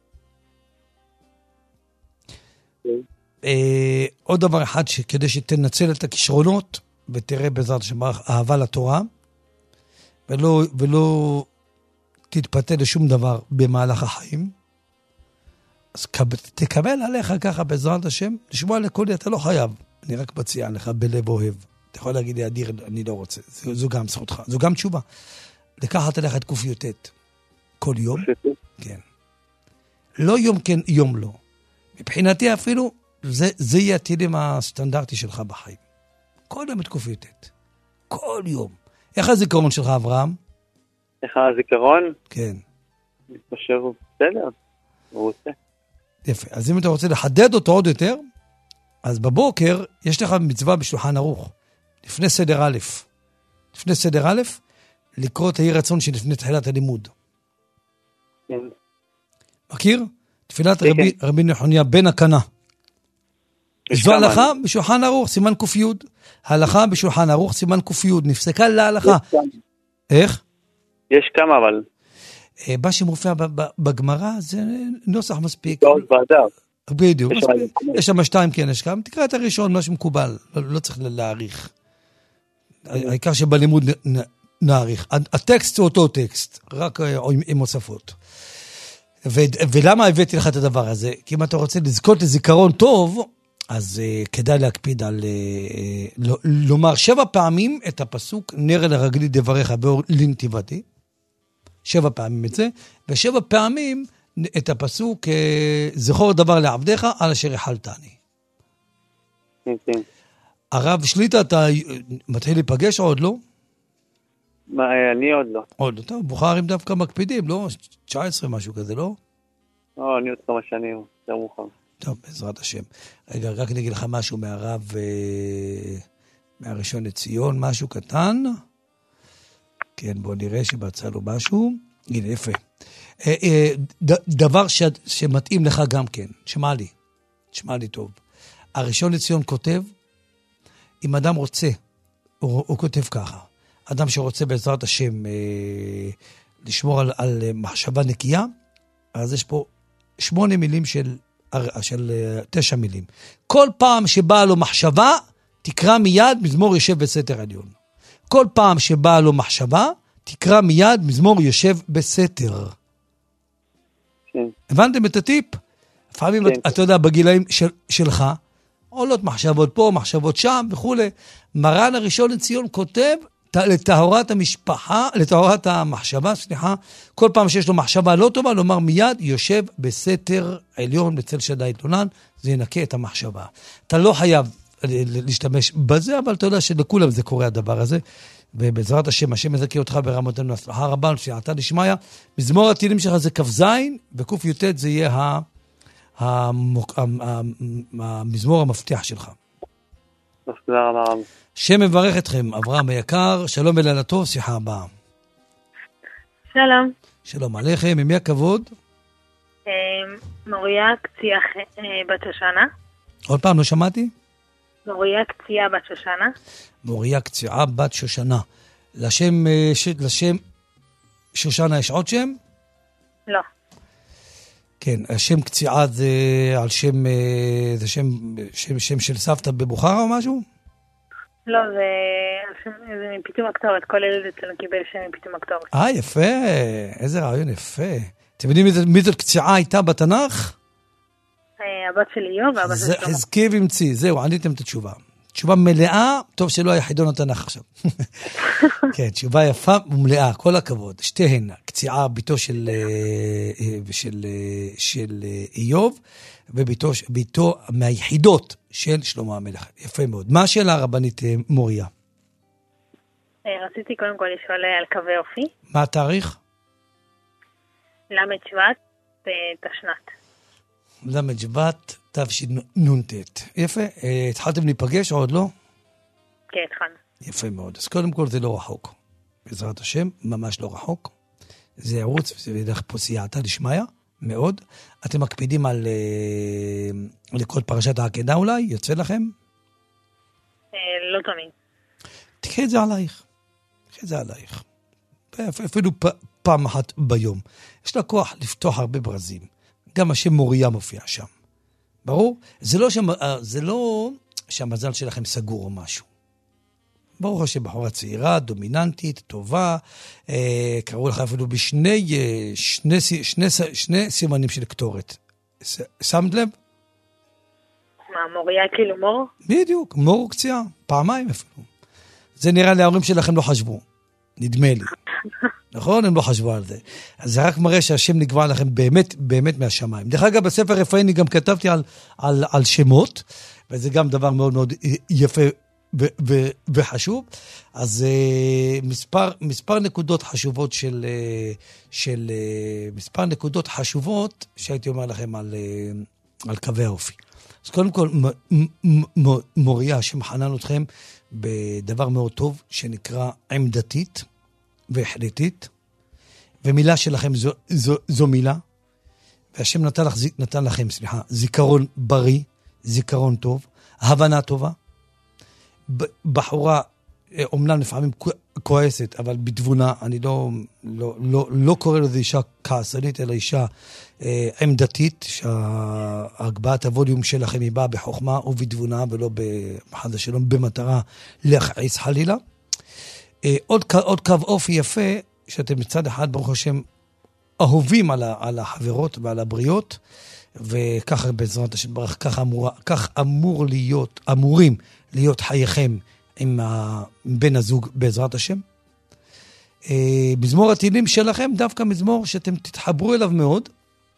עוד דבר אחד, כדי שתנצל את הכישרונות, ותראה בעזרת השם אהבה לתורה, ולא תתפתה לשום דבר במהלך החיים, אז תקבל עליך ככה בעזרת השם, לשמוע לכל, אתה לא חייב, אני רק מציע לך בלב אוהב. אתה יכול להגיד לי, אדיר, אני לא רוצה, זו, זו גם זכותך, זו גם תשובה. לקחת עליך את קופיוטט, כל יום, כן. לא יום כן, יום לא. מבחינתי אפילו, זה, זה יהיה התהילים הסטנדרטי שלך בחיים. כל יום את קופיוטט, כל יום. איך הזיכרון שלך, אברהם? איך הזיכרון? כן. אני חושב, בסדר, הוא רוצה. יפה, אז אם אתה רוצה לחדד אותו עוד יותר, אז בבוקר יש לך מצווה בשולחן ערוך, לפני סדר א', לפני סדר א', לקרוא את היהי רצון שלפני תחילת הלימוד. כן. מכיר? תפילת רבי, רבי נחוניה בן הקנה. זו הלכה בשולחן ערוך, סימן קוף יוד. הלכה בשולחן ערוך, סימן קוף יוד. נפסקה להלכה. איך? יש כמה אבל. מה שמופיע בגמרא זה נוסח מספיק. עוד ועדה. בדיוק. יש שם שתיים כן, יש כמה. תקרא את הראשון, מה שמקובל. לא צריך להעריך. העיקר שבלימוד נעריך. הטקסט הוא אותו טקסט, רק עם הוספות. ולמה הבאתי לך את הדבר הזה? כי אם אתה רוצה לזכות לזיכרון טוב, אז כדאי להקפיד על לומר שבע פעמים את הפסוק נר לרגלי דבריך באור לנתיבתי. שבע פעמים את זה, ושבע פעמים את הפסוק זכור דבר לעבדיך על אשר יחלתני. כן. הרב שליטה, אתה מתחיל להיפגש או עוד לא? מה, אני עוד לא. עוד לא, טוב, בוחרים דווקא מקפידים, לא? תשע עשרה משהו כזה, לא? לא, אני עוד כמה שנים, זה מוכן. טוב, בעזרת השם. רגע, רק נגיד לך משהו מהרב, מהראשון לציון, משהו קטן. כן, בוא נראה שבצע לו משהו. הנה, יפה. דבר שמתאים לך גם כן, שמע לי, שמע לי טוב. הראשון לציון כותב, אם אדם רוצה, הוא, הוא כותב ככה, אדם שרוצה בעזרת השם אה, לשמור על, על מחשבה נקייה, אז יש פה שמונה מילים של, של אה, תשע מילים. כל פעם שבאה לו מחשבה, תקרא מיד מזמור יושב בסתר עליון. כל פעם שבאה לו מחשבה, תקרא מיד מזמור יושב בסתר. כן. הבנתם את הטיפ? לפעמים כן. אתה יודע, בגילאים של, שלך, עולות מחשבות פה, מחשבות שם וכו'. מרן הראשון לציון כותב לטהרת המשפחה, לטהרת המחשבה, סליחה, כל פעם שיש לו מחשבה לא טובה, לומר מיד יושב בסתר עליון בצל שדי תלונן, זה ינקה את המחשבה. אתה לא חייב להשתמש בזה, אבל אתה יודע שלכולם זה קורה הדבר הזה, ובעזרת השם, השם מזכה אותך ברמותינו, הצלחה רבה, לפסיעתה דשמיא, מזמור התהילים שלך זה כף זין, וקוף י"ט זה יהיה המזמור המפתח שלך. תודה רבה. שם מברך אתכם, אברהם היקר, שלום ולילה טוב, שיחה הבאה. שלום. שלום עליכם, ממי הכבוד? מוריה קצייה בת שושנה. עוד פעם, לא שמעתי? מוריה קצייה בת שושנה. מוריה קצייה בת שושנה. לשם, לשם שושנה יש עוד שם? לא. כן, השם קציעה זה על שם, זה שם, שם, שם של סבתא בבוכרה או משהו? לא, זה, זה מפיתום הקטורת, כל ילד אצלנו קיבל שם מפיתום הקטורת. אה, יפה, איזה רעיון יפה. אתם יודעים מי זאת קציעה הייתה בתנ"ך? הבת שלי איוב והבת של שלמה. הזכיר והמציא, זהו, עניתם את התשובה. תשובה מלאה, טוב שלא היה חידון התנ"ך עכשיו. כן, תשובה יפה ומלאה, כל הכבוד. שתיהן, קציעה ביתו של, של, של איוב, וביתו ביתו מהיחידות של שלמה המלך. יפה מאוד. מה השאלה הרבנית מוריה? רציתי קודם כל לשאול על קווי אופי. מה התאריך? למד שבט בתשנת. למד שבט תשנ"ט. יפה. התחלתם להיפגש או עוד לא? כן, התחלנו. יפה מאוד. אז קודם כל זה לא רחוק. בעזרת השם, ממש לא רחוק. זה ערוץ, וזה בדרך פה סייעתא דשמיא, מאוד. אתם מקפידים על לקרוא את פרשת העקדה אולי? יוצא לכם? לא תמיד. תקחי את זה עלייך. תקחי את זה עלייך. אפילו פעם אחת ביום. יש לה כוח לפתוח הרבה ברזים. גם השם מוריה מופיע שם. ברור? זה לא, שם, זה לא שהמזל שלכם סגור או משהו. ברור השם בחורה צעירה, דומיננטית, טובה, אה, קראו לך אפילו בשני אה, שני, שני, שני, שני סימנים של קטורת. שמת לב? מה, מוריה כאילו מור? בדיוק, מור קציעה, פעמיים אפילו. זה נראה לי ההורים שלכם לא חשבו, נדמה לי. נכון? הם לא חשבו על זה. אז זה רק מראה שהשם נקבע לכם באמת, באמת מהשמיים. דרך אגב, בספר רפאיני גם כתבתי על, על, על שמות, וזה גם דבר מאוד מאוד יפה ו, ו, וחשוב. אז uh, מספר, מספר נקודות חשובות של, uh, של uh, מספר נקודות חשובות שהייתי אומר לכם על, uh, על קווי האופי. אז קודם כל, מ, מ, מ, מוריה, השם חנן אתכם בדבר מאוד טוב, שנקרא עמדתית, והחלטית, ומילה שלכם זו, זו, זו מילה, והשם נתן, לך, נתן לכם, סליחה, זיכרון בריא, זיכרון טוב, הבנה טובה, בחורה, אומנם לפעמים כועסת, אבל בתבונה, אני לא, לא, לא, לא קורא לזה אישה כעסנית, אלא אישה אה, עמדתית, שהגבהת הווליום שלכם היא באה בחוכמה ובתבונה, ולא בחד השלום, במטרה להכעיס חלילה. עוד, עוד קו אופי יפה, שאתם מצד אחד, ברוך השם, אהובים על, ה, על החברות ועל הבריות, וככה בעזרת השם ברך, כך אמור, כך אמור להיות, אמורים להיות חייכם עם בן הזוג בעזרת השם. מזמור התהילים שלכם, דווקא מזמור שאתם תתחברו אליו מאוד,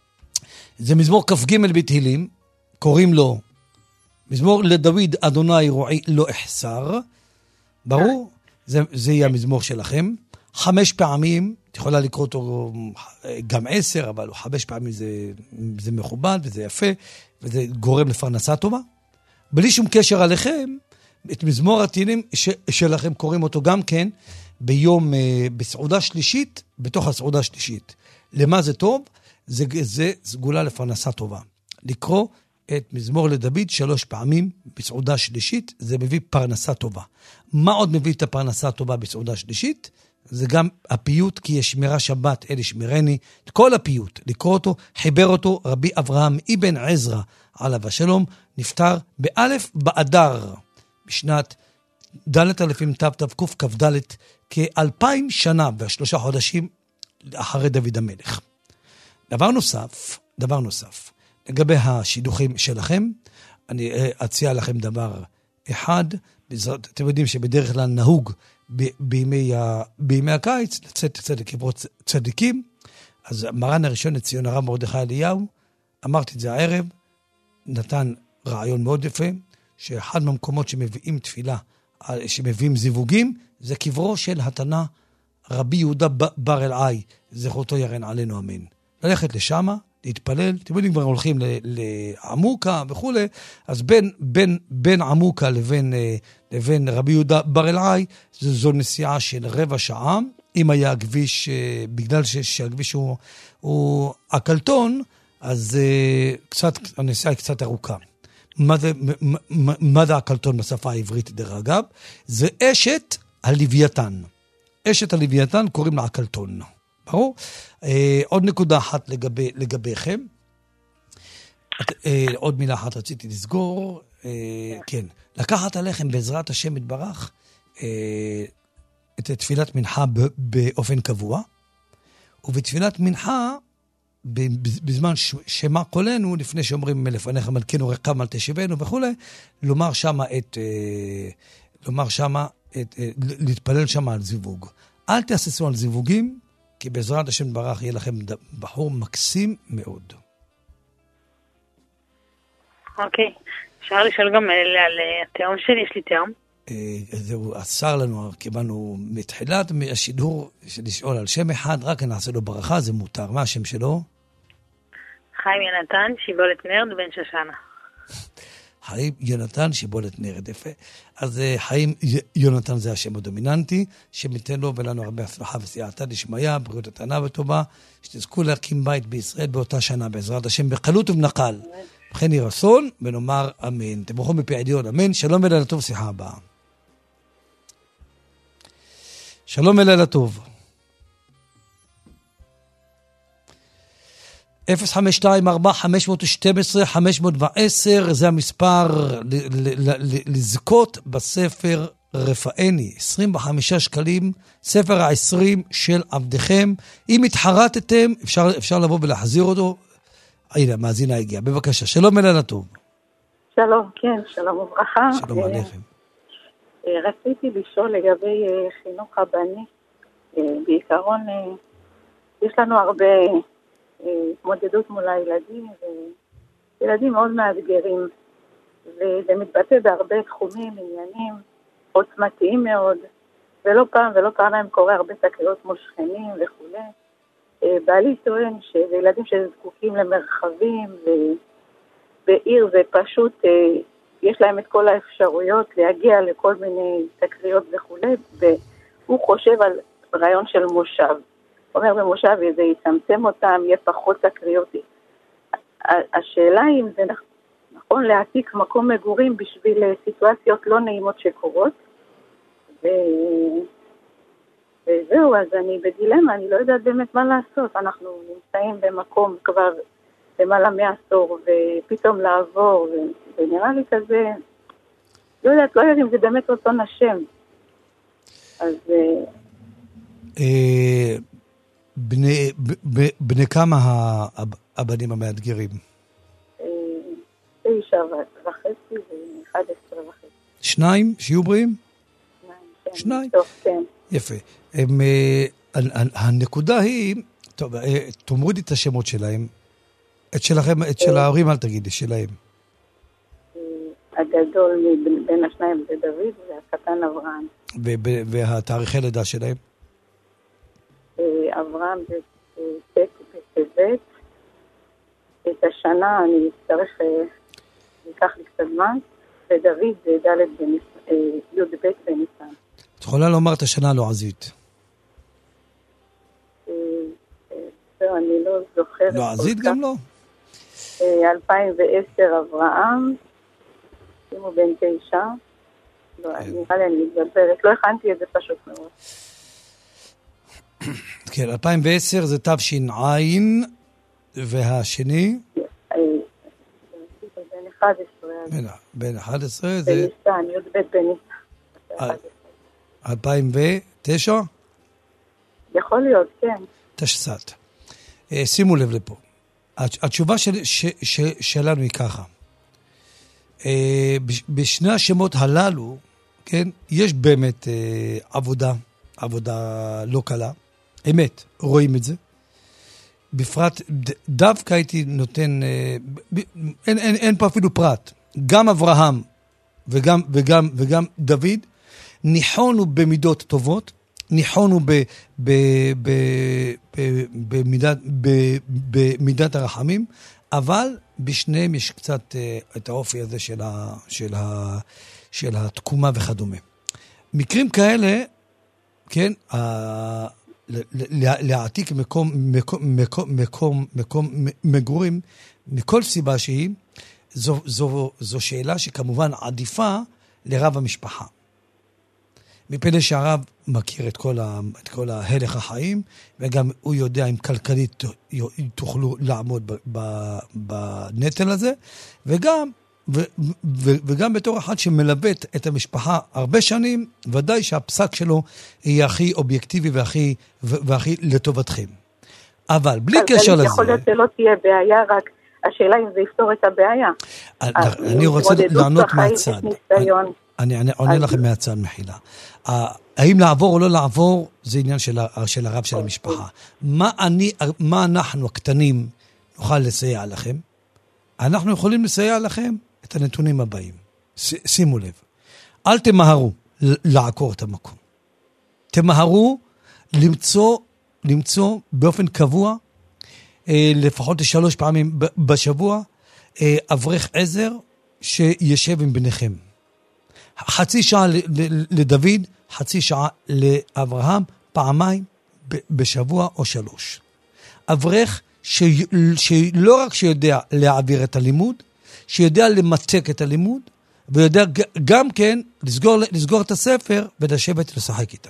זה מזמור כ"ג בתהילים, קוראים לו, מזמור לדוד אדוני רועי לא אחסר, ברור? זה, זה יהיה המזמור שלכם. חמש פעמים, את יכולה לקרוא אותו גם עשר, אבל חמש פעמים זה, זה מכובד וזה יפה, וזה גורם לפרנסה טובה. בלי שום קשר עליכם, את מזמור התהילים ש, שלכם קוראים אותו גם כן, ביום, בסעודה שלישית, בתוך הסעודה השלישית. למה זה טוב? זה, זה סגולה לפרנסה טובה. לקרוא את מזמור לדוד שלוש פעמים בסעודה שלישית, זה מביא פרנסה טובה. מה עוד מביא את הפרנסה הטובה בסעודה שלישית? זה גם הפיוט, כי יש שמירה שבת, אלה שמירני, את כל הפיוט, לקרוא אותו, חיבר אותו רבי אברהם אבן עזרא, עליו השלום, נפטר באלף באדר, בשנת ד' אלפים תתקוף כ"ד, כאלפיים שנה והשלושה חודשים אחרי דוד המלך. דבר נוסף, דבר נוסף, לגבי השידוכים שלכם, אני אציע לכם דבר אחד, אתם יודעים שבדרך כלל נהוג בימי, בימי הקיץ לצאת לצאת לקברות צדיקים, אז מרן הראשון לציון הרב מרדכי אליהו, אמרתי את זה הערב, נתן רעיון מאוד יפה, שאחד מהמקומות שמביאים תפילה, שמביאים זיווגים, זה קברו של התנא רבי יהודה בר אלעאי, זכותו ירן עלינו אמן. ללכת לשם, להתפלל, אתם יודעים כבר הולכים לעמוקה וכו', אז בין, בין, בין עמוקה לבין, לבין רבי יהודה בר אלעאי, זו, זו נסיעה של רבע שעה, אם היה הכביש, בגלל שהכביש הוא, הוא הקלטון, אז קצת, הנסיעה היא קצת ארוכה. מה זה, מה, מה זה הקלטון בשפה העברית דרך אגב? זה אשת הלוויתן. אשת הלוויתן קוראים לה הקלטון. ברור? אה, עוד נקודה אחת לגבי, לגביכם. את, אה, עוד מילה אחת רציתי לסגור. כן. לקחת עליכם בעזרת השם יתברך את תפילת מנחה באופן קבוע, ובתפילת מנחה, בזמן שמה קולנו, לפני שאומרים מלפניך מלכנו רחם אל תשיבנו וכו', לומר שמה את, לומר שמה את, להתפלל שמה על זיווג. אל תעשו על זיווגים, כי בעזרת השם יתברך יהיה לכם בחור מקסים מאוד. אוקיי. אפשר לשאול גם על התאום שלי, יש לי תאום. זהו, עצר לנו, קיבלנו מתחילת השידור של לשאול על שם אחד, רק נעשה לו ברכה, זה מותר. מה השם שלו? חיים יונתן, שיבולת נרד, בן שושנה. חיים יונתן, שיבולת נרד, יפה. אז חיים יונתן זה השם הדומיננטי, שמיתן לו ולנו הרבה הצלחה וסייעתא דשמיא, בריאות איתנה וטובה, שתזכו להקים בית בישראל באותה שנה, בעזרת השם, בקלות ובנחל. וכן יהי רצון, ונאמר אמן. תברכו מפי עליון, אמן. שלום ולילה טוב, שיחה הבאה. שלום ולילה טוב. אפס חמש שתיים ארבע חמש שתים עשרה חמש עשר, זה המספר לזכות בספר רפאני, עשרים וחמישה שקלים, ספר העשרים של עבדכם. אם התחרטתם, אפשר, אפשר לבוא ולהחזיר אותו. הנה, המאזינה הגיעה. בבקשה, שלום ולילה טוב. שלום, כן, שלום וברכה. שלום עליכם. רציתי לשאול לגבי חינוך הבני. בעיקרון, יש לנו הרבה התמודדות מול הילדים, וילדים מאוד מאתגרים, וזה מתבטא בהרבה תחומים, עניינים, עוצמתיים מאוד, ולא פעם ולא פעם להם קורה הרבה תקריות כמו שכנים וכו'. בעלי טוען שילדים שזקוקים למרחבים, ובעיר זה פשוט, יש להם את כל האפשרויות להגיע לכל מיני תקריות וכו', והוא חושב על רעיון של מושב. הוא אומר במושב זה יצמצם אותם, יהיה פחות תקריות. השאלה אם זה נכון להעתיק מקום מגורים בשביל סיטואציות לא נעימות שקורות, ו... וזהו, אז אני בדילמה, אני לא יודעת באמת מה לעשות. אנחנו נמצאים במקום כבר למעלה מעשור, ופתאום לעבור, ו... ונראה לי כזה, לא יודעת, לא יודעת אם זה באמת רצון השם. אז... בני, בני כמה הבנים המאתגרים? תשע וחצי ואחד עשרה וחצי. שניים? שיהיו בריאים? שניים, כן. שניים? טוב, כן. יפה. הם, הנקודה היא, טוב, תאמרו את השמות שלהם. את שלכם, את של ההורים אל תגידי, שלהם. הגדול בין השניים זה דוד והקטן אברהם. והתאריכי לידה שלהם? אברהם זה ט' בטבת. את השנה אני אצטרך, ייקח לי קצת זמן, ודוד זה ד' י' ב' בניסן. את יכולה לומר את השנה הלועזית? אני לא זוכרת. לועזית גם לא? אלפיים ועשר אברהם, שימו בן תשע. לא, נראה לי אני מתגברת. לא הכנתי את זה פשוט מאוד. כן, אלפיים ועשר זה תש"ע, והשני? בן אחד עשרה. בן אחד עשרה זה... בניסן, י' ב' בניסן. אלפיים ותשע? יכול להיות, כן. תשס"ט. שימו לב לפה. התשובה שלנו היא ככה. בשני השמות הללו, כן, יש באמת עבודה, עבודה לא קלה. אמת, רואים את זה. בפרט, דווקא הייתי נותן, אין, אין, אין פה אפילו פרט. גם אברהם וגם, וגם, וגם דוד, ניחונו במידות טובות, ניחונו ב, ב, ב, ב, במידת, ב, במידת הרחמים, אבל בשניהם יש קצת את האופי הזה של, ה, של, ה, של התקומה וכדומה. מקרים כאלה, כן, ה, להעתיק מקום, מקום, מקום, מקום, מקום מגורים, מכל סיבה שהיא, זו, זו, זו שאלה שכמובן עדיפה לרב המשפחה. מפני שהרב מכיר את כל, ה, את כל ההלך החיים, וגם הוא יודע אם כלכלית תוכלו לעמוד ב, ב, בנטל הזה, וגם ו- ו- וגם בתור אחד שמלבט את המשפחה הרבה שנים, ודאי שהפסק שלו יהיה הכי אובייקטיבי והכי, והכי לטובתכם. אבל בלי קשר לזה... יכול להיות שלא תהיה בעיה, רק השאלה אם זה יפתור את הבעיה. אני רוצה לענות מהצד. אני עונה לכם מהצד, מחילה. האם לעבור או לא לעבור, זה עניין של הרב של המשפחה. מה אנחנו הקטנים נוכל לסייע לכם? אנחנו יכולים לסייע לכם את הנתונים הבאים. שימו לב. אל תמהרו לעקור את המקום. תמהרו למצוא, למצוא באופן קבוע, לפחות שלוש פעמים בשבוע, אברך עזר שישב עם בניכם. חצי שעה לדוד, חצי שעה לאברהם, פעמיים בשבוע או שלוש. אברך שלא רק שיודע להעביר את הלימוד, שיודע למתק את הלימוד, ויודע גם כן לסגור, לסגור את הספר ולשבת לשחק איתם.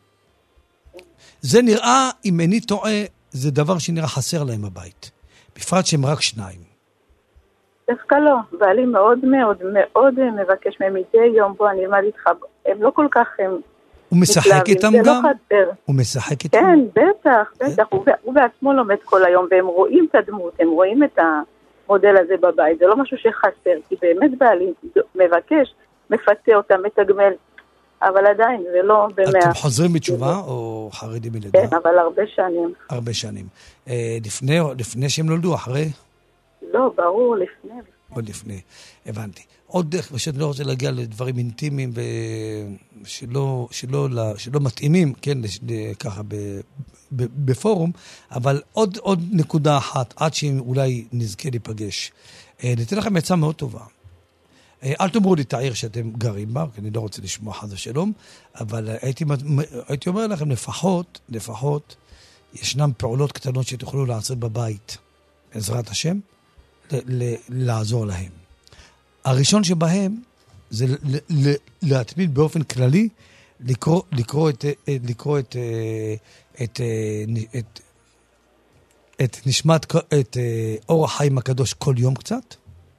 זה נראה, אם איני טועה, זה דבר שנראה חסר להם בבית. בפרט שהם רק שניים. דווקא לא, ואלי מאוד מאוד מאוד מבקש מהם מדי יום בו אני אלמד איתך. הם לא כל כך הם הוא משחק איתם גם? לא הוא משחק איתם? כן, בטח, בטח. הוא, הוא בעצמו לומד כל היום, והם רואים את הדמות, הם רואים את המודל הזה בבית. זה לא משהו שחסר, כי באמת בעלי מבקש, מפתה אותם, מתגמל. אבל עדיין, זה לא במאה. אתם חוזרים בתשובה או חרדים מלידה? כן, אבל הרבה שנים. הרבה שנים. אה, לפני, לפני שהם נולדו, אחרי? לא, ברור, לפני. עוד לפני, הבנתי. עוד דרך, ושאני לא רוצה להגיע לדברים אינטימיים ושלא, שלא, שלא מתאימים, כן, ככה ב, ב, בפורום, אבל עוד, עוד נקודה אחת, עד שאולי נזכה להיפגש. אה, ניתן לכם עצה מאוד טובה. אל תאמרו לי את העיר שאתם גרים בה, כי אני לא רוצה לשמוע חס ושלום, אבל הייתי, הייתי אומר לכם, לפחות, לפחות, ישנם פעולות קטנות שתוכלו לעשות בבית, בעזרת השם, ל- ל- לעזור להם. הראשון שבהם, זה ל- ל- להתמיד באופן כללי, לקרוא, לקרוא את, לקרוא את, את, את, את, את נשמת, את אור החיים הקדוש כל יום קצת,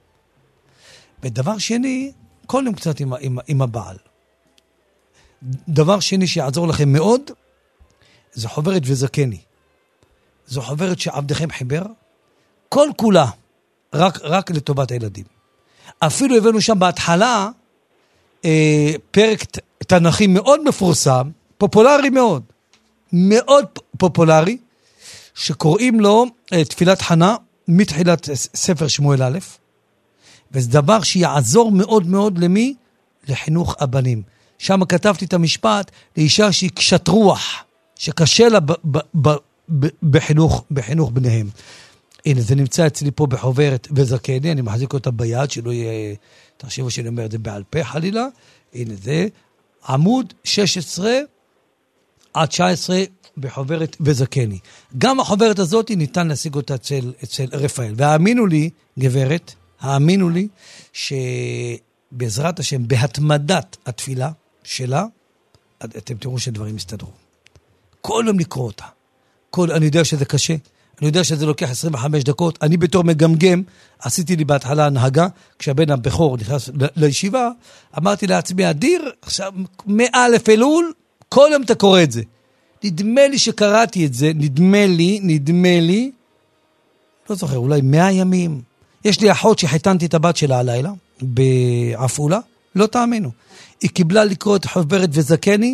ודבר שני, כל יום קצת עם, עם, עם הבעל. דבר שני שיעזור לכם מאוד, זו חוברת וזקני. זו חוברת שעבדכם חיבר, כל כולה, רק, רק לטובת הילדים. אפילו הבאנו שם בהתחלה, אה, פרק תנכי מאוד מפורסם, פופולרי מאוד, מאוד פופולרי, שקוראים לו אה, תפילת חנה, מתחילת ספר שמואל א', וזה דבר שיעזור מאוד מאוד למי? לחינוך הבנים. שם כתבתי את המשפט, לאישה שהיא קשת רוח, שקשה לה ב- ב- ב- ב- בחינוך, בחינוך בניהם. הנה, זה נמצא אצלי פה בחוברת וזקני, אני מחזיק אותה ביד, שלא יהיה, תחשיבו שאני אומר את זה בעל פה חלילה. הנה זה, עמוד שש עשרה עד תשע עשרה בחוברת וזקני. גם החוברת הזאת ניתן להשיג אותה אצל, אצל רפאל. והאמינו לי, גברת, האמינו לי שבעזרת השם, בהתמדת התפילה שלה, אתם תראו שדברים יסתדרו. כל יום לקרוא אותה. כל, אני יודע שזה קשה, אני יודע שזה לוקח עשרים וחמש דקות, אני בתור מגמגם, עשיתי לי בהתחלה הנהגה, כשהבן הבכור נכנס לישיבה, אמרתי לעצמי, אדיר, עכשיו, מאלף אלול, כל יום אתה קורא את זה. נדמה לי שקראתי את זה, נדמה לי, נדמה לי, לא זוכר, אולי מאה ימים, יש לי אחות שחיתנתי את הבת שלה הלילה, בעפולה, לא תאמינו. היא קיבלה לקרוא את חוברת וזקני,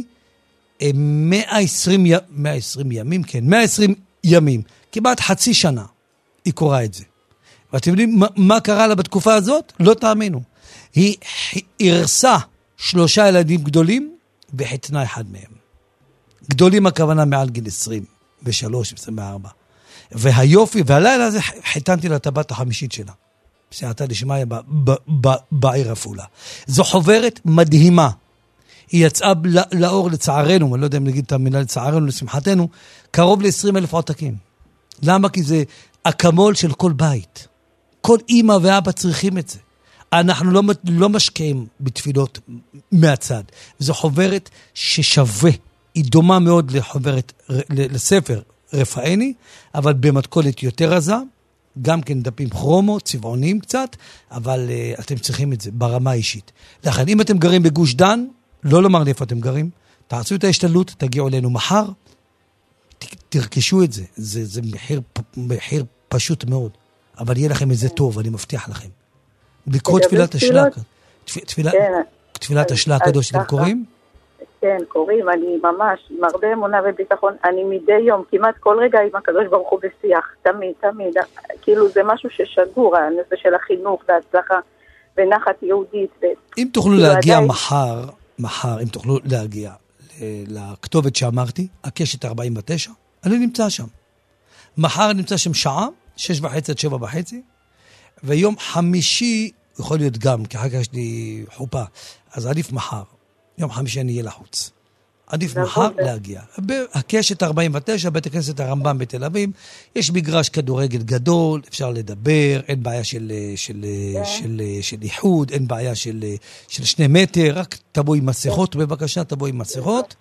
מאה ועשרים ימים, כן, מאה ועשרים ימים, כמעט חצי שנה, היא קוראה את זה. ואתם יודעים מה, מה קרה לה בתקופה הזאת? לא תאמינו. היא הרסה שלושה ילדים גדולים, וחיתנה אחד מהם. גדולים הכוונה מעל גיל עשרים ושלוש, עשרים וארבע. והיופי, והלילה הזה חיתנתי לה את הבת החמישית שלה. בסייעתא דשמיא בעיר עפולה. זו חוברת מדהימה. היא יצאה לאור לצערנו, אני לא יודע אם נגיד את המילה לצערנו, לשמחתנו, קרוב ל-עשרים אלף עותקים. למה? כי זה אקמול של כל בית. כל אמא ואבא צריכים את זה. אנחנו לא, לא משקיעים בתפילות מהצד. זו חוברת ששווה. היא דומה מאוד לחוברת, לספר רפאני, אבל במתכונת יותר רזה, גם כן דפים כרומו, צבעונים קצת, אבל uh, אתם צריכים את זה ברמה האישית. לכן, אם אתם גרים בגוש דן, לא לומר לי איפה אתם גרים, תעשו את ההשתלות, תגיעו אלינו מחר, ת, תרכשו את זה. זה, זה מחיר, מחיר פשוט מאוד, אבל יהיה לכם איזה טוב, אני מבטיח לכם. לקרוא תפילת השלה, תפילה, כן. תפילת השלה הקדוש שאתם קוראים? כן, קוראים, אני ממש, עם הרבה אמונה וביטחון, אני מדי יום, כמעט כל רגע עם הקדוש ברוך הוא בשיח, תמיד, תמיד, כאילו זה משהו ששגור, הנושא של החינוך וההצלחה ונחת יהודית. ו... אם תוכלו להגיע עדיין... מחר, מחר, אם תוכלו להגיע לכתובת שאמרתי, הקשת ארבעים ותשע, אני נמצא שם. מחר נמצא שם שעה, שש וחצי עד שבע וחצי, ויום חמישי יכול להיות גם, כי אחר כך יש לי חופה, אז עדיף מחר. יום חמישי אני אהיה לחוץ. עדיף מחר להגיע. הקשת ארבעים ותשע, בית הכנסת הרמב"ם בתל אביב, יש מגרש כדורגל גדול, אפשר לדבר, אין בעיה של, של, של, של איחוד, אין בעיה של, של שני מטר, רק תבוא עם מסכות, בבקשה, תבוא עם מסכות,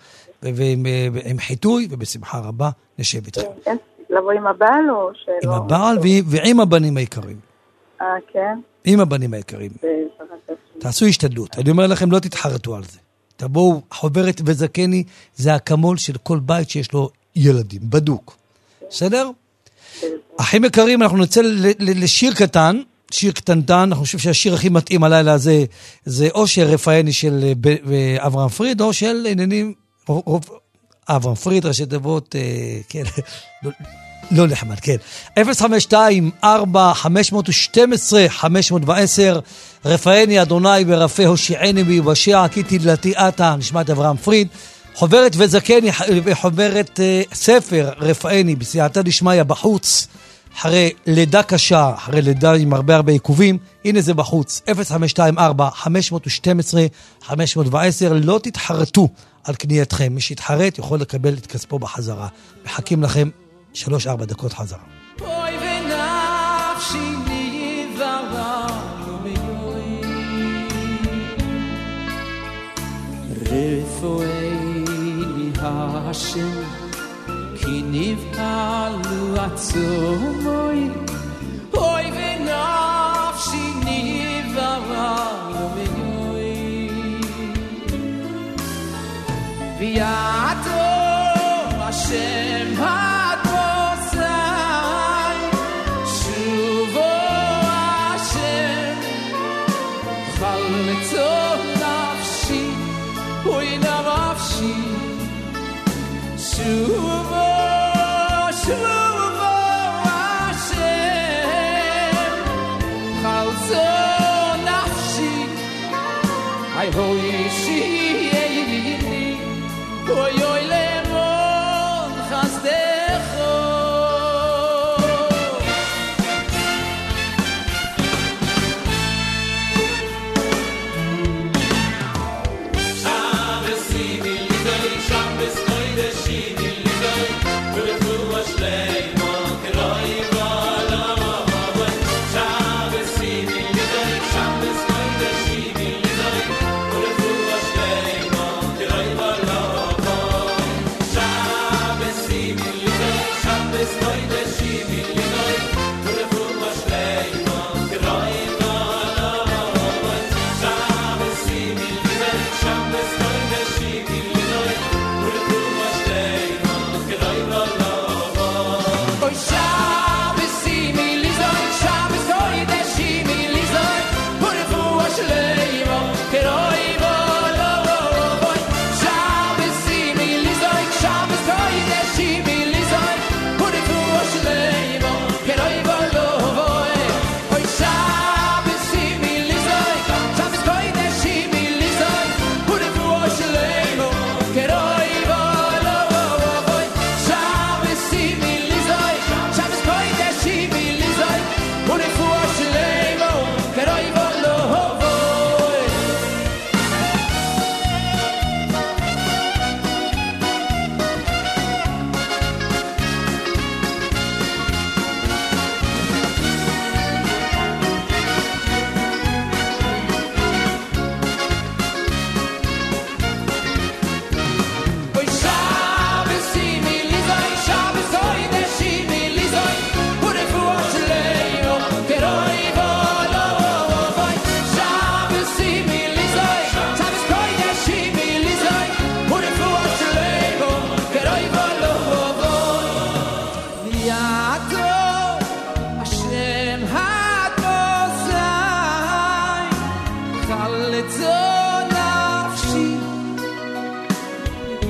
ועם חיתוי, ובשמחה רבה נשב איתכם. לבוא עם הבעל או שלא? עם הבעל ועם הבנים העיקרים. אה, כן? עם הבנים העיקרים. תעשו השתדלות. אני אומר לכם, לא תתחרטו על זה. תבואו, חוברת וזקני, זה הכמול של כל בית שיש לו ילדים, בדוק. בסדר? אחים יקרים, אנחנו נצא לשיר קטן, שיר קטנטן, אנחנו חושב שהשיר הכי מתאים הלילה הזה, זה או של רפאני של אברהם פריד, או של עניינים, אברהם פריד, ראשי תיבות, כן, לא נחמד, כן. אפס חמש שתיים ארבע חמש שתים עשרה חמש עשר רפאני אדוני ברפא הושיעני ביבשע כי תדלתי אתה, נשמת אברהם פריד. חוברת וזקני, חוברת uh, ספר רפאני בסייעתא דשמיא בחוץ, אחרי לידה קשה, אחרי לידה עם הרבה הרבה עיכובים. הנה זה בחוץ, אפס חמש שתיים ארבע חמש שתים עשרה חמש עשר. לא תתחרטו על קנייתכם, מי שיתחרט יכול לקבל את כספו בחזרה. מחכים לכם שלוש ארבע דקות חזרה. אוי ונפשי נברה לא מיועי רפואי לי השם כי נבהלו עצומוי אוי ונפשי נברה לא מיועי ויעתו השם שובו, שובו השם חלצו נפשי אי הוי שייני אוי אוי למון חסדךו Oh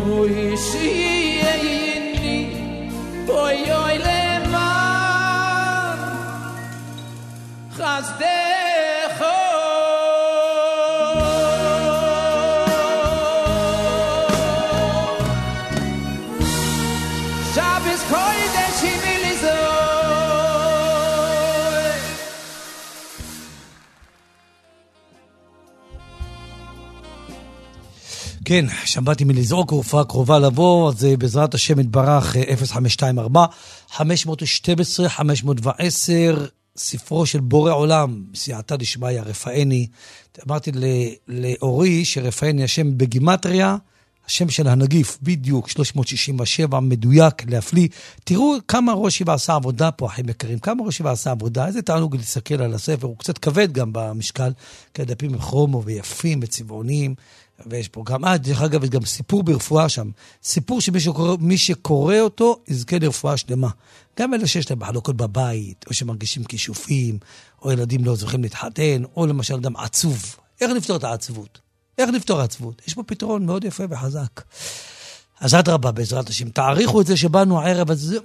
Hui shi'ini Oy oy leman Chazdecho Shabbos kodesh himilizoy כן, שמעתי מלזעוק, רופאה קרובה לבוא, אז בעזרת השם יתברך, אפס חמש שתיים ארבע חמש שתים עשרה חמש עשר, ספרו של בורא עולם, סייעתא דשמיא רפאני. אמרתי לאורי שרפאני השם בגימטריה, השם של הנגיף, בדיוק, שלוש מאות שישים ושבע, מדויק, להפליא. תראו כמה ראש ישיבה עשה עבודה פה, אחים יקרים, כמה ראש ישיבה עשה עבודה, איזה תענוג להסתכל על הספר, הוא קצת כבד גם במשקל, כי הדפים הם כרומו ויפים וצבעוניים, ויש פה גם, אה, דרך אגב, יש גם סיפור ברפואה שם, סיפור שמי שקורא, מי שקורא אותו, יזכה לרפואה שלמה. גם אלה שיש להם מחלוקות בבית, או שמרגישים כישופים, או ילדים לא זוכים להתחתן, או למשל אדם עצוב. איך לפתור את העצבות? איך לפתור העצבות? יש פה פתרון מאוד יפה וחזק. אז עד רבה, בעזרת השם, תעריכו את זה שבאנו הערב, אז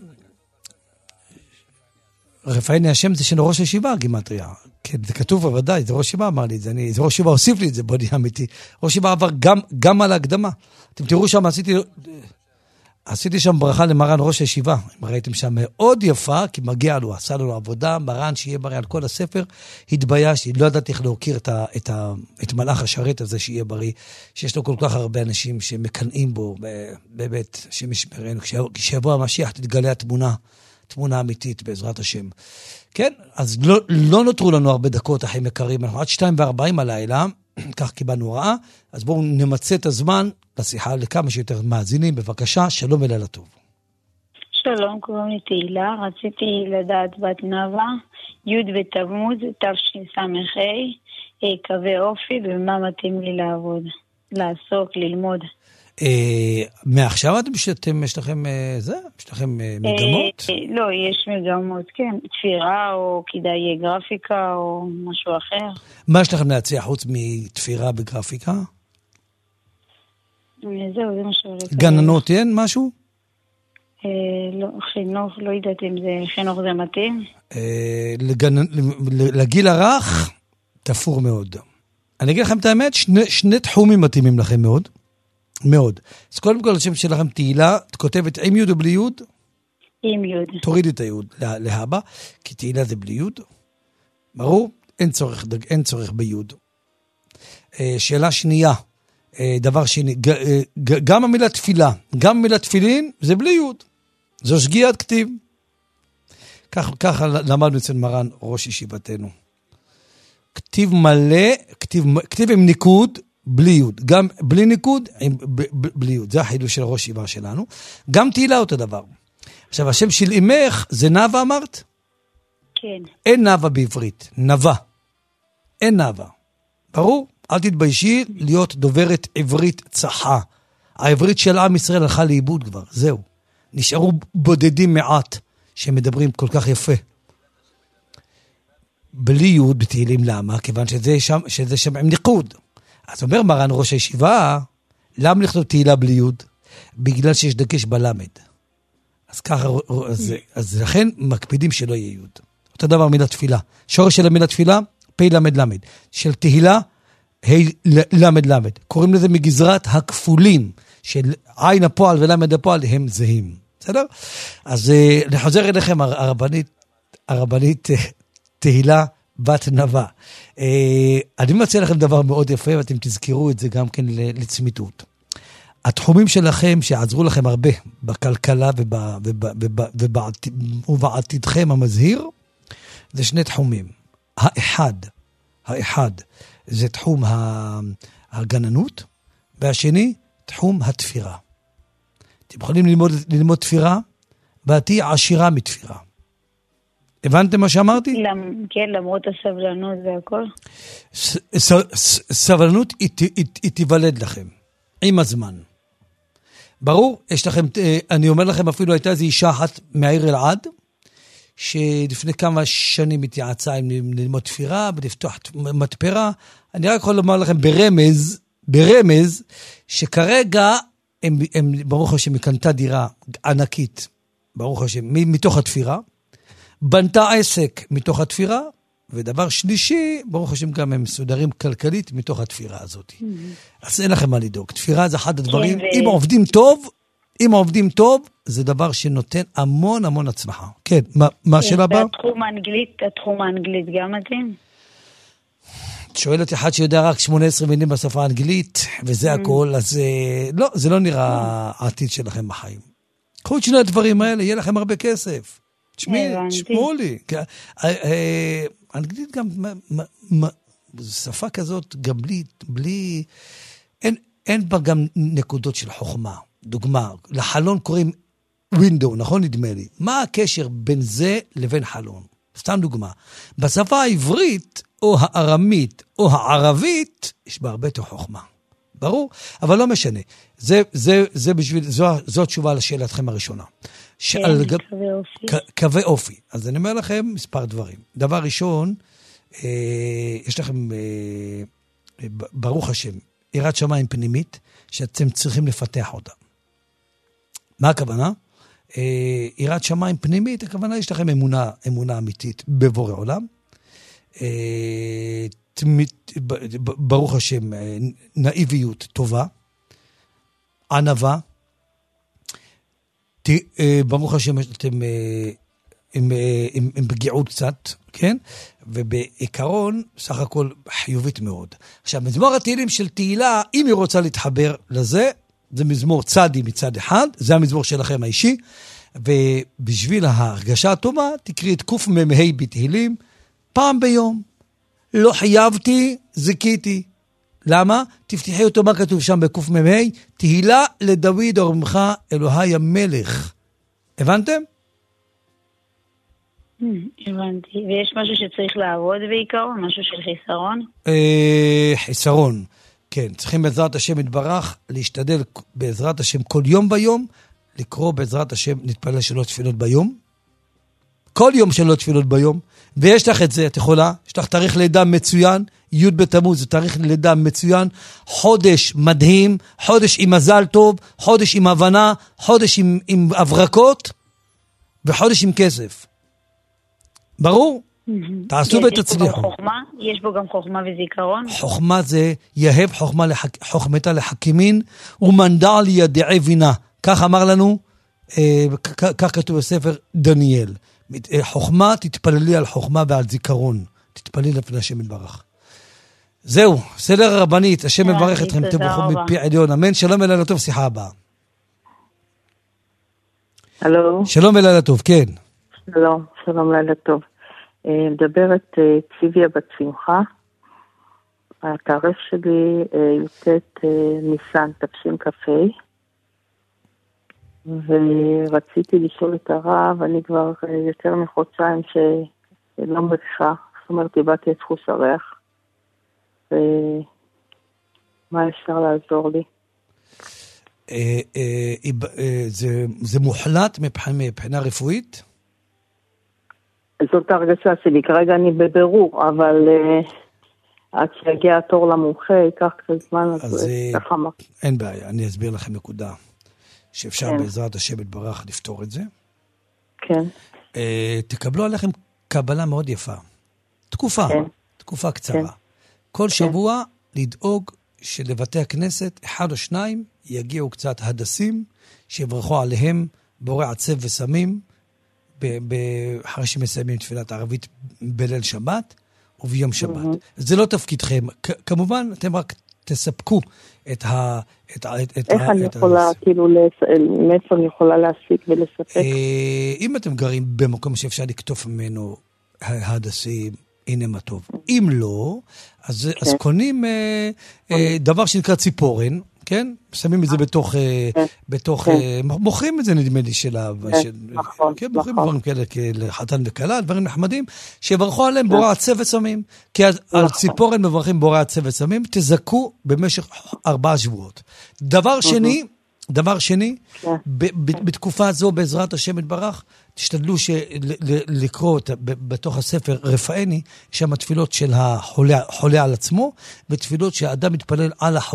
רפאני השם זה של ראש הישיבה, גימטריה. כן, זה כתוב בוודאי, זה ראש ישיבה אמר לי את זה, אני, זה ראש ישיבה הוסיף לי את זה, בוא נהיה אמיתי. ראש ישיבה עבר גם, גם על ההקדמה. אתם תראו שם, עשיתי, עשיתי שם ברכה למרן ראש הישיבה. ראיתם שם מאוד יפה, כי מגיע לו, עשה לנו עבודה, מרן שיהיה בריא על כל הספר, התביישתי, לא ידעתי איך להוקיר את, ה, את, ה, את מלאך השרת הזה שיהיה בריא, שיש לו כל כך הרבה אנשים שמקנאים בו, באמת, שמשמרנו, כשיבוא המשיח תתגלה התמונה, תמונה אמיתית בעזרת השם. כן, אז לא, לא נותרו לנו הרבה דקות, אחים יקרים, אנחנו עד שתיים וארבעים הלילה, כך קיבלנו רעה, אז בואו נמצא את הזמן לשיחה לכמה שיותר מאזינים, בבקשה, שלום ולילה טוב. שלום, קוראים לי תהילה, רציתי לדעת בת נאווה, י' בתמוז, תשס"ה, קווי אופי, ומה מתאים לי לעבוד, לעסוק, ללמוד. מעכשיו אתם, יש לכם זה? יש לכם מגמות? לא, יש מגמות, כן. תפירה או כדאי גרפיקה או משהו אחר. מה יש לכם להציע חוץ מתפירה בגרפיקה? זהו, זה משהו. גננות אין משהו? לא, חינוך, לא יודעת אם זה חינוך זה מתאים. לגיל הרך, תפור מאוד. אני אגיד לכם את האמת, שני תחומים מתאימים לכם מאוד. מאוד. אז קודם כל, השם שלכם תהילה, את כותבת עם יוד או בלי יוד? עם יוד. תורידי את היוד להבא, כי תהילה זה בלי יוד. ברור? אין צורך, אין צורך ביוד. שאלה שנייה, דבר שני, גם המילה תפילה, גם המילה תפילין, זה בלי יוד. זו שגיאת כתיב. כך, ככה למדנו אצל מרן ראש ישיבתנו. כתיב מלא, כתיב, כתיב עם ניקוד, בלי יוד, גם בלי ניקוד, ב- ב- בלי יוד, זה החידוש של ראש ישיבה שלנו. גם תהילה אותו דבר. עכשיו, השם של אמך זה נאווה אמרת? כן. אין נאווה בעברית, נאווה. אין נאווה. ברור? אל תתביישי להיות דוברת עברית צחה. העברית של עם ישראל הלכה לאיבוד כבר, זהו. נשארו בודדים מעט שמדברים כל כך יפה. בלי יוד בתהילים למה? כיוון שזה שם, שזה שם עם ניקוד. אז אומר מרן ראש הישיבה, למה לכתוב תהילה בלי יוד? בגלל שיש דגש בלמד. אז ככה, אז, אז לכן מקפידים שלא יהיה יוד. אותו דבר מילה תפילה. שורש של המילה תפילה, פי למד למד. של תהילה, הי למד למד. קוראים לזה מגזרת הכפולים, של עין הפועל ולמד הפועל, הם זהים. בסדר? אז נחזר אליכם, הרבנית, הרבנית תהילה, בת נאווה. אני מציע לכם דבר מאוד יפה, ואתם תזכרו את זה גם כן לצמיתות. התחומים שלכם שעזרו לכם הרבה בכלכלה ובעתידכם המזהיר, זה שני תחומים. האחד, האחד זה תחום הגננות, והשני תחום התפירה. אתם יכולים ללמוד, ללמוד תפירה, ואתי עשירה מתפירה. הבנתם מה שאמרתי? כן, למרות הסבלנות והכל. סבלנות היא תיוולד לכם, עם הזמן. ברור, יש לכם, אני אומר לכם, אפילו הייתה איזו אישה אחת מהעיר אלעד, שלפני כמה שנים התייעצה עם ללמוד תפירה, ולפתוח מתפרה. אני רק יכול לומר לכם ברמז, ברמז, שכרגע הם, הם, ברוך השם, היא קנתה דירה ענקית, ברוך השם, מתוך התפירה, בנתה עסק מתוך התפירה, ודבר שלישי, ברוך השם, גם הם מסודרים כלכלית מתוך התפירה הזאת. Mm-hmm. אז אין לכם מה לדאוג. תפירה זה אחד הדברים, כן, אם ו... עובדים טוב, אם עובדים טוב, זה דבר שנותן המון המון הצלחה. כן, מה, מה השאלה הבאה? התחום האנגלית, התחום האנגלית גם מתאים? שואלת אחד שיודע רק שמונה עשרה מילים בשפה האנגלית, וזה mm-hmm. הכל, אז לא, זה לא נראה העתיד שלכם בחיים. קחו את שני הדברים האלה, יהיה לכם הרבה כסף. תשמעו לי. אנגלית גם, שפה כזאת, גם בלי, בלי, אין בה גם נקודות של חוכמה. דוגמה, לחלון קוראים window, נכון נדמה לי? מה הקשר בין זה לבין חלון? סתם דוגמה. בשפה העברית, או הארמית, או הערבית, יש בה הרבה יותר חוכמה. ברור? אבל לא משנה. זה, זה, זה בשביל, זו, זו התשובה לשאלתכם הראשונה. שעל גב, קווי אופי. קווי אופי. אז אני אומר לכם מספר דברים. דבר ראשון, אה, יש לכם, אה, ברוך השם, יראת שמיים פנימית, שאתם צריכים לפתח אותה. מה הכוונה? אה, יראת שמיים פנימית, הכוונה יש לכם אמונה, אמונה אמיתית בבורא עולם. אה, ברוך השם, נאיביות טובה, ענווה, ברוך השם, אתם עם, עם, עם פגיעות קצת, כן? ובעיקרון, סך הכל חיובית מאוד. עכשיו, מזמור התהילים של תהילה, אם היא רוצה להתחבר לזה, זה מזמור צדי מצד אחד, זה המזמור שלכם האישי, ובשביל ההרגשה הטובה, תקראי את קוף ממהי בתהילים, פעם ביום. לא חייבתי, זיקיתי. למה? תפתחי אותו מה כתוב שם בקוף ממהי, תהילה לדוד אורמך אלוהי המלך. הבנתם? הבנתי. ויש משהו שצריך לעבוד בעיקרון? משהו של חיסרון? חיסרון, כן. צריכים בעזרת השם יתברך, להשתדל בעזרת השם כל יום ביום, לקרוא בעזרת השם, נתפלל שלוש תפילות ביום. כל יום שלוש תפילות ביום. ויש לך את זה, את יכולה, יש לך תאריך לידה מצוין, י' בתמוז, זה תאריך לידה מצוין, חודש מדהים, חודש עם מזל טוב, חודש עם הבנה, חודש עם, עם אברקות, וחודש עם כסף. ברור? תעשו ותצליחו. יש בו גם חוכמה וזיכרון? חוכמה זה יהב חוכמה לחק... חוכמתה לחכימין, ומנדע לידעי בינה. כך אמר לנו, אה, כך כתוב בספר דניאל. חוכמה, תתפללי על חוכמה ועל זיכרון. תתפללי לפני השם יתברך. זהו, סדר הרבנית, השם מברך אתכם, תברכו מפי עליון, אמן. שלום ולילה טוב, שיחה הבאה. הלו. שלום ולילה טוב, כן. שלום, שלום לילה טוב. מדברת ציוויה בת שמחה. התאריך שלי י"ט ניסן תש"כ. ורציתי לשאול את הרב, אני כבר יותר מחודשיים שלא מריחה, זאת אומרת, איבדתי את חוש הריח, ומה אפשר לעזור לי? זה מוחלט מבחינה רפואית? זאת הרגשה שלי, כרגע אני בבירור, אבל עד שיגיע התור למומחה, ייקח קצת זמן, אז ככה מה. אין בעיה, אני אסביר לכם נקודה. שאפשר כן. בעזרת השם יתברך לפתור את זה. כן. אה, תקבלו עליכם קבלה מאוד יפה. תקופה, כן. תקופה קצרה. כן. כל שבוע כן. לדאוג שלבתי הכנסת, אחד או שניים, יגיעו קצת הדסים, שיברכו עליהם בורא עצב וסמים, אחרי שמסיימים תפילת הערבית בליל שבת, וביום שבת. Mm-hmm. זה לא תפקידכם. כ- כמובן, אתם רק תספקו את ה... את, את, איך את, אני את יכולה, ה... כאילו, מאיפה אני יכולה להסיק ולספק? אם אתם גרים במקום שאפשר לקטוף ממנו ההדסים, הנה מה טוב. אם לא, אז, כן. אז קונים אה, אה, דבר שנקרא ציפורן, כן? שמים את זה בתוך, כן. בתוך, כן. אה, מוכרים את זה נדמה לי של ה... כן, של, נכון, כן, נכון. מוכרים דברים כאלה, לחתן וקלה, דברים נחמדים, שיברכו עליהם בורא עצב וסמים. כי נכון. על ציפורן מברכים בורא עצב וסמים, תזכו במשך ארבעה שבועות. דבר שני, דבר שני, כן. ב- ב- בתקופה הזו, בעזרת השם יתברך, תשתדלו של- ל- לקרוא את, ב- בתוך הספר רפאני, יש שם תפילות של החולה, החולה על עצמו, ותפילות שהאדם מתפלל על החולה.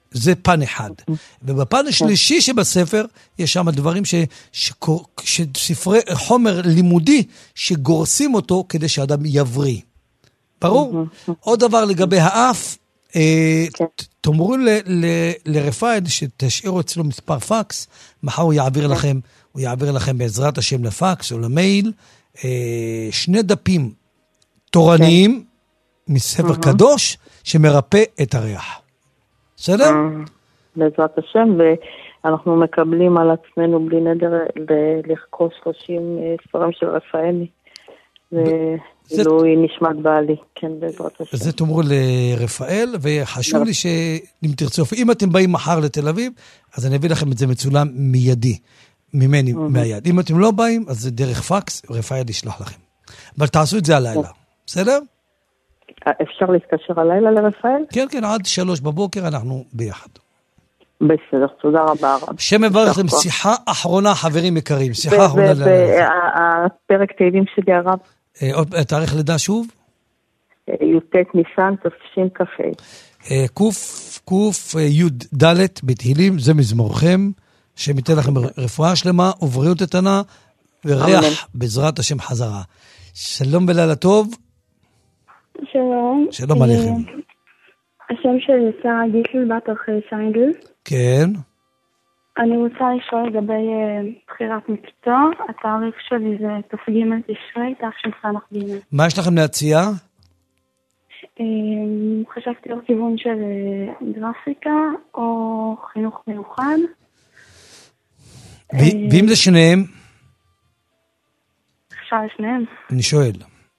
זה פן אחד. ובפן השלישי שבספר, יש שם דברים ש, שספרי חומר לימודי, שגורסים אותו כדי שאדם יבריא. ברור? עוד דבר לגבי האף, תאמרו לרפאל שתשאירו אצלו מספר פקס, מחר הוא יעביר לכם, הוא יעביר לכם בעזרת השם לפקס או למייל, שני דפים תורניים מספר קדוש שמרפא את הריח. בסדר? בעזרת השם, ואנחנו מקבלים על עצמנו בלי נדר לרכוש שלושים ספרים של רפאלי. ואילו היא נשמעת בעלי, כן, בעזרת השם. זה תאמרו לרפאל, וחשוב לי שאם תרצו, אם אתם באים מחר לתל אביב, אז אני אביא לכם את זה מצולם מיידי, ממני, מהיד. אם אתם לא באים, אז זה דרך פקס, רפאל ישלח לכם. אבל תעשו את זה הלילה, בסדר? אפשר להתקשר הלילה לרפאל? כן, כן, עד שלוש בבוקר אנחנו ביחד. בסדר, תודה רבה רב. שם מברך לכם, שיחה אחרונה, חברים יקרים, שיחה אחרונה. והפרק תהילים שלי הרב. תאריך לידה שוב? י"ט ניסן, תש"כ. קוף, קוף, יוד דלת בתהילים, זה מזמורכם, שמיתן לכם רפואה שלמה ובריאות איתנה, וריח בעזרת השם חזרה. שלום ולילה טוב. שלום. שלום עליכם. השם שלי שרה גיטל, בת ארחי שיינדל. כן. אני רוצה לשאול לגבי בחירת מקצוע. התאריך שלי זה תש"ג תשרי, תשס"ג. מה יש לכם להציע? חשבתי על כיוון של גרפיקה או חינוך מיוחד. ואם זה שניהם? אפשר לשניהם. אני שואל.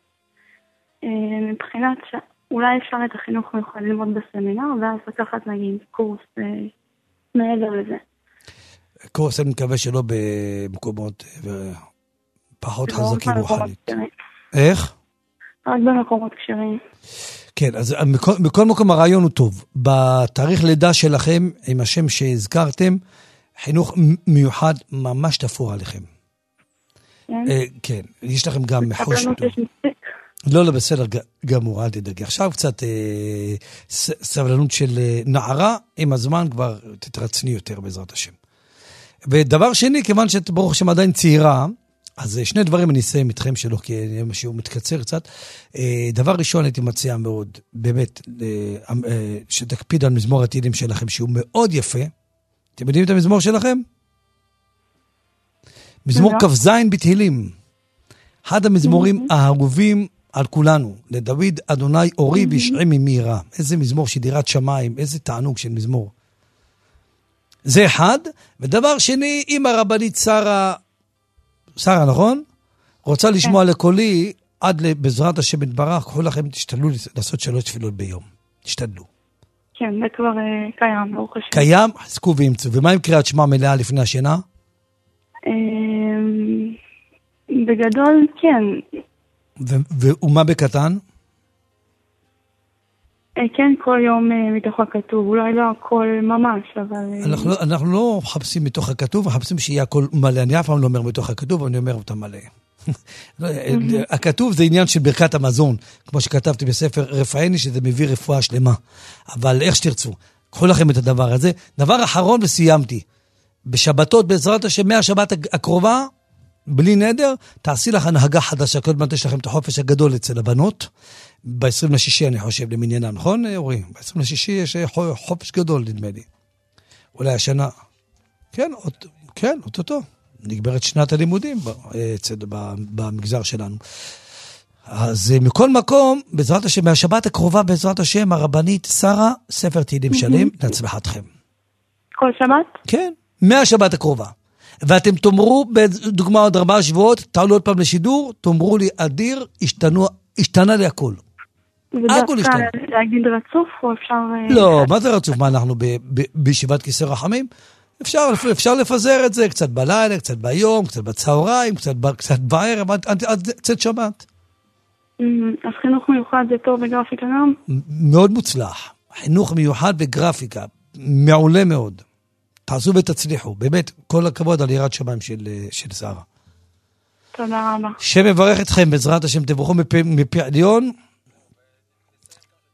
מבחינת, אולי אפשר את החינוך מיוחד ללמוד בסמינר, ואז לקחת נגיד קורס מעבר לזה. קורס אני מקווה שלא במקומות פחות חזקים רוחנית. איך? רק במקומות קשרים. כן, אז מכל מקום הרעיון הוא טוב. בתאריך לידה שלכם, עם השם שהזכרתם, חינוך מיוחד ממש תפור עליכם. כן, יש לכם גם מחוש. לא, לא, בסדר, גמור, אל תדאגי. עכשיו קצת אה, סבלנות של אה, נערה, עם הזמן כבר תתרצני יותר בעזרת השם. ודבר שני, כיוון שאת ברוך השם עדיין צעירה, אז שני דברים אני אסיים איתכם שלא, כי משהו מתקצר קצת. אה, דבר ראשון הייתי מציע מאוד, באמת, אה, אה, שתקפיד על מזמור התהילים שלכם, שהוא מאוד יפה. אתם יודעים את המזמור שלכם? מזמור כ"ז בתהילים. אחד המזמורים האהובים על כולנו, לדוד אדוני אורי וישעי ממי רע. איזה מזמור שדירת שמיים, איזה תענוג של מזמור. זה אחד. ודבר שני, אם הרבנית שרה, שרה נכון? רוצה לשמוע לקולי, עד בעזרת השם יתברך, קחו לכם, תשתדלו לעשות שלוש תפילות ביום. תשתדלו. כן, זה כבר קיים, ברוך השם. קיים, חזקו ואמצו. ומה עם קריאת שמע מלאה לפני השינה? בגדול, כן. ומה בקטן? כן, כל יום מתוך הכתוב. אולי לא הכל ממש, אבל... אנחנו לא מחפשים מתוך הכתוב, מחפשים שיהיה הכל מלא. אני אף פעם לא אומר מתוך הכתוב, אני אומר אותה מלא. הכתוב זה עניין של ברכת המזון, כמו שכתבתי בספר רפאני, שזה מביא רפואה שלמה. אבל איך שתרצו, קחו לכם את הדבר הזה. דבר אחרון וסיימתי. בשבתות, בעזרת השם, מהשבת הקרובה, בלי נדר, תעשי לך הנהגה חדשה, כל מעט יש לכם את החופש הגדול אצל הבנות, ב-עשרים לשישי אני חושב למניינה, נכון אורי? ב-עשרים לשישי יש חופש גדול, נדמה לי. אולי השנה, כן, כן, אותו, נגברת שנת הלימודים במגזר שלנו. אז מכל מקום, בעזרת השם, מהשבת הקרובה, בעזרת השם, הרבנית שרה, ספר תהילים שלם, להצלחתכם. כל שבת? כן, מהשבת הקרובה. ואתם תאמרו, בדוגמה עוד ארבעה שבועות, תעלו עוד פעם לשידור, תאמרו לי, אדיר, השתנו, השתנה לי הכל. הכל השתנה. להגיד רצוף או אפשר... לא, מה זה רצוף? מה אנחנו בישיבת כיסא רחמים? אפשר, אפשר לפזר את זה קצת בלילה, קצת ביום, קצת בצהריים, קצת, קצת בערב, עד קצת שבת. אז חינוך מיוחד זה טוב בגרפיקה גם? מאוד מוצלח. חינוך מיוחד בגרפיקה, מעולה מאוד. תעשו ותצליחו, באמת, כל הכבוד על יראת שמיים של, של שרה. תודה רבה. שם מברך אתכם, בעזרת השם תברכו מפי, מפי עליון.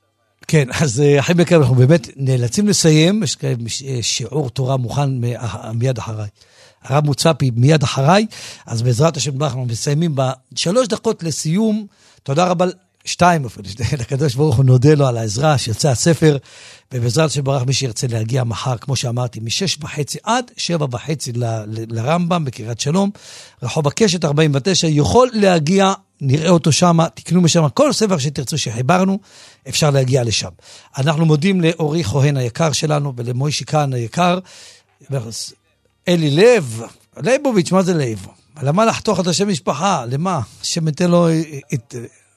כן, אז אחים יקרים, אנחנו באמת נאלצים לסיים, יש שיעור תורה מוכן מיד אחריי. הרב מוצפי מיד אחריי, אז בעזרת השם אנחנו מסיימים בשלוש דקות לסיום. תודה רבה, שתיים אפילו, לקדוש ברוך הוא נודה לו על העזרה שיוצא הספר, ובעזרת השם ברוך מי שירצה להגיע מחר, כמו שאמרתי, משש וחצי עד שבע וחצי ל- ל- לרמב"ם בקריית שלום, רחוב הקשת ארבעים ותשע, יכול להגיע, נראה אותו שם, תקנו משם, כל ספר שתרצו שחיברנו, אפשר להגיע לשם. אנחנו מודים לאורי כהן היקר שלנו, ולמוישי כהן היקר, אלי לב, ליבוביץ', מה זה לב? למה לחתוך את השם משפחה? למה? השם ייתן לו את...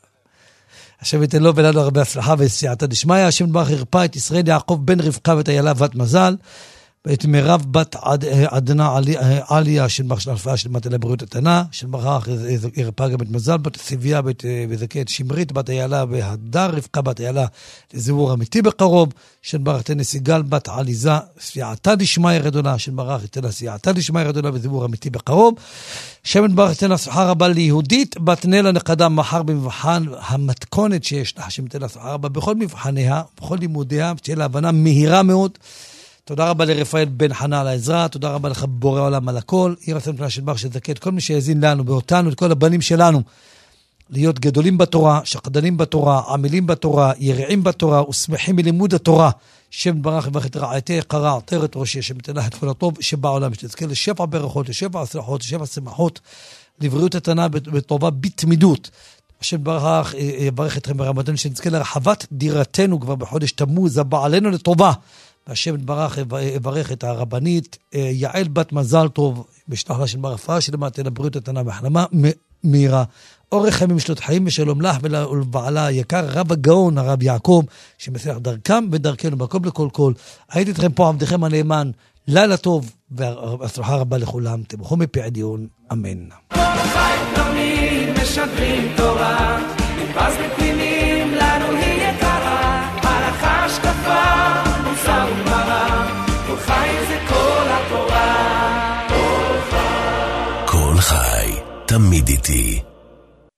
השם ייתן לו ולנו הרבה הצלחה וסייעתא דשמיא. השם יתברך ירפא את ישראל יעקב בן רבקה ואת איילה בת מזל, ואת מירב בת עדנה עליה, השם יתברך של אלפאה של מטה לבריאות התנה, השם יתברך ירפא גם את מזל, בת סיביה וזכה את שמרית בת איילה והדר רבקה בת איילה לזיבור אמיתי בקרוב, השם יתברך תן לסיגל בת עליזה סייעתא דשמיא רדונה, השם יתברך תן לה סייעתא דשמיא רדונה וזיבור אמיתי בקרוב, השם יתברך תן לה שכר רבה ליהודית בת נלה נכדה מחר במבחן המתכונת שיש לה, השם יתן לה שכר רבה בכל מבחניה, בכל לימודיה, שתהיה לה הבנה מהירה מאוד. תודה רבה לרפאל בן חנה על העזרה, תודה רבה לך בורא עולם על הכל, יהי רצון פנה של ברך שתזכה את כל מי שיאזין לנו ואותנו, את כל הבנים שלנו, להיות גדולים בתורה, שקדנים בתורה, עמלים בתורה, ירעים בתורה, ושמחים מלימוד התורה, שם יתברך יברך את רעייתי יקרה, עטרת ראשי, שתיתן לך את כל הטוב שבעולם, שתזכה לשפע ברכות, לשפע הצלחות, לשפע שמחות, לבריאות התנה בטובה בתמידות. השם יתברך יברך אתכם ברמתנו, שנזכה לרחבת דירתנו כבר בחודש תמוז, הבא עלינו לטובה. השם יתברך יברך את הרבנית יעל בת מזל טוב, בשלחה של ברפאה שלמה, תן לבריאות התנה והחלמה מהירה. אורך ימים שלות חיים ושלום לך ולבעלה היקר, רב הגאון, הרב יעקב, שמסייח דרכם ודרכנו בכל לכל כל. הייתי אתכם פה עבדכם הנאמן, לילה טוב והצלחה רבה לכולם. תמכו מפי עדיון, אמן. כל חיים תמיד משדרים תורה, נבז מפנימים לנו היא יקרה, הלכה השקפה מוסר ומראה, כל חי זה כל התורה. כל חי, כל חי, תמיד איתי.